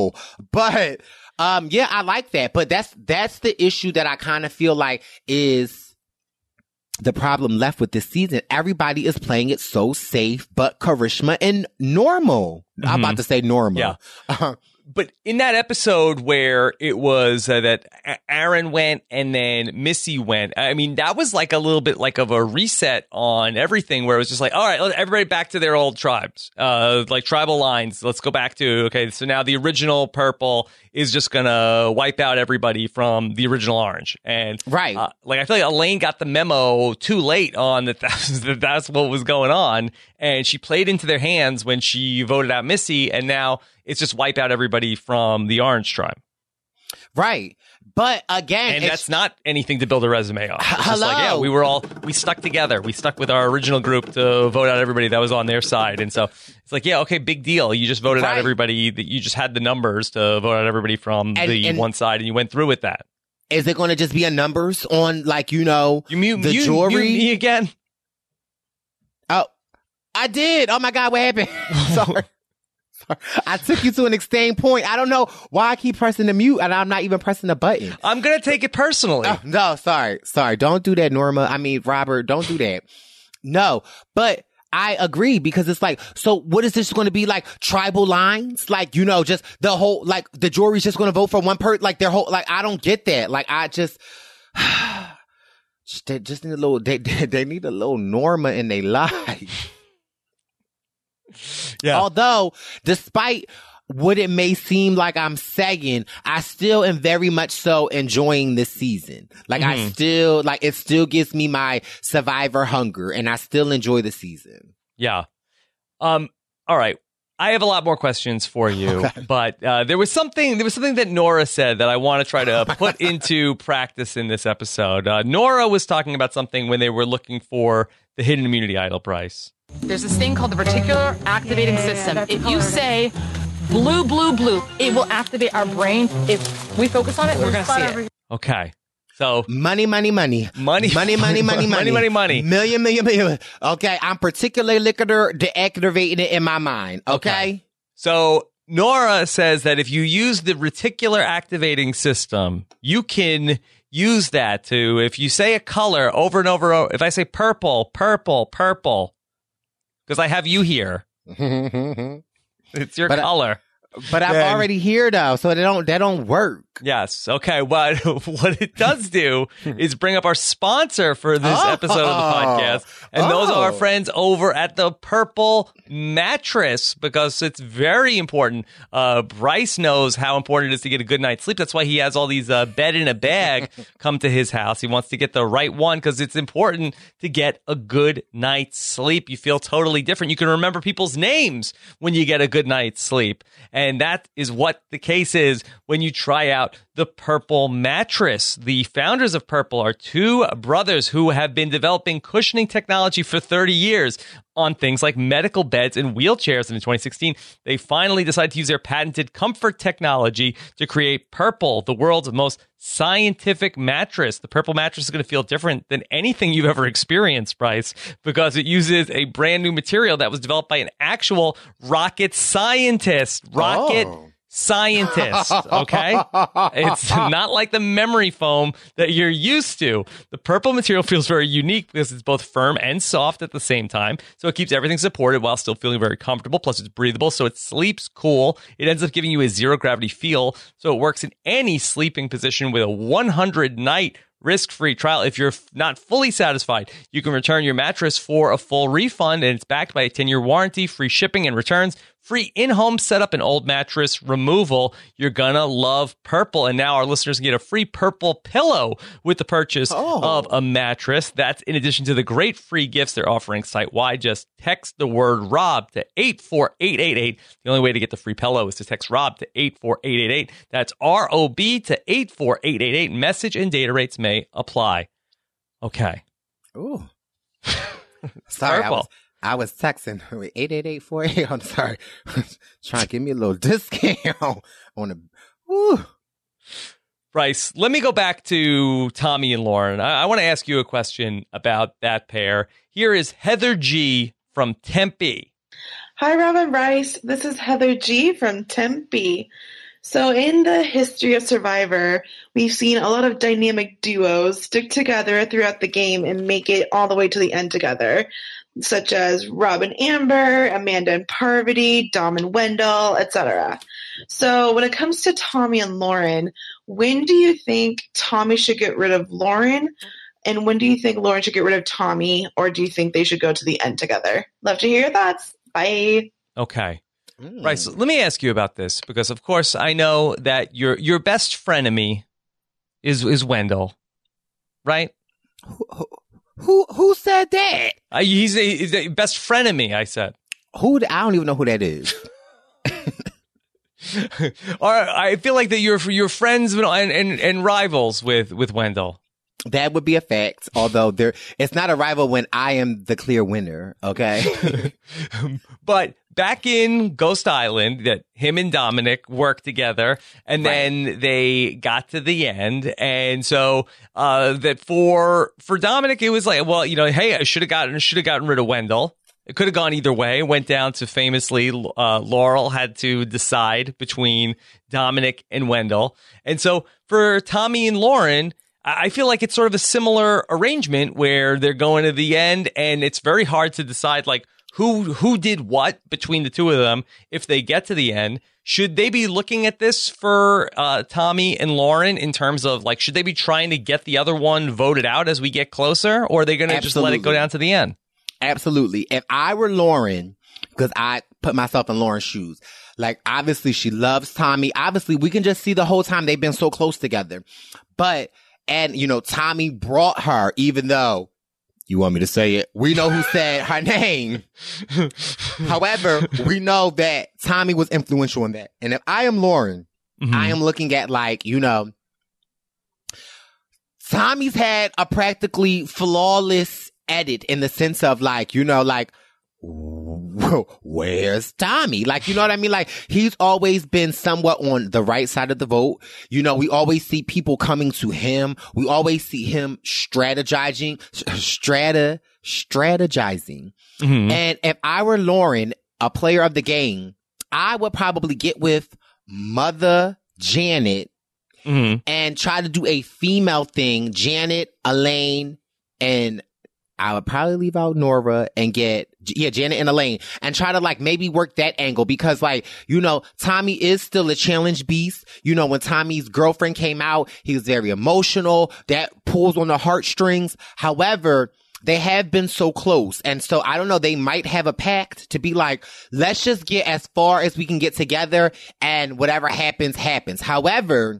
But, um, yeah, I like that. But that's, that's the issue that I kind of feel like is the problem left with this season. Everybody is playing it so safe, but charisma and normal. I'm Mhm. about to say normal. Yeah. Uh, but in that episode where it was uh, that Aaron went and then Missy went, I mean, that was like a little bit like of a reset on everything where it was just like, all right, let everybody back to their old tribes, uh, like tribal lines. Let's go back to, okay, so now the original purple is just going to wipe out everybody from the original orange. And right. Uh, like, I feel like Elaine got the memo too late on that, that's, that that's what was going on. And she played into their hands when she voted out Missy. And now it's just wipe out everybody from the orange tribe. Right. But again, and that's not anything to build a resume on. It's Hello. just like, yeah, we were all, we stuck together. We stuck with our original group to vote out everybody that was on their side. And so it's like, yeah, okay, big deal. You just voted right. out everybody that you just had the numbers to vote out everybody from and, the and, one side and you went through with that. Is it going to just be a numbers on, like, you know, you mute, the you, jury? You, me again? Oh, I did. Oh my God, what happened? Sorry. Sorry. I took you to an extreme point. I don't know why I keep pressing the mute and I'm not even pressing the button. I'm going to take it personally. Oh, no, sorry. Sorry. Don't do that, Norma. I mean, Robert, don't do that. No, but I agree because it's like, so what is this going to be like? Tribal lines? Like, you know, just the whole, like the jury's just going to vote for one person, like their whole, like, I don't get that. Like, I just, they just need a little, they, they need a little Norma in their life. Yeah. Although, despite what it may seem like I'm saying, I still am very much so enjoying this season. Like, mm-hmm. I still, like, it still gives me my survivor hunger, and I still enjoy the season. Yeah. Um. All right. I have a lot more questions for you, okay. but uh, there was something there was something that Nora said that I want to try to put into practice in this episode. Uh, Nora was talking about something when they were looking for the hidden immunity idol, Bryce. There's this thing called the reticular activating yeah, system. If you say blue, blue, blue, it will activate our brain. If we focus on it, we're going to see it. Okay. So money, money, money, money, money, money, money, money, money, money, money, million, million, million. Okay, I'm particularly deactivating it in my mind. Okay? okay. So Nora says that if you use the reticular activating system, you can use that to, if you say a color over and over, if I say purple, purple, purple, because I have you here, it's your but color. I, but I'm then, already here though, so they don't they don't work. Yes. Okay. But what it does do is bring up our sponsor for this oh, episode of the podcast. And oh. those are our friends over at the Purple Mattress, because it's very important. Uh, Bryce knows how important it is to get a good night's sleep. That's why he has all these uh, bed in a bag come to his house. He wants to get the right one because it's important to get a good night's sleep. You feel totally different. You can remember people's names when you get a good night's sleep. And that is what the case is when you try out the Purple Mattress. The founders of Purple are two brothers who have been developing cushioning technology for thirty years on things like medical beds and wheelchairs. And in twenty sixteen, they finally decided to use their patented comfort technology to create Purple, the world's most scientific mattress. The Purple Mattress is going to feel different than anything you've ever experienced, Bryce, because it uses a brand new material that was developed by an actual rocket scientist. Rocket oh. scientist, okay? It's not like the memory foam that you're used to. The purple material feels very unique because it's both firm and soft at the same time, so it keeps everything supported while still feeling very comfortable. Plus, it's breathable, so it sleeps cool. It ends up giving you a zero-gravity feel, so it works in any sleeping position with a one hundred night risk-free trial. If you're not fully satisfied, you can return your mattress for a full refund, and it's backed by a ten-year warranty, free shipping and returns, free in-home setup and old mattress removal. You're gonna love Purple. And now our listeners can get a free Purple pillow with the purchase oh. of a mattress. That's in addition to the great free gifts they're offering site-wide. Just text the word ROB to eight four eight eight eight. The only way to get the free pillow is to text ROB to eight four eight eight eight. That's R O B to eight four eight eight eight. Message and data rates may apply. Okay. Ooh. Sorry, I was, I was texting eight eight eight four eight. I'm sorry. Trying to give me a little discount on the. Ooh. Bryce, let me go back to Tommy and Lauren. I, I want to ask you a question about that pair. Here is Heather G from Tempe. Hi, Rob and Bryce. This is Heather G from Tempe. So in the history of Survivor, we've seen a lot of dynamic duos stick together throughout the game and make it all the way to the end together, such as Rob and Amber, Amanda and Parvati, Dom and Wendell, et cetera. So when it comes to Tommy and Lauren, when do you think Tommy should get rid of Lauren? And when do you think Lauren should get rid of Tommy? Or do you think they should go to the end together? Love to hear your thoughts. Bye. Okay. Mm. Right. So let me ask you about this, because of course I know that your your best frenemy is is Wendell, right? Who who, who said that? Uh, he's, a, he's a best frenemy. I said. Who? I don't even know who that is. Or I feel like that you're you're friends and and, and rivals with with Wendell. That would be a fact, although there it's not a rival when I am the clear winner, okay? But back in Ghost Island, that him and Dominic worked together, and right. then they got to the end, and so uh, that for for Dominic, it was like, well, you know, hey, I should have gotten should have gotten rid of Wendell. It could have gone either way. It went down to famously, uh, Laurel had to decide between Dominic and Wendell, and so for Tommy and Lauren, I feel like it's sort of a similar arrangement where they're going to the end, and it's very hard to decide like who who did what between the two of them if they get to the end. Should they be looking at this for uh, Tommy and Lauren in terms of like, should they be trying to get the other one voted out as we get closer, or are they going to just let it go down to the end? Absolutely. If I were Lauren, because I put myself in Lauren's shoes, like obviously she loves Tommy. Obviously we can just see the whole time they've been so close together, but. And, you know, Tommy brought her, even though, you want me to say it, we know who said her name. However, we know that Tommy was influential in that. And if I am Lauren, mm-hmm. I am looking at like, you know, Tommy's had a practically flawless edit in the sense of like, you know, like, where's Tommy? Like, you know what I mean? Like, he's always been somewhat on the right side of the vote. You know, we always see people coming to him. We always see him strategizing, strata, strategizing. Mm-hmm. And if I were Lauren, a player of the game, I would probably get with Mother Janet mm-hmm. and try to do a female thing. Janet, Elaine, and I would probably leave out Nora and get, yeah, Janet and Elaine and try to like maybe work that angle because like, you know, Tommy is still a challenge beast. You know, when Tommy's girlfriend came out, he was very emotional. That pulls on the heartstrings. However, they have been so close. And so I don't know, they might have a pact to be like, let's just get as far as we can get together and whatever happens, happens. However,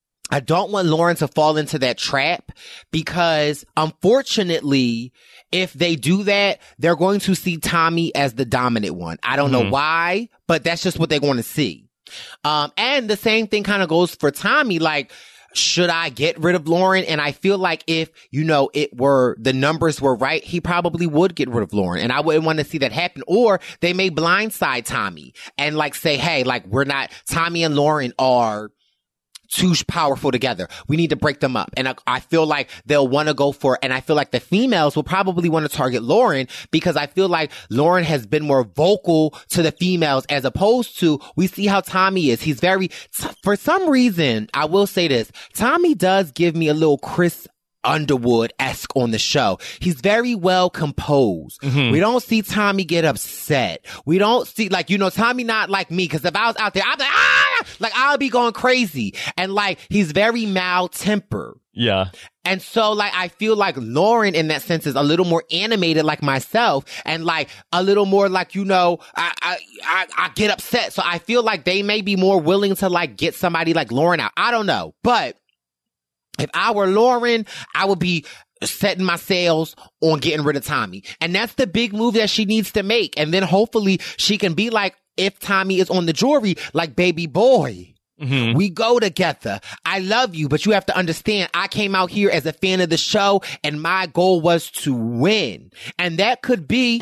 I don't want Lauren to fall into that trap because unfortunately, if they do that, they're going to see Tommy as the dominant one. I don't mm-hmm. know why, but that's just what they're going to see. Um, and the same thing kind of goes for Tommy. Like, should I get rid of Lauren? And I feel like if, you know, it were, the numbers were right, he probably would get rid of Lauren. And I wouldn't want to see that happen. Or they may blindside Tommy and like say, hey, like we're not, Tommy and Lauren are too powerful together. We need to break them up. And I, I feel like they'll want to go for, and I feel like the females will probably want to target Lauren because I feel like Lauren has been more vocal to the females as opposed to, we see how Tommy is. He's very, t- for some reason, I will say this, Tommy does give me a little Chris Underwood-esque on the show. He's very well composed. Mm-hmm. We don't see Tommy get upset. We don't see, like, you know, Tommy not like me, because if I was out there, I'd be like, ah! Like, I'll be going crazy. And, like, he's very mild-tempered. Yeah. And so, like, I feel like Lauren, in that sense, is a little more animated like myself and, like, a little more, like, you know, I, I, I, I get upset. So I feel like they may be more willing to, like, get somebody like Lauren out. I don't know. But if I were Lauren, I would be setting my sails on getting rid of Tommy. And that's the big move that she needs to make. And then hopefully she can be like, if Tommy is on the jury, like, baby boy, mm-hmm. we go together. I love you, but you have to understand, I came out here as a fan of the show and my goal was to win. And that could be,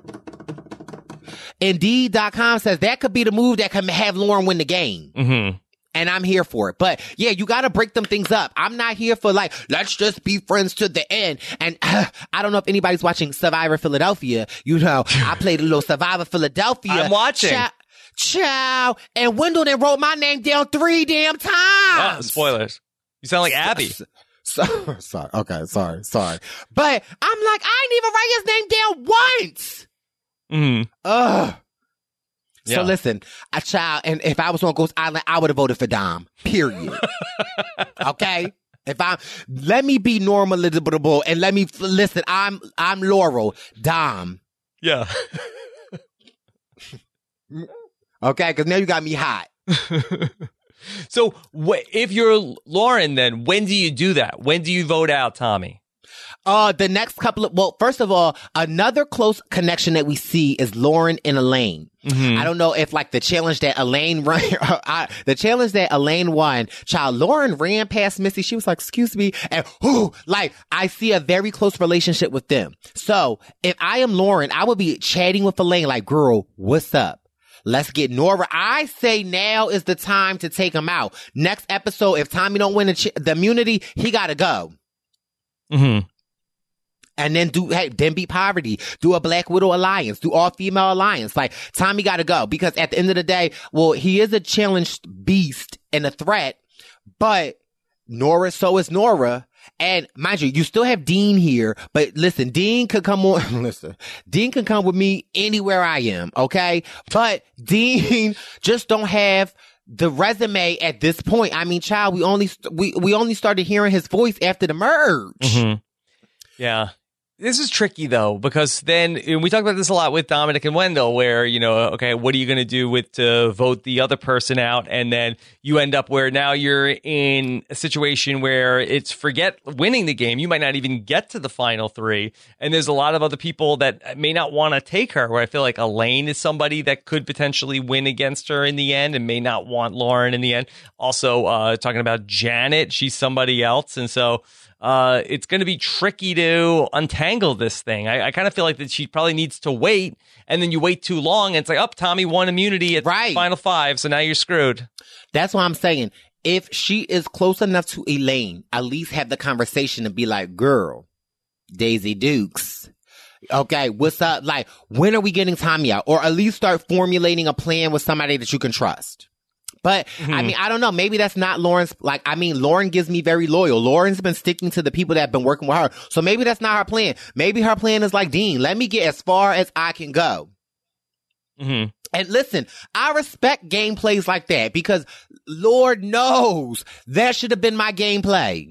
Indeed dot com says that could be the move that can have Lauren win the game. Mm-hmm. And I'm here for it. But yeah, you got to break them things up. I'm not here for like, let's just be friends to the end. And uh, I don't know if anybody's watching Survivor Philadelphia. You know, I played a little Survivor Philadelphia. I'm watching. Cha- Ciao. And Wendell then wrote my name down three damn times. Oh, spoilers. You sound like Abby. So, sorry. Okay, sorry, sorry. But I'm like, I didn't even write his name down once. Mm-hmm. Ugh. Yeah. So listen, a child, and if I was on Ghost Island, I would have voted for Dom. Period. Okay? If I let me be normal, and let me listen. I'm I'm Laurel. Dom. Yeah. Okay, because now you got me hot. So wh- if you're Lauren, then when do you do that? When do you vote out Tommy? Uh, the next couple of, well, first of all, another close connection that we see is Lauren and Elaine. Mm-hmm. I don't know if like the challenge that Elaine ran, I, the challenge that Elaine won, child, Lauren ran past Missy. She was like, excuse me. And whoo, like I see a very close relationship with them. So if I am Lauren, I would be chatting with Elaine like, girl, what's up? Let's get Nora. I say now is the time to take him out. Next episode, if Tommy don't win the, ch- the immunity, he gotta go. Mm-hmm. And then do, hey, then beat poverty. Do a Black Widow alliance. Do all female alliance. Like, Tommy gotta go. Because at the end of the day, well, he is a challenged beast and a threat, but Nora, so is Nora. And mind you, you still have Dean here, but listen, Dean could come on, listen, Dean can come with me anywhere I am, okay? But Dean just don't have the resume at this point. I mean, child, we only, we, we only started hearing his voice after the merge. Mm-hmm. Yeah. This is tricky, though, because then and we talk about this a lot with Dominic and Wendell, where, you know, okay, what are you going to do with to vote the other person out? And then you end up where now you're in a situation where it's forget winning the game. You might not even get to the final three. And there's a lot of other people that may not want to take her, where I feel like Elaine is somebody that could potentially win against her in the end and may not want Lauren in the end. Also, uh, talking about Janet, she's somebody else. And so Uh, it's going to be tricky to untangle this thing. I, I kind of feel like that she probably needs to wait, and then you wait too long, and it's like, oh, Tommy won immunity at right. the final five, so now you're screwed. That's what I'm saying. If she is close enough to Elaine, at least have the conversation and be like, girl, Daisy Dukes. Okay, what's up? Like, when are we getting Tommy out? Or at least start formulating a plan with somebody that you can trust. But, mm-hmm. I mean, I don't know. Maybe that's not Lauren's, like, I mean, Lauren gives me very loyal. Lauren's been sticking to the people that have been working with her. So maybe that's not her plan. Maybe her plan is like, Dean, let me get as far as I can go. Mm-hmm. And listen, I respect gameplays like that because Lord knows that should have been my gameplay.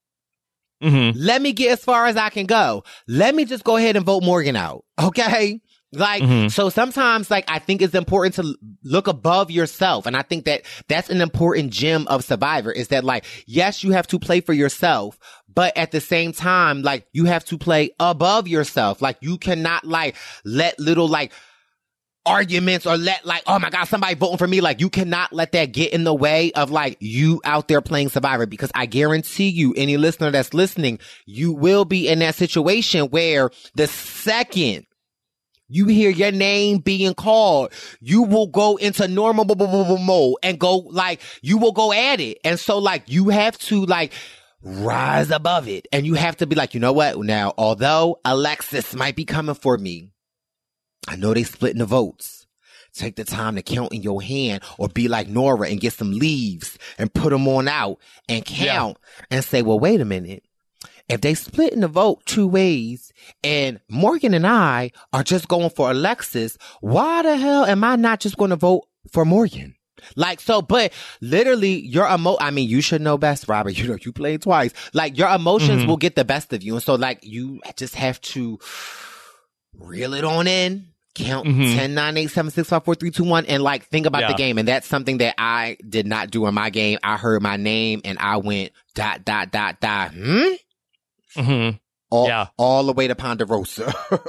Mm-hmm. Let me get as far as I can go. Let me just go ahead and vote Morgan out. Okay? Like, mm-hmm. so sometimes, like, I think it's important to look above yourself. And I think that that's an important gem of Survivor is that, like, yes, you have to play for yourself, but at the same time, like, you have to play above yourself. Like, you cannot, like, let little, like, arguments or let, like, oh my God, somebody voting for me. Like, you cannot let that get in the way of, like, you out there playing Survivor, because I guarantee you, any listener that's listening, you will be in that situation where the second you hear your name being called, you will go into normal mode and go, like, you will go at it. And so, like, you have to, like, rise above it. And you have to be like, you know what? Now, although Alexis might be coming for me, I know they splitting the votes. Take the time to count in your hand, or be like Nora and get some leaves and put them on out and count yeah. and say, well, wait a minute. If they split in the vote two ways and Morgan and I are just going for Alexis, why the hell am I not just going to vote for Morgan? Like, so, but literally your emo, I mean, you should know best, Robert. You know, you played twice. Like, your emotions mm-hmm. will get the best of you. And so, like, you just have to reel it on in, count mm-hmm. ten, nine, eight, seven, six, five, four, three, two, one, and, like, think about yeah. the game. And that's something that I did not do in my game. I heard my name and I went dot, dot, dot, dot. Hmm? Mm-hmm. All, yeah. all the way to Ponderosa.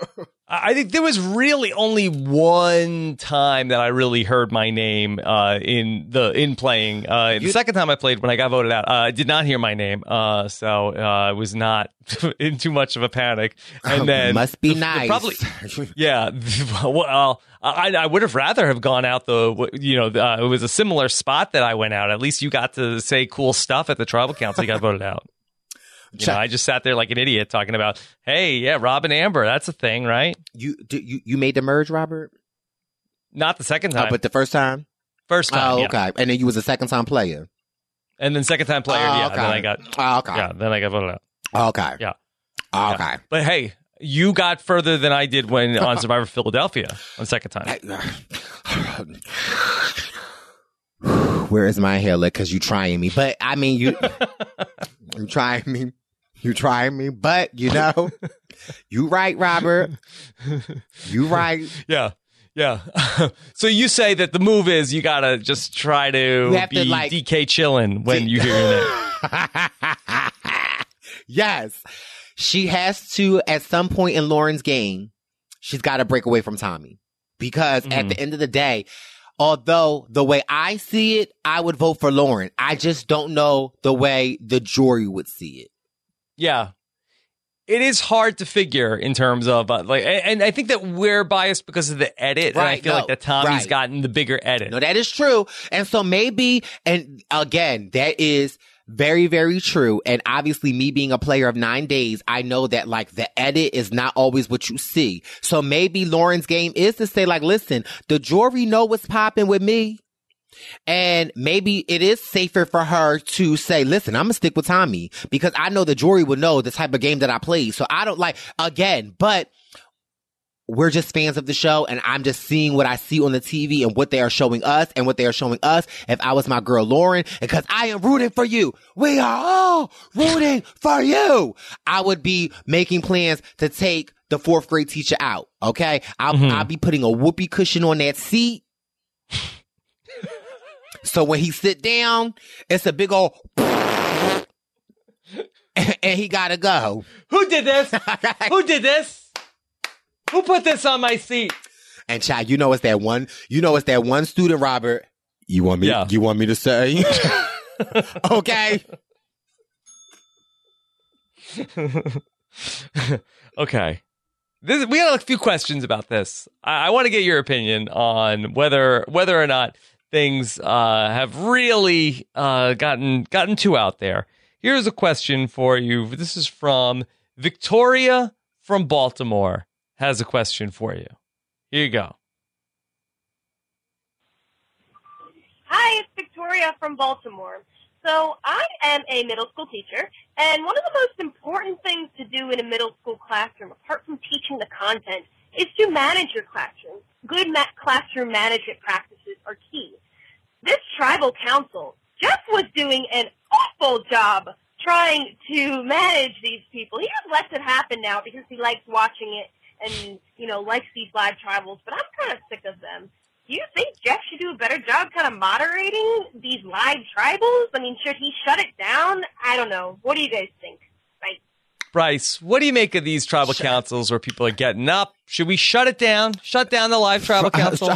I think there was really only one time that I really heard my name uh, in the in playing. Uh, the second time I played, when I got voted out, uh, I did not hear my name, uh, so uh, I was not in too much of a panic. And then must be the, nice. The probably, yeah. Well, I, I would have rather have gone out the. You know, uh, it was a similar spot that I went out. At least you got to say cool stuff at the tribal council. You got voted out. You know, I just sat there like an idiot talking about, hey, yeah, Rob and Amber, that's a thing, right? You do, you you made the merge, Robert? Not the second time. Oh, but the first time? First time, Oh, yeah. okay. And then you was a second time player. And then second time player, Oh, yeah. okay. And then I got, Oh, okay. yeah, then I got voted out. Okay. Yeah. Okay. Yeah. But hey, you got further than I did when on Survivor Philadelphia on the second time. Where is my hair? Because you trying me. But, I mean, you you trying me. You trying me. But, you know, you right, Robert. You right. Yeah. Yeah. So you say that the move is you got to just try to You have be to, like- D K chilling when you hear that. Yes. She has to, at some point in Lauren's game, she's got to break away from Tommy. Because Mm-hmm. at the end of the day, although the way I see it, I would vote for Lauren. I just don't know the way the jury would see it. Yeah. It is hard to figure in terms of uh, like, and, and I think that we're biased because of the edit. and I Right, feel no, like that Tommy's right. gotten the bigger edit. No, that is true. And so maybe, and again, that is very, very true. And obviously me being a player of nine days, I know that like the edit is not always what you see. So maybe Lauren's game is to say like, listen, the jury know what's popping with me. And maybe it is safer for her to say, listen, I'm going to stick with Tommy because I know the jury would know the type of game that I play. So I don't like, again, but we're just fans of the show and I'm just seeing what I see on the T V and what they are showing us and what they are showing us. If I was my girl Lauren, because I am rooting for you. We are all rooting for you. I would be making plans to take the fourth grade teacher out. Okay. I'll, Mhm. I'll be putting a whoopee cushion on that seat. So when he sit down, it's a big old, and, and he gotta go. Who did this? Who did this? Who put this on my seat? And child, you know it's that one. You know it's that one student, Robert. You want me? Yeah. You want me to say? Okay. Okay. This, we got a few questions about this. I, I want to get your opinion on whether whether or not things uh, have really uh, gotten gotten too out there. Here's a question for you. This is from Victoria from Baltimore. Has a question for you. Here you go. Hi, it's Victoria from Baltimore. So I am a middle school teacher, and one of the most important things to do in a middle school classroom, apart from teaching the content, is to manage your classroom. Good ma- classroom management practices are key. This tribal council, Jeff was doing an awful job trying to manage these people. He just lets it happen now because he likes watching it and, you know, likes these live tribals, but I'm kind of sick of them. Do you think Jeff should do a better job kind of moderating these live tribals? I mean, should he shut it down? I don't know. What do you guys think? Bye. Bryce, what do you make of these tribal councils where people are getting up? Should we shut it down? Shut down the live tribal council?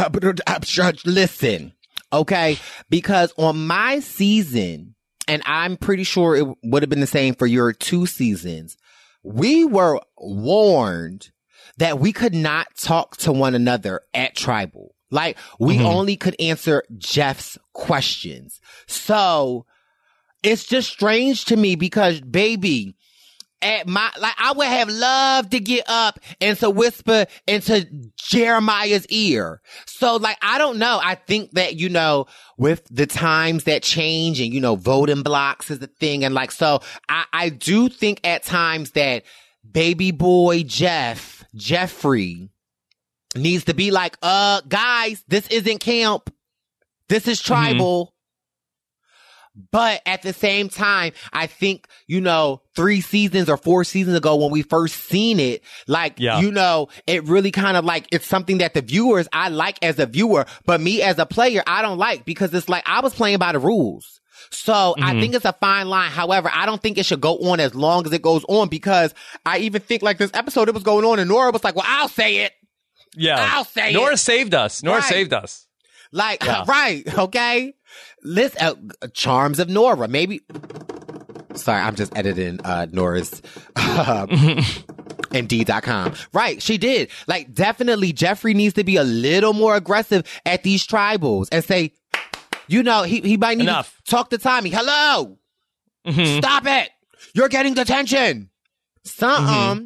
Listen, okay? Because on my season, and I'm pretty sure it would have been the same for your two seasons, we were warned that we could not talk to one another at tribal. Like, we Mhm. only could answer Jeff's questions. So, it's just strange to me because, baby, at my, like, I would have loved to get up and to whisper into Jeremiah's ear. So, like, I don't know. I think that, you know, with the times that change and, you know, voting blocks is a thing. And like, so I, I do think at times that baby boy Jeff, Jeffrey needs to be like, uh, guys, this isn't camp. This is tribal. Mm-hmm. But at the same time, I think, you know, three seasons or four seasons ago when we first seen it, like, Yeah. you know, it really kind of like, it's something that the viewers, I like as a viewer, but me as a player, I don't like because it's like, I was playing by the rules. So I Mhm. think it's a fine line. However, I don't think it should go on as long as it goes on because I even think like this episode, it was going on and Nora was like, well, I'll say it. Yeah. I'll say Nora it. saved us. Nora Right. saved us. Like, Yeah. right, okay? Listen, uh, Charms of Nora, maybe. Sorry, I'm just editing uh, Nora's uh, Indeed dot com. Right, she did. Like, definitely Jeffrey needs to be a little more aggressive at these tribals and say, you know, he, he might need Enough. to talk to Tommy. Hello, Mhm. stop it. You're getting detention. Something. Mm-hmm.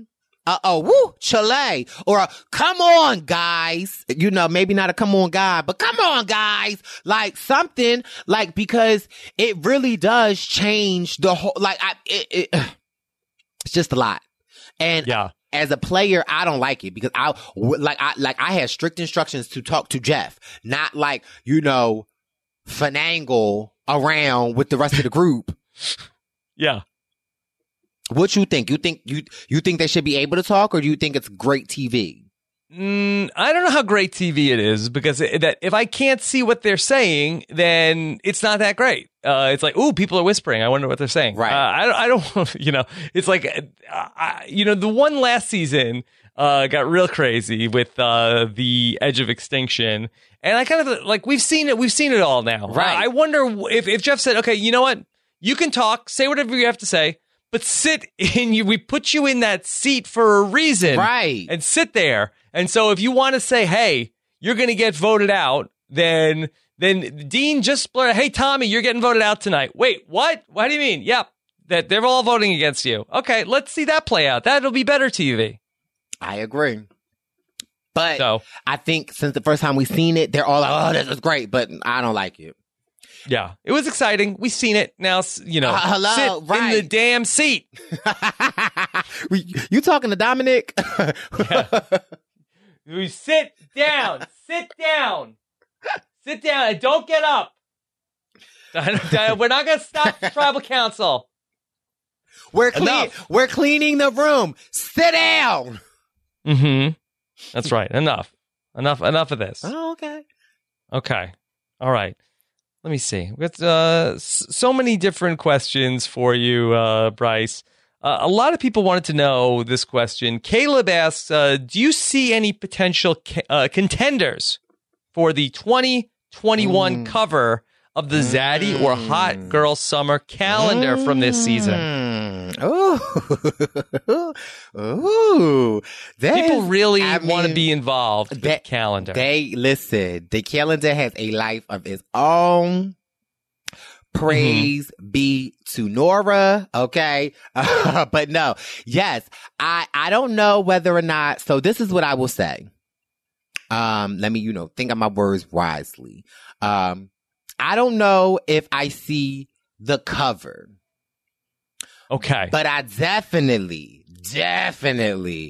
Uh oh, woo, Chile, or a, come on, guys. You know, maybe not a come on, guy, but come on, guys. Like something, like because it really does change the whole. Like, I, it, it, it's just a lot, and yeah. As a player, I don't like it because I like I like I had strict instructions to talk to Jeff, not like you know, finagle around with the rest of the group. Yeah. What you think? You think you you think they should be able to talk, or do you think it's great T V? Mm, I don't know how great T V it is because it, that if I can't see what they're saying, then it's not that great. Uh, it's like, ooh, people are whispering. I wonder what they're saying. Right. Uh, I don't. I don't. You know, it's like, uh, I, you know, the one last season uh, got real crazy with uh, the Edge of Extinction, and I kind of like we've seen it. We've seen it all now. Right. Uh, I wonder if if Jeff said, okay, you know what, you can talk, say whatever you have to say. But sit in you. We put you in that seat for a reason, right? And sit there. And so, if you want to say, "Hey, you're going to get voted out," then then Dean just blurted, "Hey, Tommy, you're getting voted out tonight." Wait, what? What do you mean? Yep, that they're all voting against you. Okay, let's see that play out. That'll be better T V. I agree. But so, I think since the first time we've seen it, they're all like, "Oh, this is great," but I don't like it. Yeah, it was exciting. We've seen it now. You know, uh, hello, sit right. in the damn seat. You talking to Dominic? Yeah. You sit down. Sit down. Sit down and don't get up. We're not going to stop the tribal council. We're clean. We're cleaning the room. Sit down. Mm-hmm. That's right. Enough. Enough. Enough of this. Oh, okay. Okay. All right. Let me see. We've got uh, so many different questions for you, uh, Bryce. Uh, a lot of people wanted to know this question. Caleb asks, uh, do you see any potential ca- uh, contenders for the twenty twenty-one mm. cover of the Zaddy mm. or Hot Girl Summer calendar mm. from this season? Ooh. Ooh. People really want to be involved with the calendar. They, listen, the calendar has a life of its own. Praise mm-hmm. be to Nora, okay? Uh, but no, yes, I, I don't know whether or not, so this is what I will say. Um, let me, you know, think of my words wisely. Um, I don't know if I see the cover. Okay. But I definitely, definitely,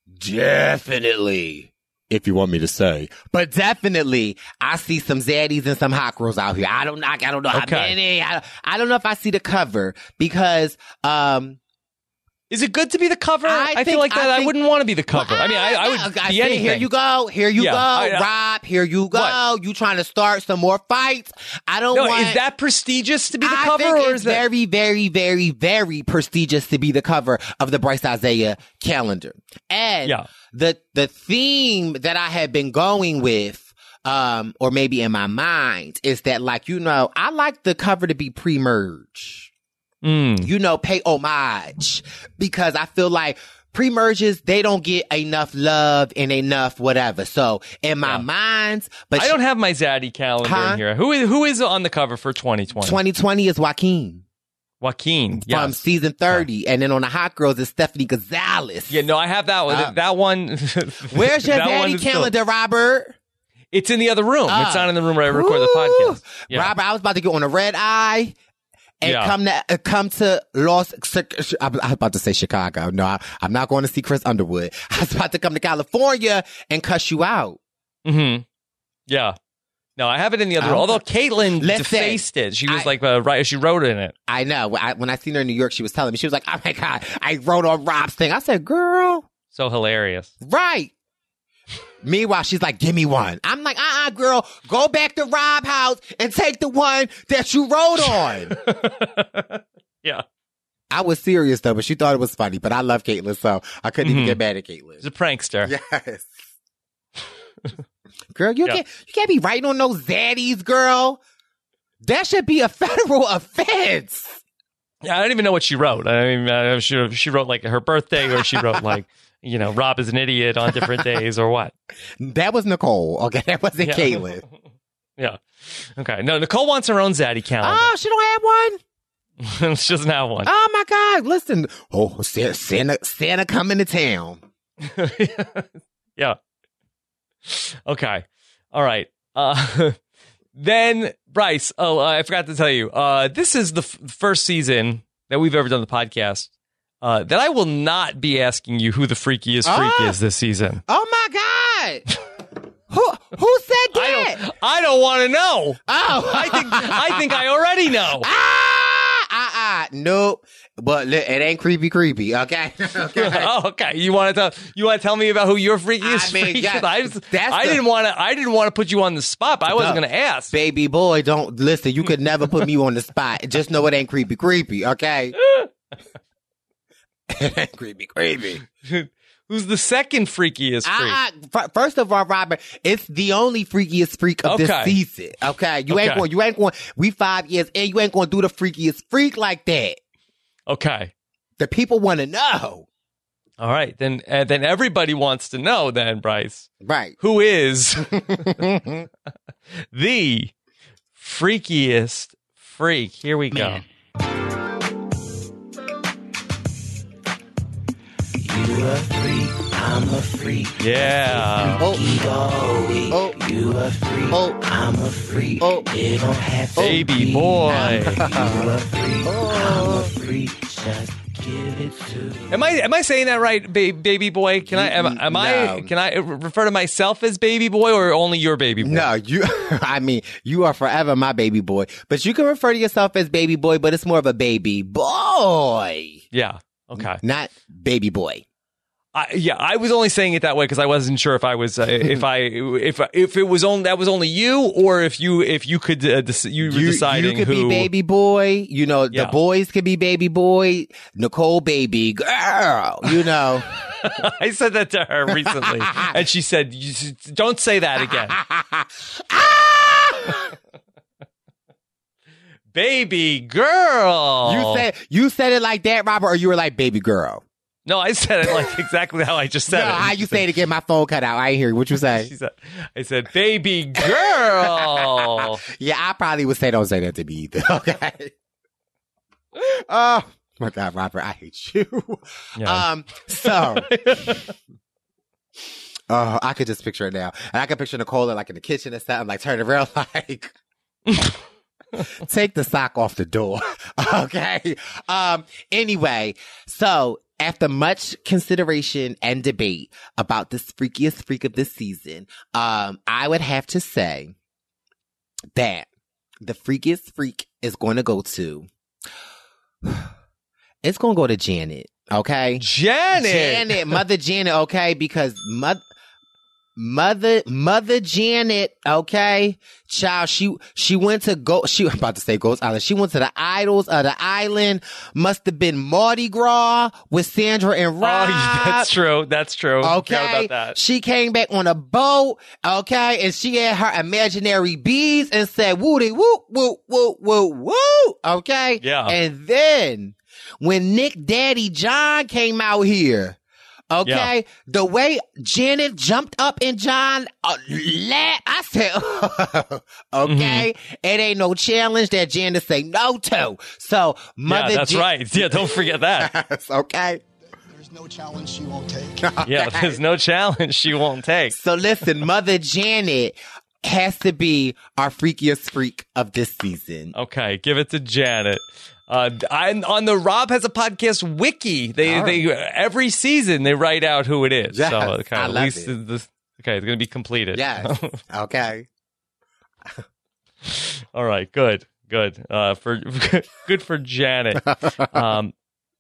definitely, if you want me to say, but definitely, I see some zaddies and some hot girls out here. I don't, I, I don't know okay. how many. I, I don't know if I see the cover because, um, is it good to be the cover? I, I think, feel like that. I, I think, wouldn't want to be the cover. Well, I mean, I, I would I, be I anything. Here you go. Here you yeah, go, I, I, Rob. Here you go. What? You trying to start some more fights? I don't no, want. Is that prestigious to be the I cover, think or it's is that very, very, very, very prestigious to be the cover of the Bryce Isaiah calendar? And yeah. the the theme that I had been going with, um, or maybe in my mind, is that like you know, I like the cover to be pre-merge. Mm. You know, pay homage because I feel like pre-merges, they don't get enough love and enough whatever. So in my yeah. mind, but I don't have my Zaddy calendar huh? in here. Who is who is on the cover for twenty twenty? twenty twenty is Joaquin. Joaquin, from yes. season thirty, yeah. and then on the Hot Girls is Stephanie Gonzalez. Yeah, no, I have that one. Uh, that one. Where's your Zaddy calendar, still... Robert? It's in the other room. Uh, it's not in the room where I record ooh. the podcast. Yeah. Robert, I was about to go on a red eye. And yeah. come to uh, come to Los. I was about to say Chicago. No, I, I'm not going to see Chris Underwood. I was about to come to California and cuss you out. Hmm. Yeah. No, I have it in the other. Um, although Caitlin defaced it, she was I, like, uh, right. She wrote in it. I know. I, when I seen her in New York, she was telling me she was like, "Oh my god, I wrote on Rob's thing." I said, "Girl, so hilarious." Right. Meanwhile, she's like, give me one. I'm like, uh-uh, girl, go back to Rob House and take the one that you wrote on. Yeah. I was serious, though, but she thought it was funny. But I love Caitlin, so I couldn't mm-hmm. even get mad at Caitlin. She's a prankster. Yes. Girl, you, yeah. can't, you can't be writing on those zaddies, girl. That should be a federal offense. Yeah, I don't even know what she wrote. I mean, uh, she, she wrote, like, her birthday, or she wrote, like... You know, Rob is an idiot on different days or what? That was Nicole. Okay, that wasn't yeah. Caitlin. Yeah. Okay. No, Nicole wants her own Zaddy calendar. Oh, she don't have one? She doesn't have one. Oh my God! Listen, oh Santa, Santa, Santa coming to town. Yeah. Okay. All right. Uh, then Bryce. Oh, uh, I forgot to tell you. Uh, this is the f- first season that we've ever done the podcast uh, that I will not be asking you who the freakiest freak Ah. is this season. Oh my God! who who said that? I don't. I don't want to know. Oh, I think. I think I already know. Ah, ah, ah. Nope. But li- it ain't creepy, creepy. Okay. okay. Oh, okay. You want to tell? You want to tell me about who your freakiest I mean, freak yeah, is? I, just, that's I the- didn't want to. I didn't want to put you on the spot. But I wasn't No. going to ask. Baby boy, don't listen. You could never put me on the spot. Just know it ain't creepy, creepy. Okay. It ain't creepy, creepy. Who's the second freakiest freak? I, I, f- first of all, Robert, it's the only freakiest freak of Okay. this season. Okay, you ain't Okay. going. You ain't going. We five years in. You ain't going to do the freakiest freak like that. Okay. The people want to know. All right. Then, uh, then everybody wants to know. Then, Bryce, Right. who is the freakiest freak? Here we go. You a freak, I'm a freak. Yeah. Oh, Oh, oh, you a freak, oh, I'm a freak. oh. It don't have to Baby be. boy. You a freak, I'm a freak. Just give it to me. Am I am I saying that right, ba- baby boy? Can I am, am I No. can I refer to myself as baby boy or only your baby boy? No, you. I mean, you are forever my baby boy. But you can refer to yourself as baby boy, but it's more of a baby boy, Yeah. Okay. not baby boy. I, yeah, I was only saying it that way because I wasn't sure if I was uh, if I if if it was only that was only you or if you if you could uh, dec- you were You, deciding you could who. be baby boy. You know, Yeah. the boys could be baby boy. Nicole, baby girl. You know. I said that to her recently, and she said, "You s- "Don't say that again." Baby girl. You said you said it like that, Robert, or you were like baby girl. no. I said it like exactly how I just said No, it. how you say it again? My phone cut out. I ain't hear you. What you say? She said, I said, baby girl. Yeah, I probably would say don't say that to me either. Okay. Oh my God, Robert, I hate you. Yeah. Um, so oh, I could just picture it now. And I can picture Nicole like in the kitchen and stuff, like turning around like take the sock off the door. Okay. Um, anyway, so after much consideration and debate about this freakiest freak of this season, um, I would have to say that the freakiest freak is going to go to, it's going to go to Janet. Okay. Janet. Janet, Mother Janet. Okay. Because mother, Mother, Mother Janet, okay, child, she, she went to go, she, I'm about to say Ghost Island. She went to the idols of the island. Must have been Mardi Gras with Sandra and Rob. Oh, that's true. That's true. Forgot Okay. about that. She came back on a boat. Okay. And she had her imaginary beads and said, woody, woo, woo, woo, woo, woo. Okay. Yeah. And then when Nick Daddy John came out here, okay, Yeah. the way Janet jumped up in John, uh, la- I said, okay, Mm-hmm. it ain't no challenge that Janet say no to. So, Mother Yeah, that's Jan- right. Yeah, don't forget that. okay. There's no challenge she won't take. Yeah, there's no challenge she won't take. So listen, Mother Janet has to be our freakiest freak of this season. Okay, give it to Janet. Uh, I, on the Rob Has a Podcast wiki, they All right. they every season they write out who it is. Yes, so okay, I at love least it. this okay, it's gonna be completed. Yes. Okay. All right, good, good. Uh, for good for Janet. Um,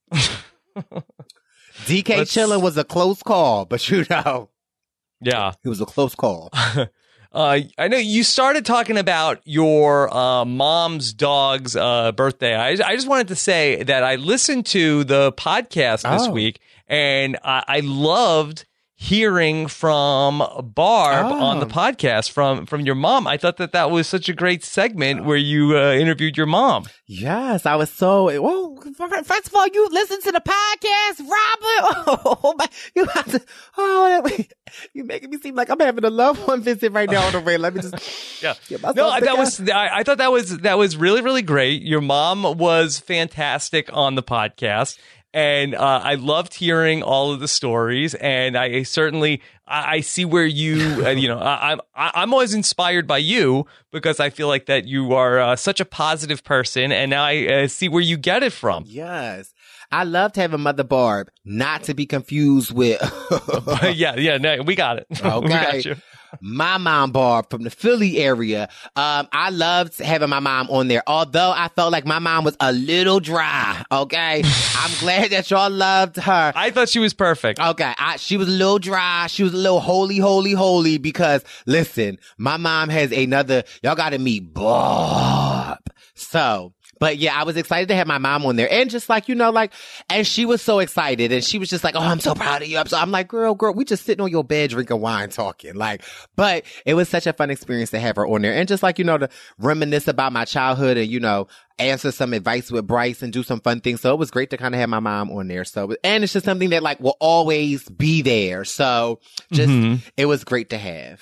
D K Let's- Chillin was a close call, but you know, yeah. it was a close call. Uh, I know you started talking about your uh, mom's dog's uh, birthday. I, I just wanted to say that I listened to the podcast this Oh. week, and I, I loved hearing from Barb Oh. on the podcast from from your mom. I thought that that was such a great segment where you uh, interviewed your mom. Yes, I was so. Well, first of all, you listen to the podcast, Robert. Oh, my, you have to. Oh, You're making me seem like I'm having a loved one visit right now on the way. Let me just yeah. get myself No, that together. was I, I thought that was that was really really great. Your mom was fantastic on the podcast. And uh, I loved hearing all of the stories, and I certainly I, I see where you uh, you know I, I'm I'm always inspired by you because I feel like that you are uh, such a positive person, and now I uh, see where you get it from. Yes, I loved having Mother Barb, not to be confused with. yeah, yeah, no, we got it. Okay. We got you. My mom, Barb, from the Philly area. Um, I loved having my mom on there, although I felt like my mom was a little dry. Okay. I'm glad that y'all loved her. I thought she was perfect. Okay. I, she was a little dry. She was a little holy, holy, holy because listen, my mom has another, y'all got to meet Barb. So. But yeah, I was excited to have my mom on there. And just like, you know, like, and she was so excited. And she was just like, oh, I'm so proud of you. I'm, so, I'm like, girl, girl, we just sitting on your bed drinking wine talking. Like, but it was such a fun experience to have her on there. And just like, you know, to reminisce about my childhood and, you know, answer some advice with Bryce and do some fun things. So it was great to kind of have my mom on there. So, and it's just something that like will always be there. So just, mm-hmm. It was great to have.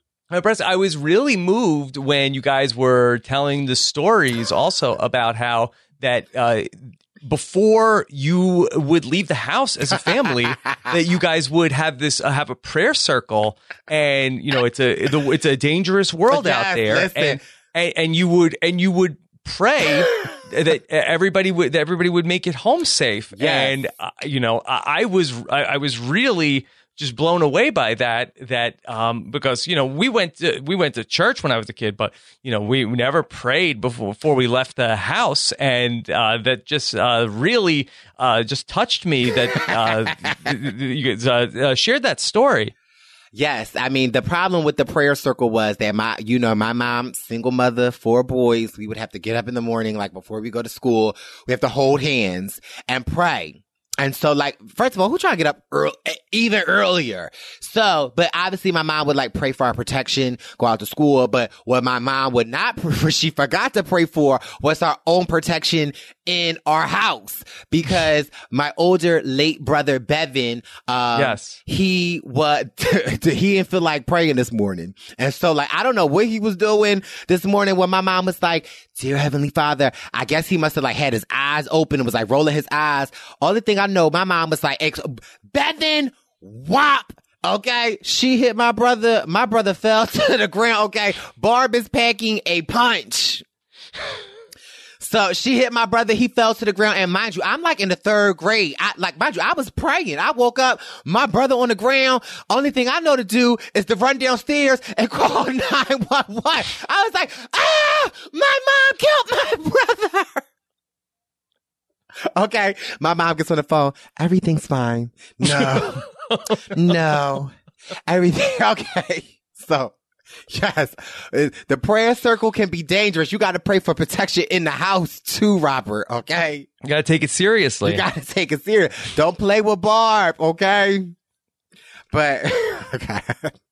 I was really moved when you guys were telling the stories also about how that uh, before you would leave the house as a family, that you guys would have this uh, have a prayer circle, and you know it's a it's a dangerous world yes, out there, and, and and you would and you would pray that everybody would that everybody would make it home safe, yes. and uh, you know I, I was I, I was really. just blown away by that, that, um, because, you know, we went to, we went to church when I was a kid, but, you know, we never prayed before, before we left the house. And, uh, that just, uh, really, uh, just touched me that, uh, you guys, uh, uh, shared that story. Yes. I mean, the problem with the prayer circle was that my, you know, my mom, single mother, four boys, we would have to get up in the morning, like before we go to school, we have to hold hands and pray. And so, like, first of all, who trying to get up early, even earlier? So, but obviously my mom would, like, pray for our protection, go out to school. But what my mom would not, what she forgot to pray for was our own protection in our house. Because my older late brother, Bevan, um, yes. he was, he didn't feel like praying this morning. And so, like, I don't know what he was doing this morning when my mom was like, dear Heavenly Father, I guess he must have, like, had his eyes open and was, like, rolling his eyes. Only thing I know, my mom was like, ex- Bevan, whop. Okay. She hit my brother. My brother fell to the ground. Okay. Barb is packing a punch. So she hit my brother. He fell to the ground. And mind you, I'm like in the third grade. I, like, mind you, I was praying. I woke up, my brother on the ground. Only thing I know to do is to run downstairs and call nine one one. I was like, ah, my mom killed my brother. Okay. My mom gets on the phone. Everything's fine. No, no, everything. Okay. So. Yes, the prayer circle can be dangerous. You got to pray for protection in the house too, Robert. Okay, you got to take it seriously. You got to take it serious. Don't play with Barb. Okay, but okay.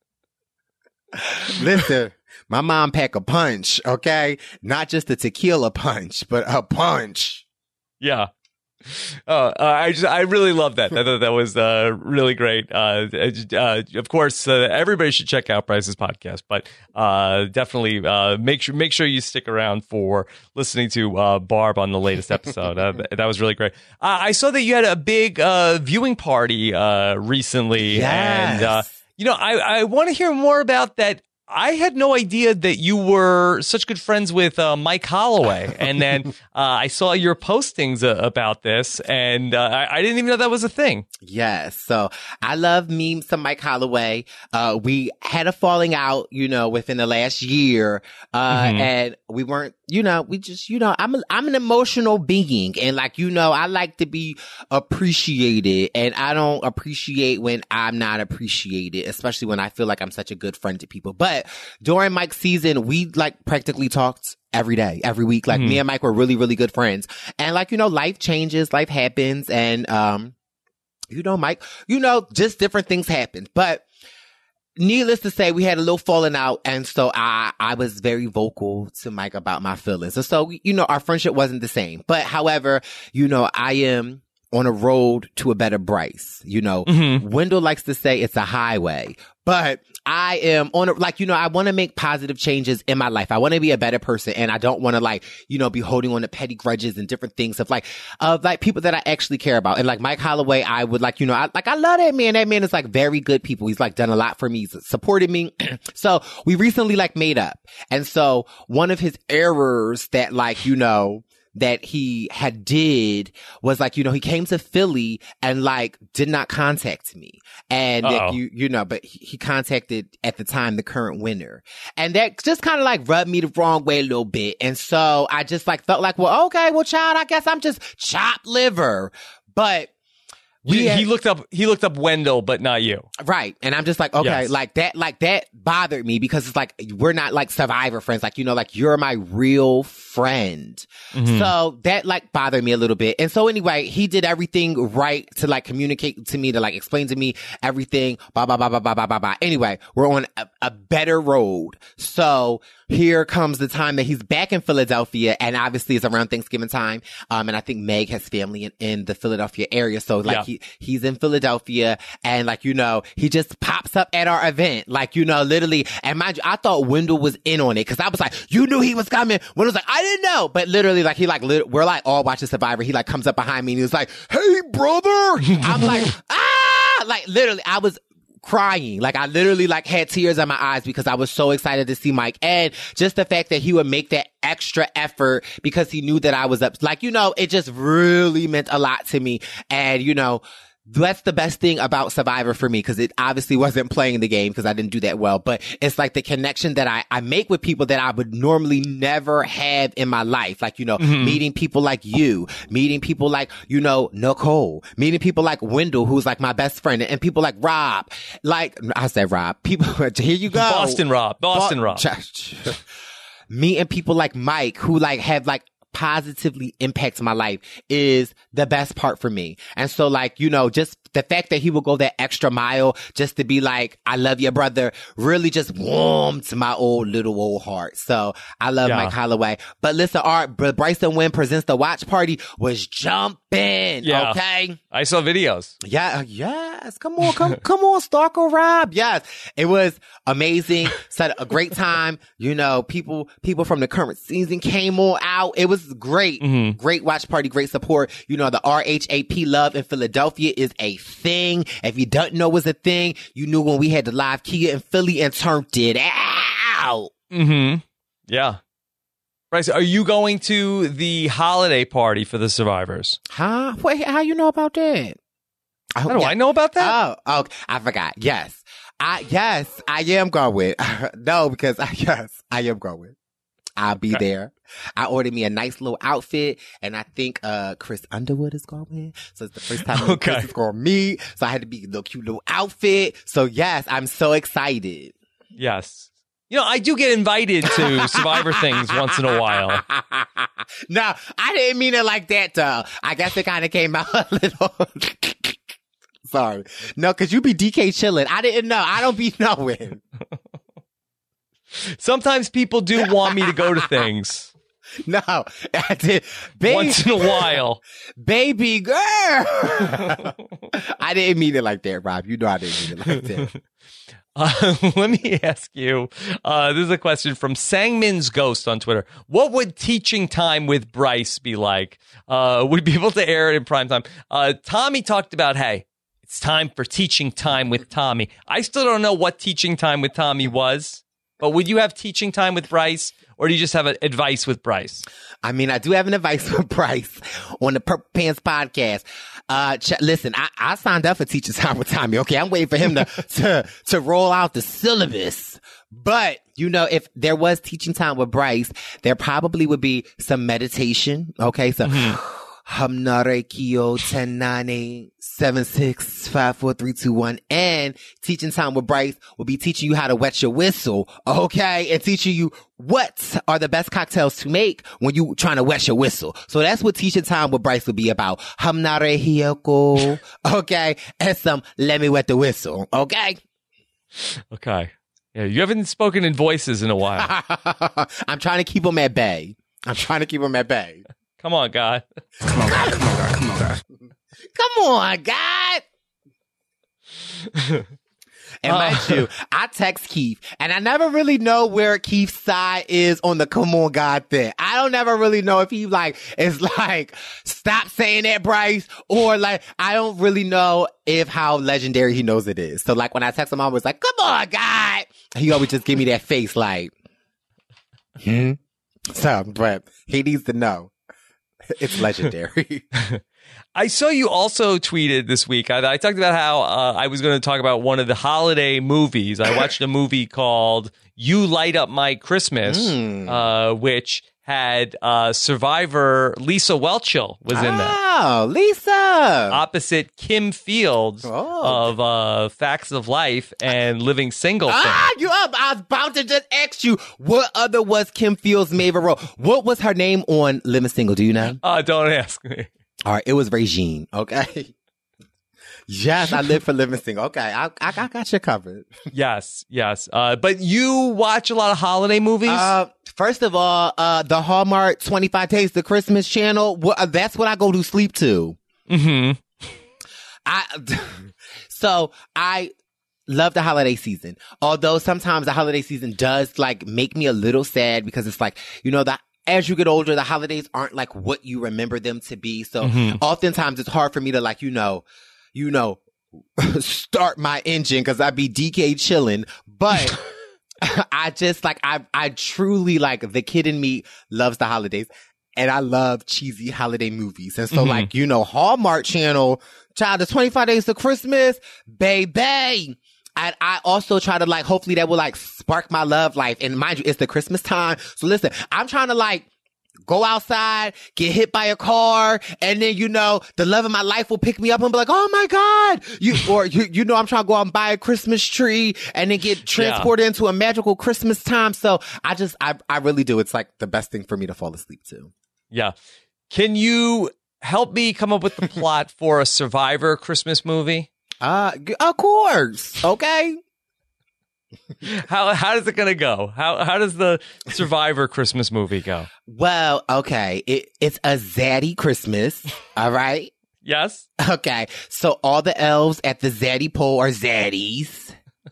Listen, my mom pack a punch. Okay, not just a tequila punch, but a punch. Yeah. Oh, uh, I just, I really love that. I thought that was uh, really great. Uh, uh, of course, uh, everybody should check out Bryce's podcast, but uh, definitely uh, make sure make sure you stick around for listening to uh, Barb on the latest episode. uh, that was really great. Uh, I saw that you had a big uh, viewing party uh, recently, yes. and uh, you know, I, I want to hear more about that. I had no idea that you were such good friends with uh, Mike Holloway. And then uh, I saw your postings uh, about this, and uh, I, I didn't even know that was a thing. Yes. So I love me some Mike Holloway. Uh, we had a falling out, you know, within the last year. Uh, mm-hmm. And we weren't, you know, we just, you know, I'm, a, I'm an emotional being. And like, you know, I like to be appreciated, and I don't appreciate when I'm not appreciated, especially when I feel like I'm such a good friend to people. But during Mike's season, we like practically talked every day, every week. Like mm-hmm. me and Mike were really, really good friends. And like, you know, life changes, life happens. And, um, you know, Mike, you know, just different things happen. But needless to say, we had a little falling out. And so I, I was very vocal to Mike about my feelings. And so, you know, our friendship wasn't the same. But however, you know, I am on a road to a better Bryce. You know, Mm-hmm. Wendell likes to say it's a highway, but I am on a, like, you know, I want to make positive changes in my life. I want to be a better person, and I don't want to, like, you know, be holding on to petty grudges and different things of like, of like people that I actually care about. And like Mike Holloway, I would like, you know, I, like, I love that man. That man is like very good people. He's like done a lot for me. He's supported me. So we recently like made up. And so one of his errors that like, you know, that he had did was like, you know, he came to Philly and like did not contact me. And that you, you know, but he, he contacted at the time the current winner. And that just kind of like rubbed me the wrong way a little bit. And so I just like felt like, well, okay, well, child, I guess I'm just chopped liver. But He, had- he looked up. He looked up Wendell, but not you. Right. And I'm just like, okay, Yes. like that, like that bothered me because it's like, we're not like Survivor friends. Like, you know, like you're my real friend. Mhm. So that like bothered me a little bit. And so anyway, he did everything right to like communicate to me, to like explain to me everything, blah, blah, blah, blah, blah, blah, blah, blah. Anyway, we're on a, a better road. So here comes the time that he's back in Philadelphia, and obviously it's around Thanksgiving time. Um, and I think Meg has family in, in the Philadelphia area. So like Yeah. he, he's in Philadelphia, and like, you know, he just pops up at our event. Like, you know, literally, and mind you, I thought Wendell was in on it, cause I was like, you knew he was coming. Wendell was like, I didn't know. But literally, like, he like, lit- we're like all watching Survivor. He like comes up behind me and he was like, hey brother. I'm like, ah, like literally, I was crying. Like I literally like had tears in my eyes because I was so excited to see Mike. And just the fact that he would make that extra effort because he knew that I was up. Like, you know, it just really meant a lot to me. And, you know, that's the best thing about Survivor for me, because it obviously wasn't playing the game because I didn't do that well. But it's like the connection that I, I make with people that I would normally never have in my life. Like, you know, Mhm. meeting people like you, meeting people like, you know, Nicole, meeting people like Wendell, who's like my best friend, and people like Rob. Like, I said Rob. People, here you go. Boston Rob. Boston Bo- Rob. Meeting people like Mike who like have like positively impacts my life is the best part for me. And so like, you know, just the fact that he will go that extra mile just to be like, I love you, brother, really just warmed my old little old heart. So I love Yeah. Mike Holloway. But listen, our Br- Bryson Wynn presents the watch party was jumping. Yeah. Okay. I saw videos. Yeah, yes. Come on, come, come on, Stalker Rob. Yes. It was amazing. Set a great time. You know, people, people from the current season came all out. It was great. Mm-hmm. Great watch party, great support. You know, the R H A P love in Philadelphia is a thing. If you don't know it's a thing, you knew when we had the live Kia in Philly and turned it out. Mm-hmm. Yeah. Bryce, are you going to the holiday party for the survivors? Huh? Wait, how you know about that? How do I know about that? Oh, okay. I forgot. Yes. I, yes, I am going. No, because I, yes, I am going. I'll be Okay. there. I ordered me a nice little outfit, and I think uh Chris Underwood is going. So it's the first time Okay. Chris is going to meet. So I had to be a little cute little outfit. So yes, I'm so excited. Yes. You know, I do get invited to Survivor things once in a while. No, I didn't mean it like that, though. I guess it kind of came out a little. Sorry. No, because you be D K chilling. I didn't know. I don't be knowing. Sometimes people do want me to go to things. No, I did. Baby, Once in a while. Baby girl. I didn't mean it like that, Rob. You know I didn't mean it like that. Uh, let me ask you, uh, this is a question from Sangmin's Ghost on Twitter. What would teaching time with Bryce be like? Uh, would be able to air it in prime time? Uh, Tommy talked about, hey, it's time for teaching time with Tommy. I still don't know what teaching time with Tommy was, but would you have teaching time with Bryce, or do you just have a, advice with Bryce? I mean, I do have an advice for Bryce on the Purple Pants podcast. Uh, ch- listen, I, I signed up for teacher time with Tommy. Okay. I'm waiting for him to, to, to roll out the syllabus. But, you know, if there was teaching time with Bryce, there probably would be some meditation. Okay. So, Hum Nare Kyo ten nine eight seven six five four three two one, and teaching time with Bryce will be teaching you how to wet your whistle, okay, and teaching you what are the best cocktails to make when you trying to wet your whistle. So that's what teaching time with Bryce will be about. Hum Nare Hyoko, okay, and some let me wet the whistle, okay. Okay. Yeah, you haven't spoken in voices in a while. I'm trying to keep them at bay. I'm trying to keep them at bay. Come on, God. Come on, God. Come on, God. Come on, God. Come on, God. And Uh. mind you, I text Keith, and I never really know where Keith's side is on the come on God thing. I don't never really know if he like is like, stop saying that, Bryce, or like, I don't really know if how legendary he knows it is. So like when I text him, I was like, come on, God. He always just give me that face like, hmm. So, but he needs to know. It's legendary. I saw you also tweeted this week. I, I talked about how uh, I was going to talk about one of the holiday movies. I watched a movie called You Light Up My Christmas, Mm. uh, which had uh, Survivor Lisa Whelchel was in that. Oh, Lisa! Opposite Kim Fields Oh. of uh, Facts of Life and Living Single. Ah, you up? I was about to just ask you, what other was Kim Fields' favorite role? What was her name on Living Single? Do you know? Uh, don't ask me. All right, it was Regine. Okay. Yes, I live for Living Single. Okay, I, I, I got you covered. Yes, yes. Uh, but you watch a lot of holiday movies? Uh, first of all, uh, the Hallmark twenty-five Days of Christmas channel, wh- uh, that's what I go to sleep to. Mm-hmm. I, so I love the holiday season. Although sometimes the holiday season does like make me a little sad because it's like, you know, that as you get older, the holidays aren't like what you remember them to be. So Mhm. oftentimes it's hard for me to like, you know, you know, start my engine because I be D K chilling. But I just like, I, I truly like the kid in me loves the holidays. And I love cheesy holiday movies. And so Mhm. like, you know, Hallmark Channel, child, the twenty-five Days of Christmas, baby. And I also try to like, hopefully that will like spark my love life. And mind you, it's the Christmas time. So listen, I'm trying to like go outside, get hit by a car, and then, you know, the love of my life will pick me up and be like, oh my God. You, or you, you know, I'm trying to go out and buy a Christmas tree and then get transported into a magical Christmas time. So I just, I, I really do. It's like the best thing for me to fall asleep to. Yeah. Can you help me come up with the plot for a Survivor Christmas movie? Uh, g- of course. Okay. How how is it gonna go? How how does the Survivor Christmas movie go? Well, okay. It, it's a zaddy Christmas. All right. Yes. Okay. So all the elves at the zaddy pole are zaddies.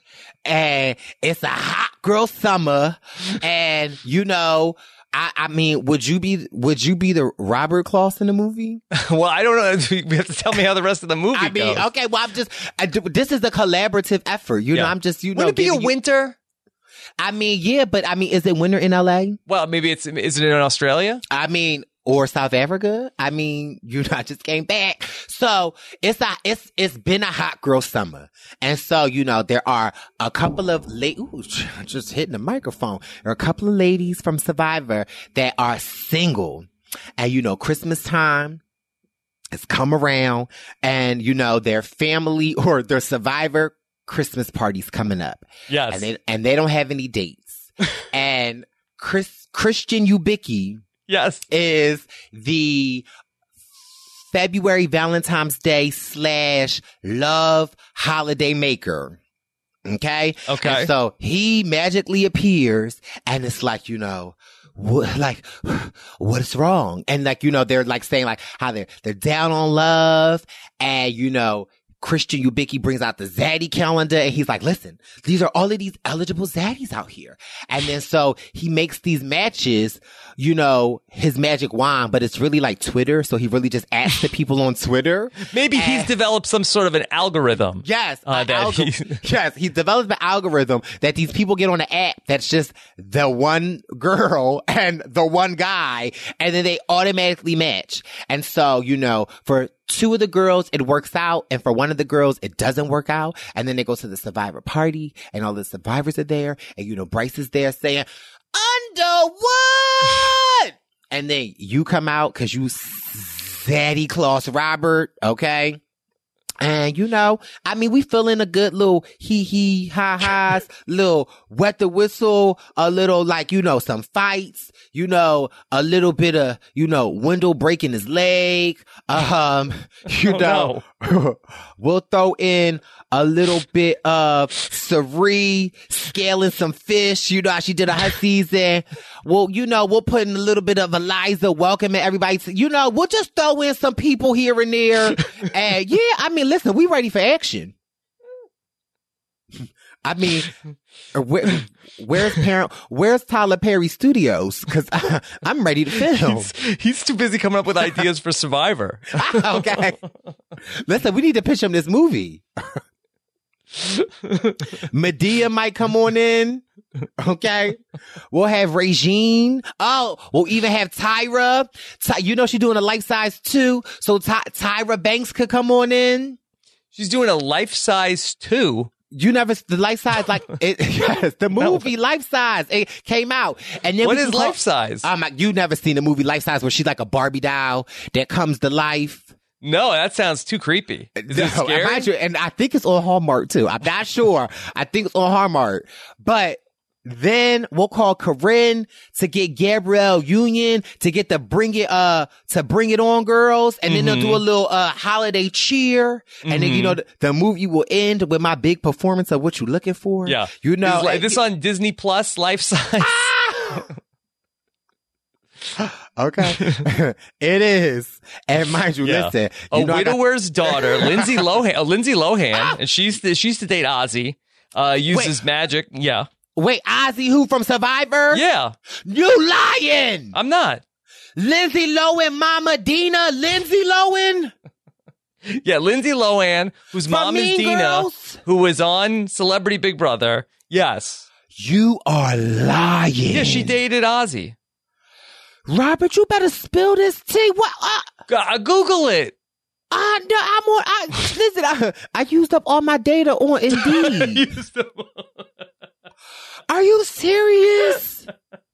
And it's a hot girl summer. And, you know, I, I mean, would you be, would you be the Robert Claus in the movie? Well, I don't know. You have to tell me how the rest of the movie I mean, goes. okay, well, I'm just, I do, this is a collaborative effort. You know, Yeah. I'm just, you know. Would it be a giving you- winter? I mean, yeah, but I mean, is it winter in L A? Well, maybe it's is it in Australia? I mean, or South Africa. I mean, you know, I just came back. So it's a, it's, it's been a hot girl summer. And so, you know, there are a couple of late, ooh, just hitting the microphone. There are a couple of ladies from Survivor that are single. And, you know, Christmas time has come around and, you know, their family or their Survivor Christmas party's coming up. Yes. And they, and they don't have any dates. And Chris, Christian Ubicki, yes, is the February Valentine's Day slash love holiday maker. Okay. Okay. And so he magically appears and it's like, you know, what, like, what is wrong? And like, you know, they're like saying like how they're, they're down on love and, you know, Christian Ubicki brings out the zaddy calendar and he's like, listen, these are all of these eligible zaddies out here. And then so he makes these matches, you know, his magic wand, but it's really like Twitter. So he really just asks the people on Twitter. Maybe he's And- developed some sort of an algorithm. Yes, Uh, an that algor- he- yes, he's developed an algorithm that these people get on the app that's just the one girl and the one guy, and then they automatically match. And so, you know, for two of the girls, it works out, and for one of the girls, it doesn't work out. And then they go to the Survivor party, and all the survivors are there, and you know, Bryce is there saying, "Under what?" And then you come out because you zaddy Claus Robert, okay? And you know, I mean, we feeling a good little hee hee ha ha's, little wet the whistle, a little like, you know, some fights, you know, a little bit of, you know, Wendell breaking his leg. Um, you Oh, know, we'll throw in, a little bit of Cerie scaling some fish. You know how she did on her season. Well, you know, we'll put in a little bit of Eliza welcoming everybody. To, you know, we'll just throw in some people here and there. And yeah, I mean, listen, we ready for action. I mean, where, where's parent? Where's Tyler Perry Studios? Because I'm ready to film. He's, he's too busy coming up with ideas for Survivor. Okay, listen, we need to pitch him this movie. Medea might come on in. Okay, we'll have Regine. Oh, we'll even have Tyra. Ty, you know she's doing a life size too, so Ty, Tyra Banks could come on in. She's doing a life size too. You never, the life size, like, it, yes, the movie Life Size, it came out. And then what we is call, Life Size? Um, you never seen the movie Life Size where she's like a Barbie doll that comes to life? No, that sounds too creepy. Is no, it scary? You, and I think it's on Hallmark too. I'm not sure. I think it's on Hallmark. But then we'll call Corinne to get Gabrielle Union to get the bring it, uh, to bring it on girls. And then mm-hmm. they'll do a little, uh, holiday cheer. And mm-hmm. then, you know, the, the movie will end with my big performance of what you're looking for. Yeah. You know, is, like, this on Disney Plus, Life Size. Ah! Okay. It is. And mind you, yeah. listen. A you know, widower's got- daughter, Lindsay Lohan, uh, Lindsay Lohan, ah! and she's, the, she's to date Ozzy, uh, uses Wait. magic. Yeah. Wait, Ozzy who from Survivor? Yeah. You lying! I'm not. Lindsay Lohan, Mama Dina, Lindsay Lohan? Yeah, Lindsay Lohan, whose from mom Mean is Dina, Girls? who was on Celebrity Big Brother. Yes. You are lying. Yeah, she dated Ozzy. Robert, you better spill this tea. What? Uh, uh, Google it. Uh, no, I'm on. I, listen, I, I used up all my data on Indeed. used up Are you serious?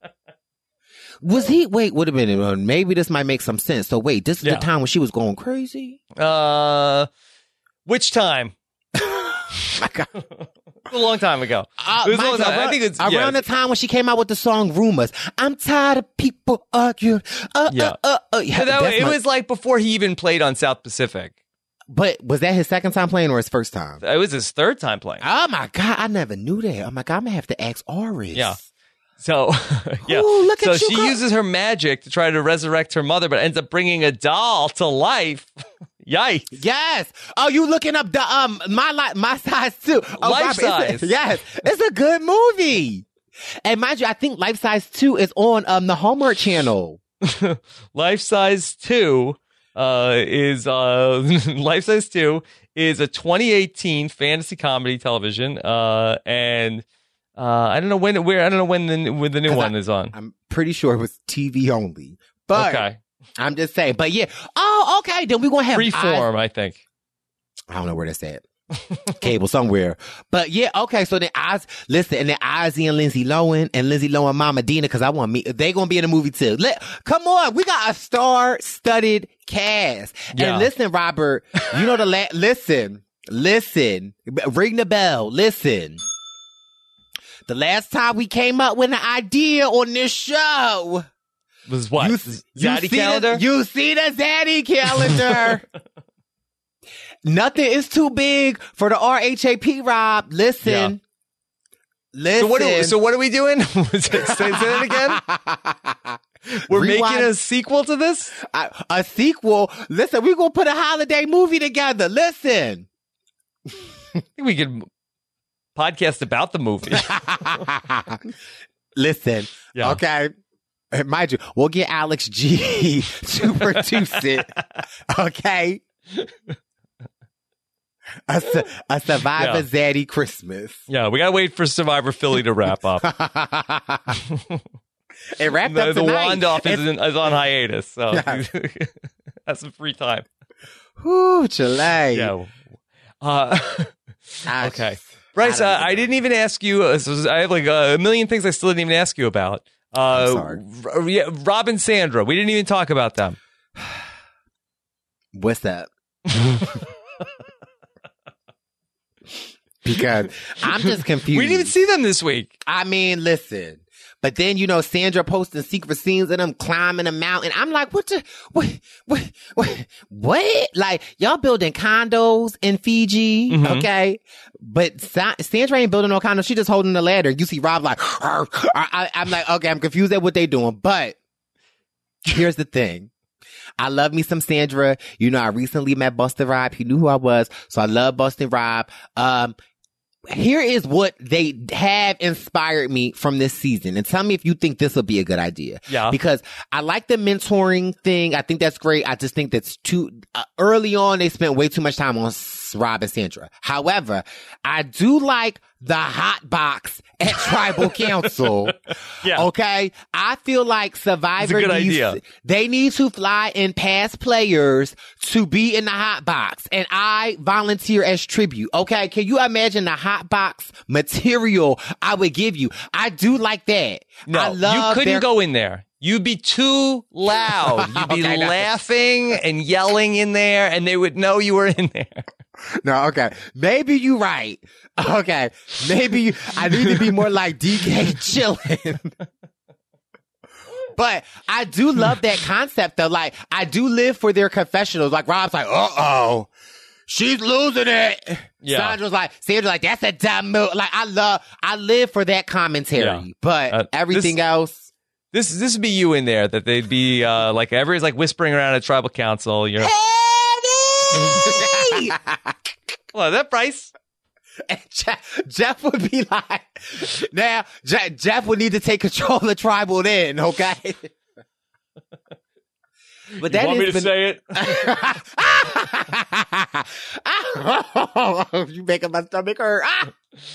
Was he? Wait, wait a minute. Maybe this might make some sense. So wait, this is yeah. the time when she was going crazy? Uh, which time? My God. A long time ago. Uh, it was a long time. Around, I think it's around yeah. the time when she came out with the song "Rumors." I'm tired of people arguing. Uh, yeah, uh, uh, uh. yeah that, it my... was like before he even played on South Pacific. But was that his second time playing or his first time? It was his third time playing. Oh my God, I never knew that. Oh my God, I'm gonna have to ask Aris. Yeah. So, yeah. Ooh, look so at you she go- uses her magic to try to resurrect her mother, but ends up bringing a doll to life. Yikes. Yes. Oh, you looking up the, um, my, li- my size too. Oh, Life Robert, Size. It's a, yes. It's a good movie. And mind you, I think Life Size two is on, um, the Hallmark Channel. Life Size two, uh, is, uh, Life Size two is a twenty eighteen fantasy comedy television, uh, and, uh, I don't know when, where, I don't know when the, when the new one I, is on. I'm pretty sure it was T V only. But. Okay. I'm just saying, but yeah. Oh, okay. Then we're going to have Freeform, I think. I don't know where that's at. Cable somewhere. But yeah, okay. So then Oz, listen, and then Ozzy and Lindsay Lohan and Lindsay Lohan Mama Dina, because I want me, they going to be in the movie too. Let, come on. We got a star-studded cast. Yeah. And listen, Robert, you know the, la- listen, listen, ring the bell, listen. The last time we came up with an idea on this show, was what? You, Zaddy you calendar? The, you see the Zaddy calendar. Nothing is too big for the R H A P, Rob. Listen. Yeah. Listen. So what, are, so what are we doing? say, say it again? We're Rewind. making a sequel to this? A, a sequel? Listen, we're going to put a holiday movie together. Listen. I think we could podcast about the movie. Listen. Yeah. Okay. Mind you, we'll get Alex G to produce it. Okay. A, su- a Survivor yeah. Zaddy Christmas. Yeah, we gotta wait for Survivor Philly to wrap up. It wrapped the, up tonight. The Wandoff is, in, is on hiatus, so yeah. That's some free time. Whoo, Chile. Yeah. Uh, okay. Bryce, I, uh, I didn't even ask you. Uh, so I have like a million things I still didn't even ask you about. Uh, I'm sorry. R- yeah, Rob and Sandra. We didn't even talk about them. What's that? Because I'm just confused. We didn't even see them this week. I mean, listen. But then, you know, Sandra posting secret scenes of them climbing a mountain. I'm like, what the, what, what, what, what? Like, y'all building condos in Fiji, mm-hmm. okay? But Sa- Sandra ain't building no condos. She just holding the ladder. You see Rob like, I, I, I'm like, okay, I'm confused at what they doing. But here's the thing. I love me some Sandra. You know, I recently met Boston Rob. He knew who I was. So I love Boston Rob. Um, Here is what they have inspired me from this season. And tell me if you think this will be a good idea. Yeah. Because I like the mentoring thing. I think that's great. I just think that's too, uh, early on, they spent way too much time on Rob and Sandra. However, I do like the hot box at Tribal Council. Yeah. Okay. I feel like Survivor It's a good needs, idea. they need to fly in past players to be in the hot box. And I volunteer as tribute. Okay. Can you imagine the hot box material I would give you? I do like that. No, I love you couldn't their- go in there. You'd be too loud. You'd be Okay, no. laughing and yelling in there, and they would know you were in there. No, okay. Maybe you right. Okay. Maybe you, I need to be more like D K chilling. But I do love that concept though. Like, I do live for their confessionals. Like, Rob's like, uh-oh, she's losing it. Yeah. Sandra's like, Sandra's like, that's a dumb move. Like, I love, I live for that commentary. Yeah. But Uh, everything this- else. This this would be you in there. That they'd be uh, like everybody's like whispering around at Tribal Council. You're, Eddie! well, is that Bryce? And Jeff, Jeff would be like, now, Je- Jeff would need to take control of Tribal then, okay? But that you want me is to been- say it? You making my stomach hurt. Ah!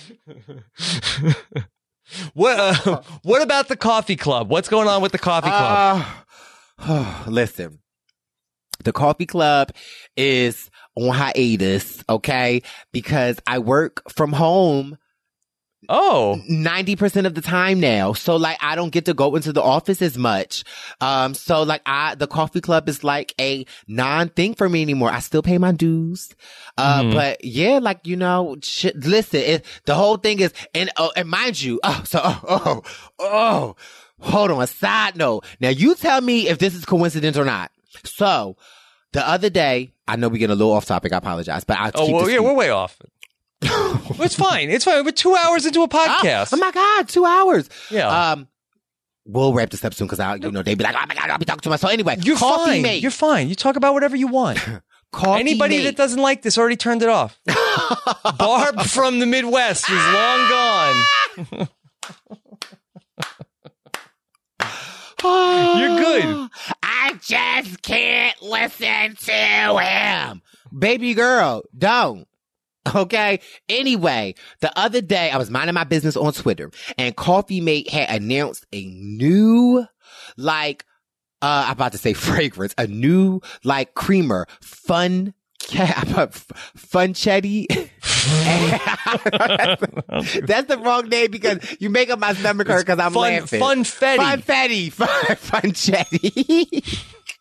What uh, what about the coffee club? What's going on with the coffee club? Uh, listen, the coffee club is on hiatus, okay? Because I work from home. Oh, ninety percent of the time now. So like, I don't get to go into the office as much. Um, so like I, the coffee club is like a non-thing for me anymore. I still pay my dues. Uh, Mhm. but yeah, like, you know, shit, listen, it, the whole thing is, and, oh, and mind you, oh, so, oh, oh, oh, hold on, a side note. Now you tell me if this is coincidence or not. So the other day, I know we get a little off topic. I apologize, but I oh keep well, this yeah, sweet. we're way off. It's fine. It's fine. We're two hours into a podcast. Oh, oh my God, two hours. Yeah. Um, we'll wrap this up soon because I, you know, they'd be like, oh my God, I'll be talking to myself. So anyway, You're Coffee fine. Mate. You're fine. You talk about whatever you want. Coffee Anybody Mate. that doesn't like this already turned it off. Barb from the Midwest is long gone. You're good. I just can't listen to him. Baby girl, don't. Okay. Anyway, the other day I was minding my business on Twitter and Coffee Mate had announced a new, like, uh, I'm about to say fragrance, a new, like, creamer, fun, fun chetty. That's the wrong name because you make up my stomach hurt because I'm fun, laughing. Funfetti. Funfetti. Fun, fun chetty.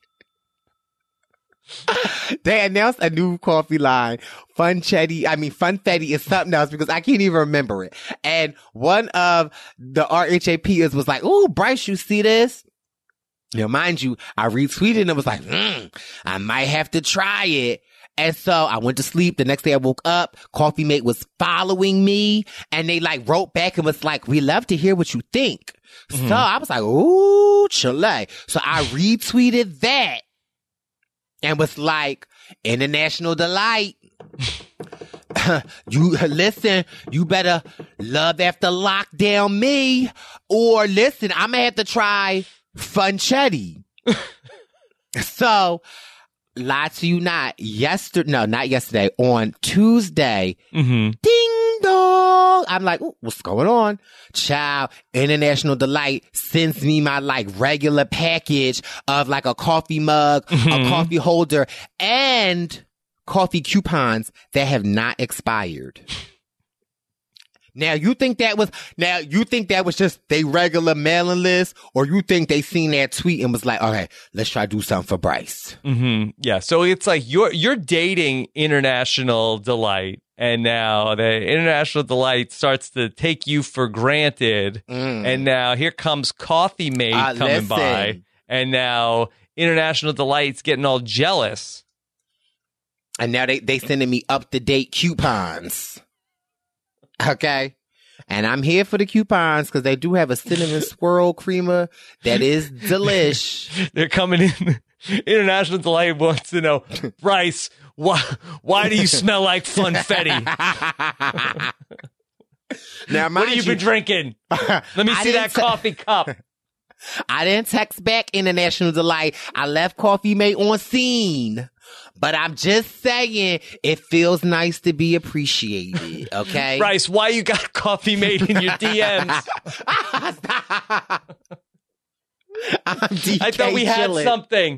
They announced a new coffee line. Funfetti. I mean, Funfetti is something else because I can't even remember it. And one of the R H A Pers was like, "Ooh, Bryce, you see this?" Now, mind you, I retweeted and it was like, hmm, I might have to try it. And so I went to sleep. The next day I woke up, Coffee Mate was following me and they like wrote back and was like, "We love to hear what you think." Mm-hmm. So I was like, ooh, Chile. So I retweeted that and was like, "International delight." You listen, you better love after lockdown me or listen, I'm gonna have to try Funchetti. So, lie to you not, yesterday, no, not yesterday, on Tuesday, mm-hmm. ding dong. I'm like, ooh, what's going on? Child, International Delight sends me my like regular package of like a coffee mug, mm-hmm. a coffee holder, and coffee coupons that have not expired. Now you think that was, now you think that was just they regular mailing list, or you think they seen that tweet and was like, okay, let's try to do something for Bryce. Mm-hmm. Yeah. So it's like you're, you're dating International Delight And now the International Delight starts to take you for granted. Mm. And now here comes Coffee Mate Uh, coming listen. by. And now International Delight's getting all jealous. And now they, they sending me up-to-date coupons. Okay? And I'm here for the coupons because they do have a cinnamon swirl creamer that is delish. They're coming in. International Delight wants to know, Bryce, why, why do you smell like funfetti? Now, what have you, been drinking? Let me I see didn't that te- coffee cup. I didn't text back International Delight. I left Coffee Mate on scene. But I'm just saying, it feels nice to be appreciated, okay? Bryce, why you got Coffee Mate in your D Ms? I'm D K I thought we had chilling. something.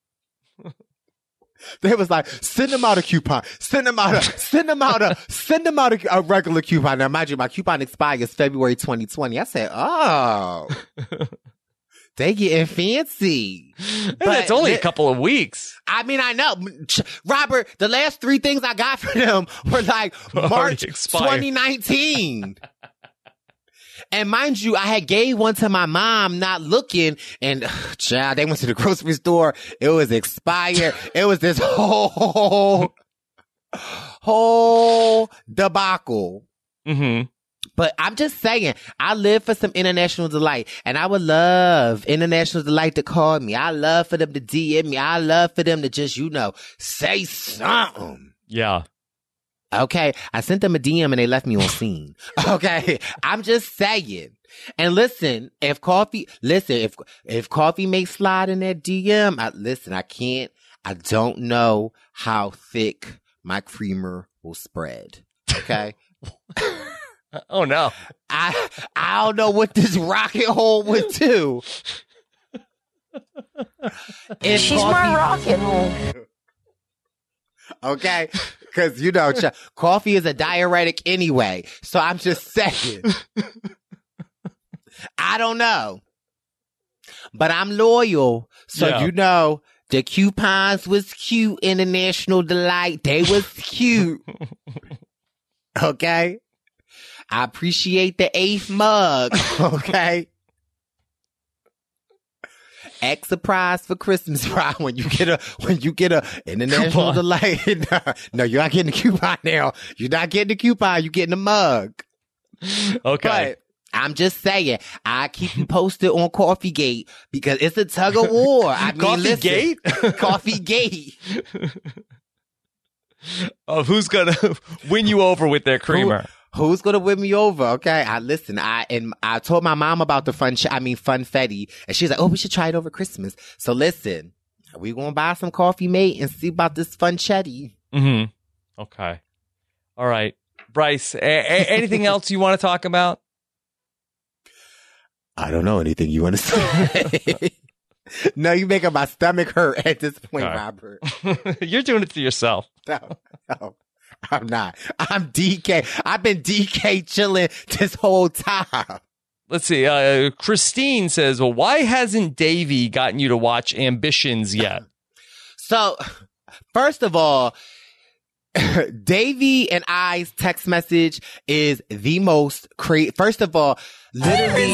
They was like, send them out a coupon. Send them out a, send them out a, send them out a, a regular coupon. Now, mind you, my coupon expires February twenty twenty. I said, oh, they getting fancy. But it's only a couple of weeks. I mean, I know. Robert, the last three things I got for them were like March expired. twenty nineteen. And mind you, I had gave one to my mom not looking, and ugh, child, they went to the grocery store. It was expired. It was this whole, whole debacle. Mm-hmm. But I'm just saying, I live for some International Delight, and I would love International Delight to call me. I love for them to D M me. I love for them to just, you know, say something. Yeah. Okay, I sent them a D M and they left me on scene. Okay, I'm just saying. And listen, if coffee, listen, if if Coffee Mate slide in that D M, I, listen, I can't, I don't know how thick my creamer will spread. Okay. Oh no, I I don't know what this rocket hole would do. If She's coffee- my rocket hole. Okay? Because, you know, ch- coffee is a diuretic anyway. So I'm just saying. I don't know. But I'm loyal. So, Yeah. you know, the coupons was cute. International Delight. They was cute. Okay? I appreciate the eighth mug. Okay? Extra prize for Christmas prize when you get a when you get a International Delight. No, you're not getting the coupon now. You're not getting the coupon. You're getting the mug. Okay. But I'm just saying, I keep you posted on Coffee Gate because it's a tug of war. I mean, Coffee listen, Gate? Coffee Gate. Of who's gonna win you over with their creamer? Who, who's gonna win me over? Okay, I listen. I and I told my mom about the fun. I mean, funfetti, and she's like, "Oh, we should try it over Christmas." So listen, we gonna buy some Coffee Mate and see about this funchetti. Mm-hmm. Okay. All right, Bryce. A- a- anything else you want to talk about? I don't know anything you want to say. No, you making my stomach hurt at this point, All right. Robert. You're doing it to yourself. No, no, I'm not. I'm D K. I've been D K chilling this whole time. Let's see. Uh, Christine says, well, why hasn't Davey gotten you to watch Ambitions yet? So, first of all, Davey and I's text message is the most crazy. First of all, literally,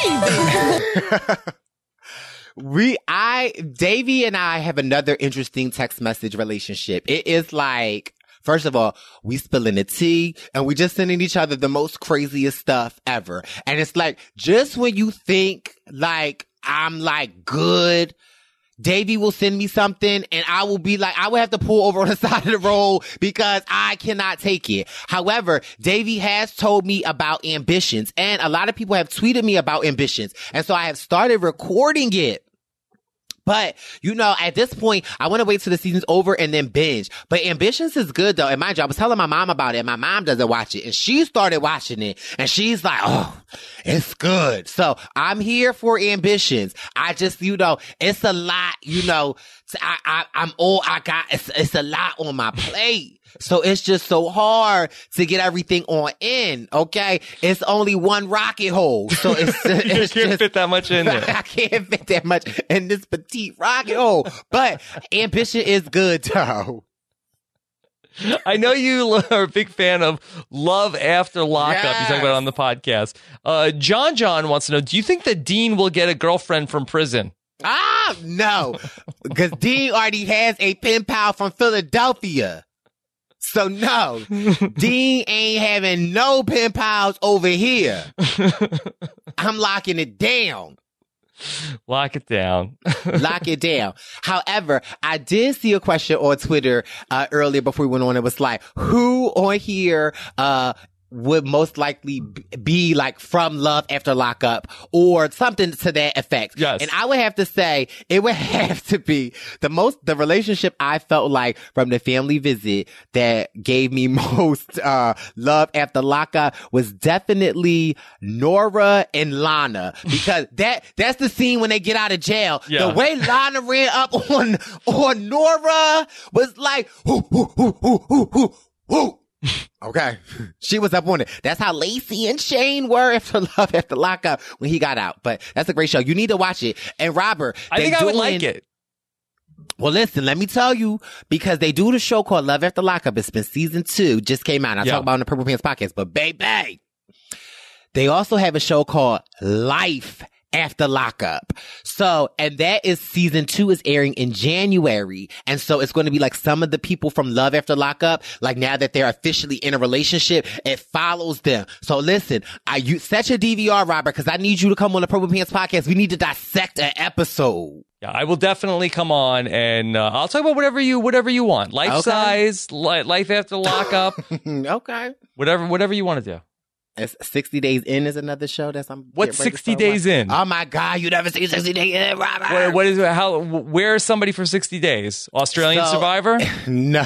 we, I, Davey and I have another interesting text message relationship. It is like, first of all, we spilling the tea and we just sending each other the most craziest stuff ever. And it's like, just when you think like I'm like good, Davey will send me something and I will be like, I will have to pull over on the side of the road because I cannot take it. However, Davey has told me about Ambitions and a lot of people have tweeted me about Ambitions. And so I have started recording it. But, you know, at this point, I want to wait till the season's over and then binge. But Ambitions is good, though. And mind you, I was telling my mom about it, and my mom doesn't watch it. And she started watching it, and she's like, oh, it's good. So I'm here for Ambitions. I just, you know, it's a lot, you know, I, I, I'm all I got. It's, it's a lot on my plate. So it's just so hard to get everything on in, okay? It's only one rocket hole. So it's, it's you can't just, fit that much in there. I can't fit that much in this petite rocket hole. But Ambition is good, though. I know you are a big fan of Love After Lockup. Yes. You talk about it on the podcast. Uh, John John wants to know, do you think that Dean will get a girlfriend from prison? Ah, no. Because Dean already has a pen pal from Philadelphia. So no, Dean ain't having no pen pals over here. I'm locking it down. Lock it down. Lock it down. However, I did see a question on Twitter uh, earlier before we went on. It was like, who on here uh would most likely be like from Love After Lockup or something to that effect. Yes. And I would have to say it would have to be the most, the relationship I felt like from the family visit that gave me most, uh, Love After Lockup was definitely Nora and Lana, because that, that's the scene when they get out of jail. Yeah. The way Lana ran up on, on Nora was like, whoo, whoo, whoo, whoo, whoo, whoo, whoo. Okay. She was up on it. That's how Lacey and Shane were after Love After Lockup when he got out. But that's a great show. You need to watch it. And Robert, I think I would like it. Well, listen, let me tell you, because they do the show called Love After Lockup. It's been season two, just came out. I Yeah. talk about it on the Purple Pants podcast. But baby, they also have a show called Life After Lockup. So, and that is season two is airing in January. And so it's going to be like some of the people from Love After Lockup, like now that they're officially in a relationship, it follows them. So listen, I you set your D V R, Robert, because I need you to come on the Purple Pants podcast. We need to dissect an episode. Yeah, I will definitely come on and uh, I'll talk about whatever you whatever you want. Life Okay. size, li- Life After Lockup, Okay. whatever whatever you want to do. It's sixty Days In is another show that's I'm What's getting ready to sixty start Days watching. In? Oh my God, you never seen sixty Days In, Robert? What, what is it? How? Where is somebody for sixty days? Australian So- Survivor? No.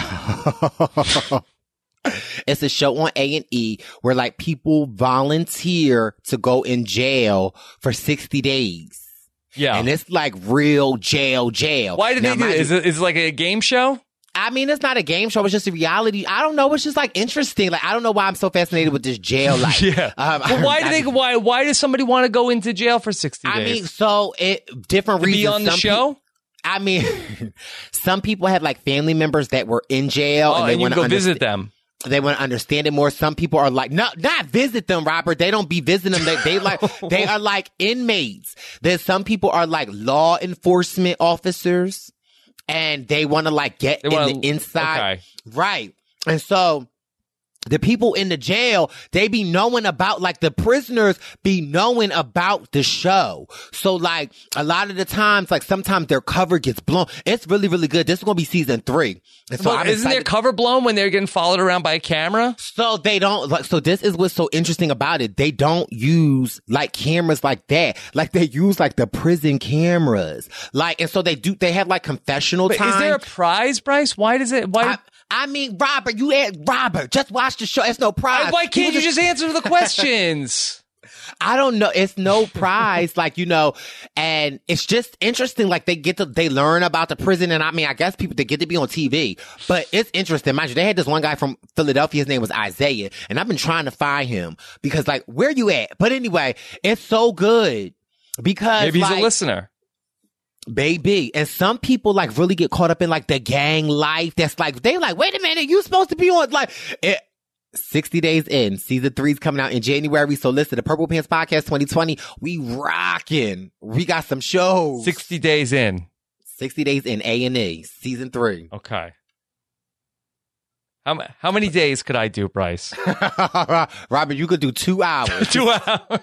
It's a show on A and E where like people volunteer to go in jail for sixty days. Yeah. And it's like real jail, jail. Why did Now, they do mind it? Is you- it is it like a game show? I mean, it's not a game show. It's just a reality. I don't know. It's just like interesting. Like, I don't know why I'm so fascinated with this jail life. Yeah. Um, But why do I- they? Why? Why does somebody want to go into jail for sixty days? I mean, so it different to reasons. be on the Some show. peop- I mean, some people have like family members that were in jail Oh, and they and you want go to visit them. They want to understand it more. Some people are like, no, not visit them, Robert. They don't be visiting them. They, they like, they are like inmates. There's some people are like law enforcement officers and they want to like get They in wanna- the inside. okay. Right. And so the people in the jail, they be knowing about, like the prisoners be knowing about the show. So like a lot of the times, like sometimes their cover gets blown. It's really, really good. This is going to be season three. And so Well, I'm isn't their excited. cover blown when they're getting followed around by a camera? So they don't like, so this is what's so interesting about it. They don't use like cameras like that. Like they use like the prison cameras. Like, and so they do, they have like confessional But time. is there a prize, Bryce? Why does it? Why? I, I mean, Robert, you asked, Robert, just watch the show. It's no prize. why can't People you just answer the questions? I don't know. It's no prize, like, you know, and it's just interesting. Like they get to, they learn about the prison. And I mean, I guess people, they get to be on T V, but it's interesting. Mind you, they had this one guy from Philadelphia. His name was Isaiah. And I've been trying to find him because like, where you at? But anyway, it's so good because Maybe he's like, a listener. Baby. And some people like really get caught up in like the gang life. That's like, they like, wait a minute, you supposed to be on like, it, sixty days in, season three's coming out in January. So listen, the Purple Pants Podcast twenty twenty, we rocking. We got some shows. sixty days in. sixty days in A and E, season three. Okay. How, ma- how many days could I do, Bryce? Robert, you could do two hours. Two hours.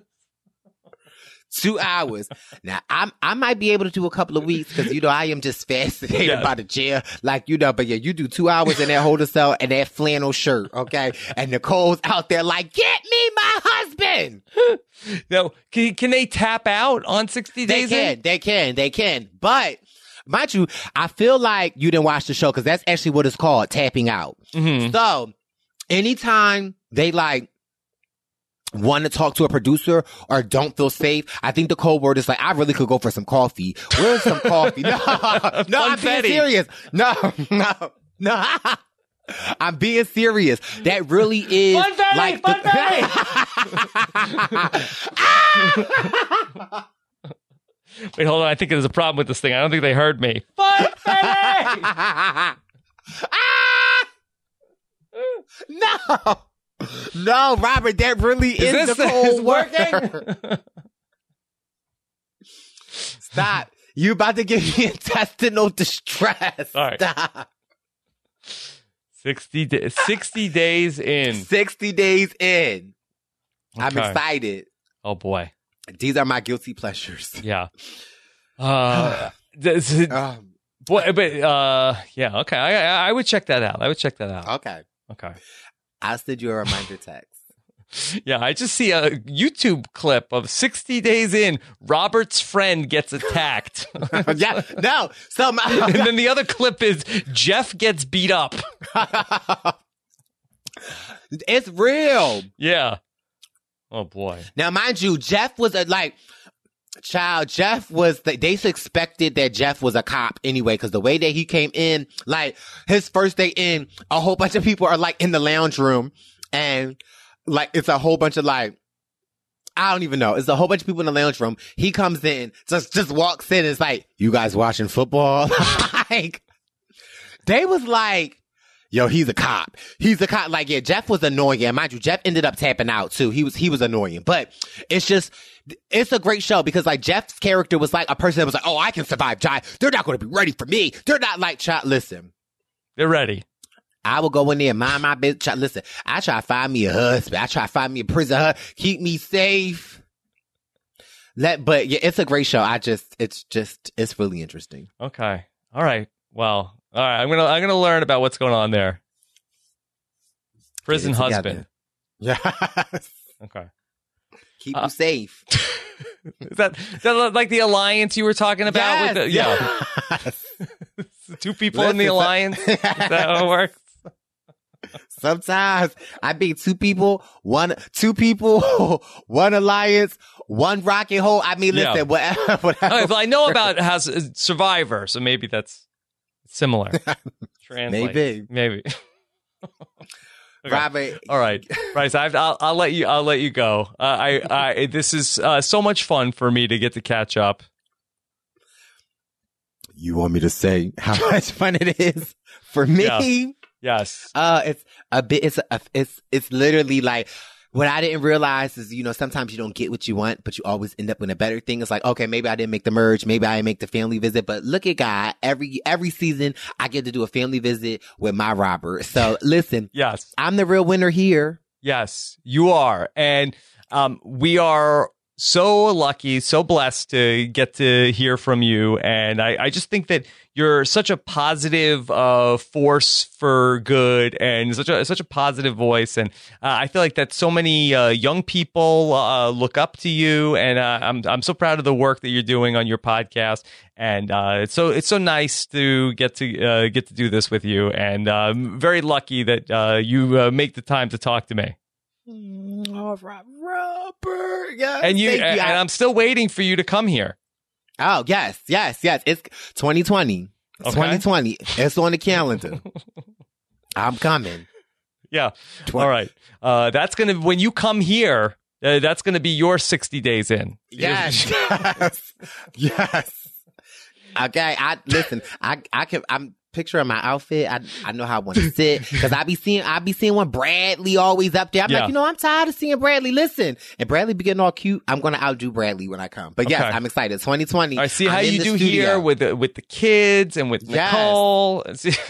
Two hours. Now, I'm, I might be able to do a couple of weeks because, you know, I am just fascinated Yeah. by the jail. Like, you know, but yeah, you do two hours in that holder cell and that flannel shirt, okay? And Nicole's out there like, get me my husband. No, can, can they tap out on sixty They days can, in? they can, they can. But, mind you, I feel like you didn't watch the show because that's actually what it's called, tapping out. Mhm. So, anytime they like, want to talk to a producer or don't feel safe, I think the code word is like, I really could go for some coffee. Where's some coffee? No, no, I'm being Funfetti. serious. No, no, no. I'm being serious. That really is Funfetti, like the- Wait, hold on. I think there's a problem with this thing. I don't think they heard me. Funfetti! No. No, Robert, that really is, Is the this cold is working. working? Stop. You about to give me intestinal distress. All right. Stop. sixty, da- sixty days in. sixty days in. I'm Okay. excited. Oh, boy. These are my guilty pleasures. Yeah. Uh, this is- Um, boy, but uh, yeah, okay. I, I I would check that out. I would check that out. okay. Okay. I'll send you a reminder text. Yeah, I just see a YouTube clip of sixty days in, Robert's friend gets attacked. Yeah, no. So my, And then the other clip is Jeff gets beat up. it's real. Yeah. Oh, boy. Now, mind you, Jeff was a, like, child, Jeff was, they they suspected that Jeff was a cop anyway, because the way that he came in, like, his first day in, a whole bunch of people are, like, in the lounge room, and, like, it's a whole bunch of, like, I don't even know. It's a whole bunch of people in the lounge room. He comes in, just, just walks in, and it's like, you guys watching football? Like, they was like, yo, he's a cop. He's a cop. Like, yeah, Jeff was annoying. And mind you, Jeff ended up tapping out too. He was, he was annoying. But it's just, it's a great show because like Jeff's character was like a person that was like, oh, I can survive giant. They're not going to be ready for me. They're not like, child, listen. They're ready. I will go in there and mind my business. Child, listen, I try to find me a husband. I try to find me a prison husband. Keep me safe. Let, but yeah, it's a great show. I just, it's just, it's really interesting. Okay. All right. Well, all right. I'm going to, I'm going to learn about what's going on there. Prison husband. Yes. Okay. Keep Uh, you safe. Is that, is that like the alliance you were talking about? Yes, with the, yeah. yes. Two people in the Listen, alliance. Is that how it works? Sometimes I be two people, one, two people, one alliance, one rocket hole. I mean, listen, Yeah. whatever, whatever. Okay, well, I know about has Survivor, so maybe that's similar. Translate. Maybe. Maybe. Okay. Robert. All right, Bryce. I've, I'll, I'll let you. I'll let you go. Uh, I, I. This is uh, so much fun for me to get to catch up. You want me to say how much fun it is for me? Yeah. Yes. Uh, it's a bit, it's, a, it's, it's literally like, what I didn't realize is, you know, sometimes you don't get what you want, but you always end up with a better thing. It's like, okay, maybe I didn't make the merge. Maybe I didn't make the family visit, but look at God. Every, every season I get to do a family visit with my Robert. So listen. Yes. I'm the real winner here. Yes, you are. And um, we are so lucky, so blessed to get to hear from you. And I, I just think that you're such a positive uh, force for good and such a such a positive voice. And uh, I feel like that so many uh, young people uh, look up to you. And uh, I'm I'm so proud of the work that you're doing on your podcast. And uh, it's so it's so nice to get to uh, get to do this with you. And uh, I'm very lucky that uh, you uh, make the time to talk to me. All right, Robert. Yes, And you, thank and, and I'm still waiting for you to come here. Oh, yes, yes, yes. It's twenty twenty. Okay. twenty twenty. It's on the calendar. I'm coming. Yeah. All right. Uh, that's gonna when you come here. Uh, that's gonna be your sixty days in. Yes, yes, yes. Okay, I listen. I I can. I'm picturing my outfit. I I know how I want to sit because I be seeing I be seeing one Bradley always up there. I'm Yeah. like, you know, I'm tired of seeing Bradley. Listen, and Bradley be getting all cute. I'm gonna outdo Bradley when I come. But yes, Okay. I'm excited. twenty twenty. I see I'm how in you the do studio. here with the, with the kids and with Yes. Nicole.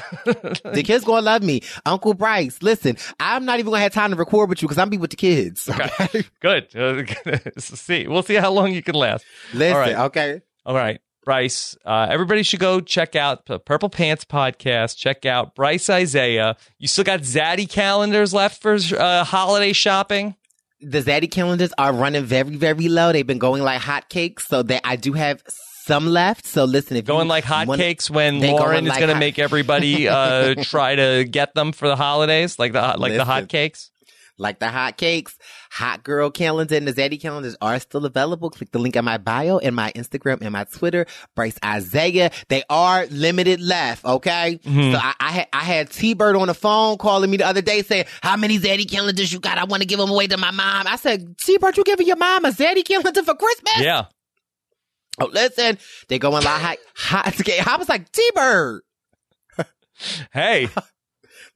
The kids gonna love me. Uncle Bryce, listen, I'm not even gonna have time to record with you because I'm be with the kids. Okay. Good. Uh, see, we'll see how long you can last. Listen, All right. okay. All right. Bryce, uh, everybody should go check out the Purple Pants podcast. Check out Bryce Isaiah. You still got Zaddy calendars left for uh, holiday shopping? The Zaddy calendars are running very, very low. They've been going like hotcakes, so that I do have some left. So listen, if Going you like wanna- hotcakes when They Lauren going is like going to hot- make everybody uh, try to get them for the holidays, like the like the Listen. hotcakes. Like the hotcakes, Hot Girl calendar, and the Zaddy calendars are still available. Click the link in my bio and my Instagram and my Twitter, Bryce Isaiah. They are limited left, okay? Mhm. So I, I had I had T-Bird on the phone calling me the other day saying, how many Zaddy calendars you got? I want to give them away to my mom. I said, T-Bird, you giving your mom a Zaddy calendar for Christmas? Yeah. Oh, listen, they going like hot, hot. I was like, T-Bird. Hey,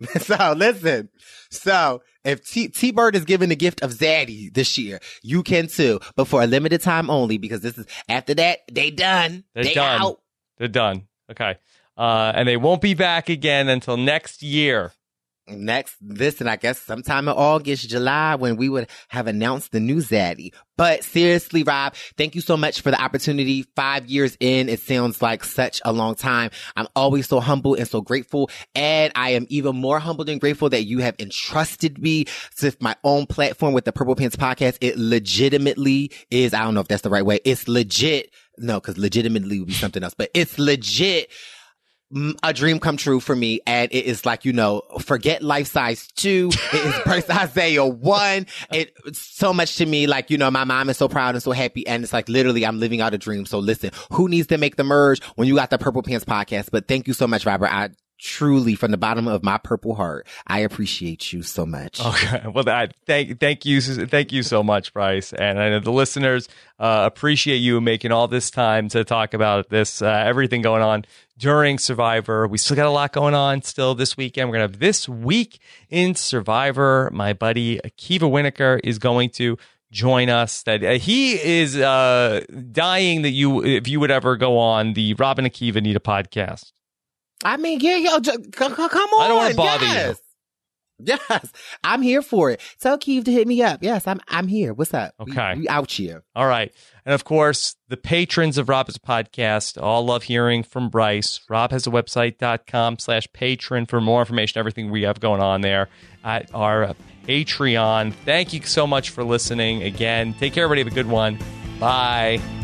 So listen. So if T- T-Bird is giving the gift of Zaddy this year, you can too, but for a limited time only, because this is after that they done. They're they done. out. They're done. Okay. Uh, and they won't be back again until next year. Next, this, and I guess sometime in August, July, when we would have announced the new Zaddy. But seriously, Rob, thank you so much for the opportunity. Five years in, it sounds like such a long time. I'm always so humble and so grateful. And I am even more humbled and grateful that you have entrusted me with my own platform with the Purple Pants Podcast. It legitimately is, I don't know if that's the right way. It's legit. No, because legitimately would be something else, but it's legit. A dream come true for me, and it is like, you know, forget Life Size two. It is Birth Isaiah one. It, it's so much to me. Like, you know, my mom is so proud and so happy, and it's like literally I'm living out a dream. So listen, who needs to make the merge when you got the Purple Pants Podcast? But thank you so much, Robert. I truly, from the bottom of my purple heart, I appreciate you so much. Okay. Well, I thank thank you thank you so much, Bryce, and I know the listeners uh, appreciate you making all this time to talk about this uh, everything going on during Survivor. We still got a lot going on still this weekend. We're gonna have This Week in Survivor. My buddy Akiva Winokur is going to join us. That uh, he is uh, dying that you, if you would ever go on the Rob and Akiva Need a Podcast. I mean, yeah, yo, j- c- come on. I don't want to bother yes. you. Yes, I'm here for it. Tell Keith to hit me up. Yes, I'm I'm here. What's up? Okay. We, we out here. All right. And of course, the patrons of Rob Has a Podcast all love hearing from Bryce. Rob has a website.com slash patron for more information, everything we have going on there at our Patreon. Thank you so much for listening. Again, take care, everybody. Have a good one. Bye.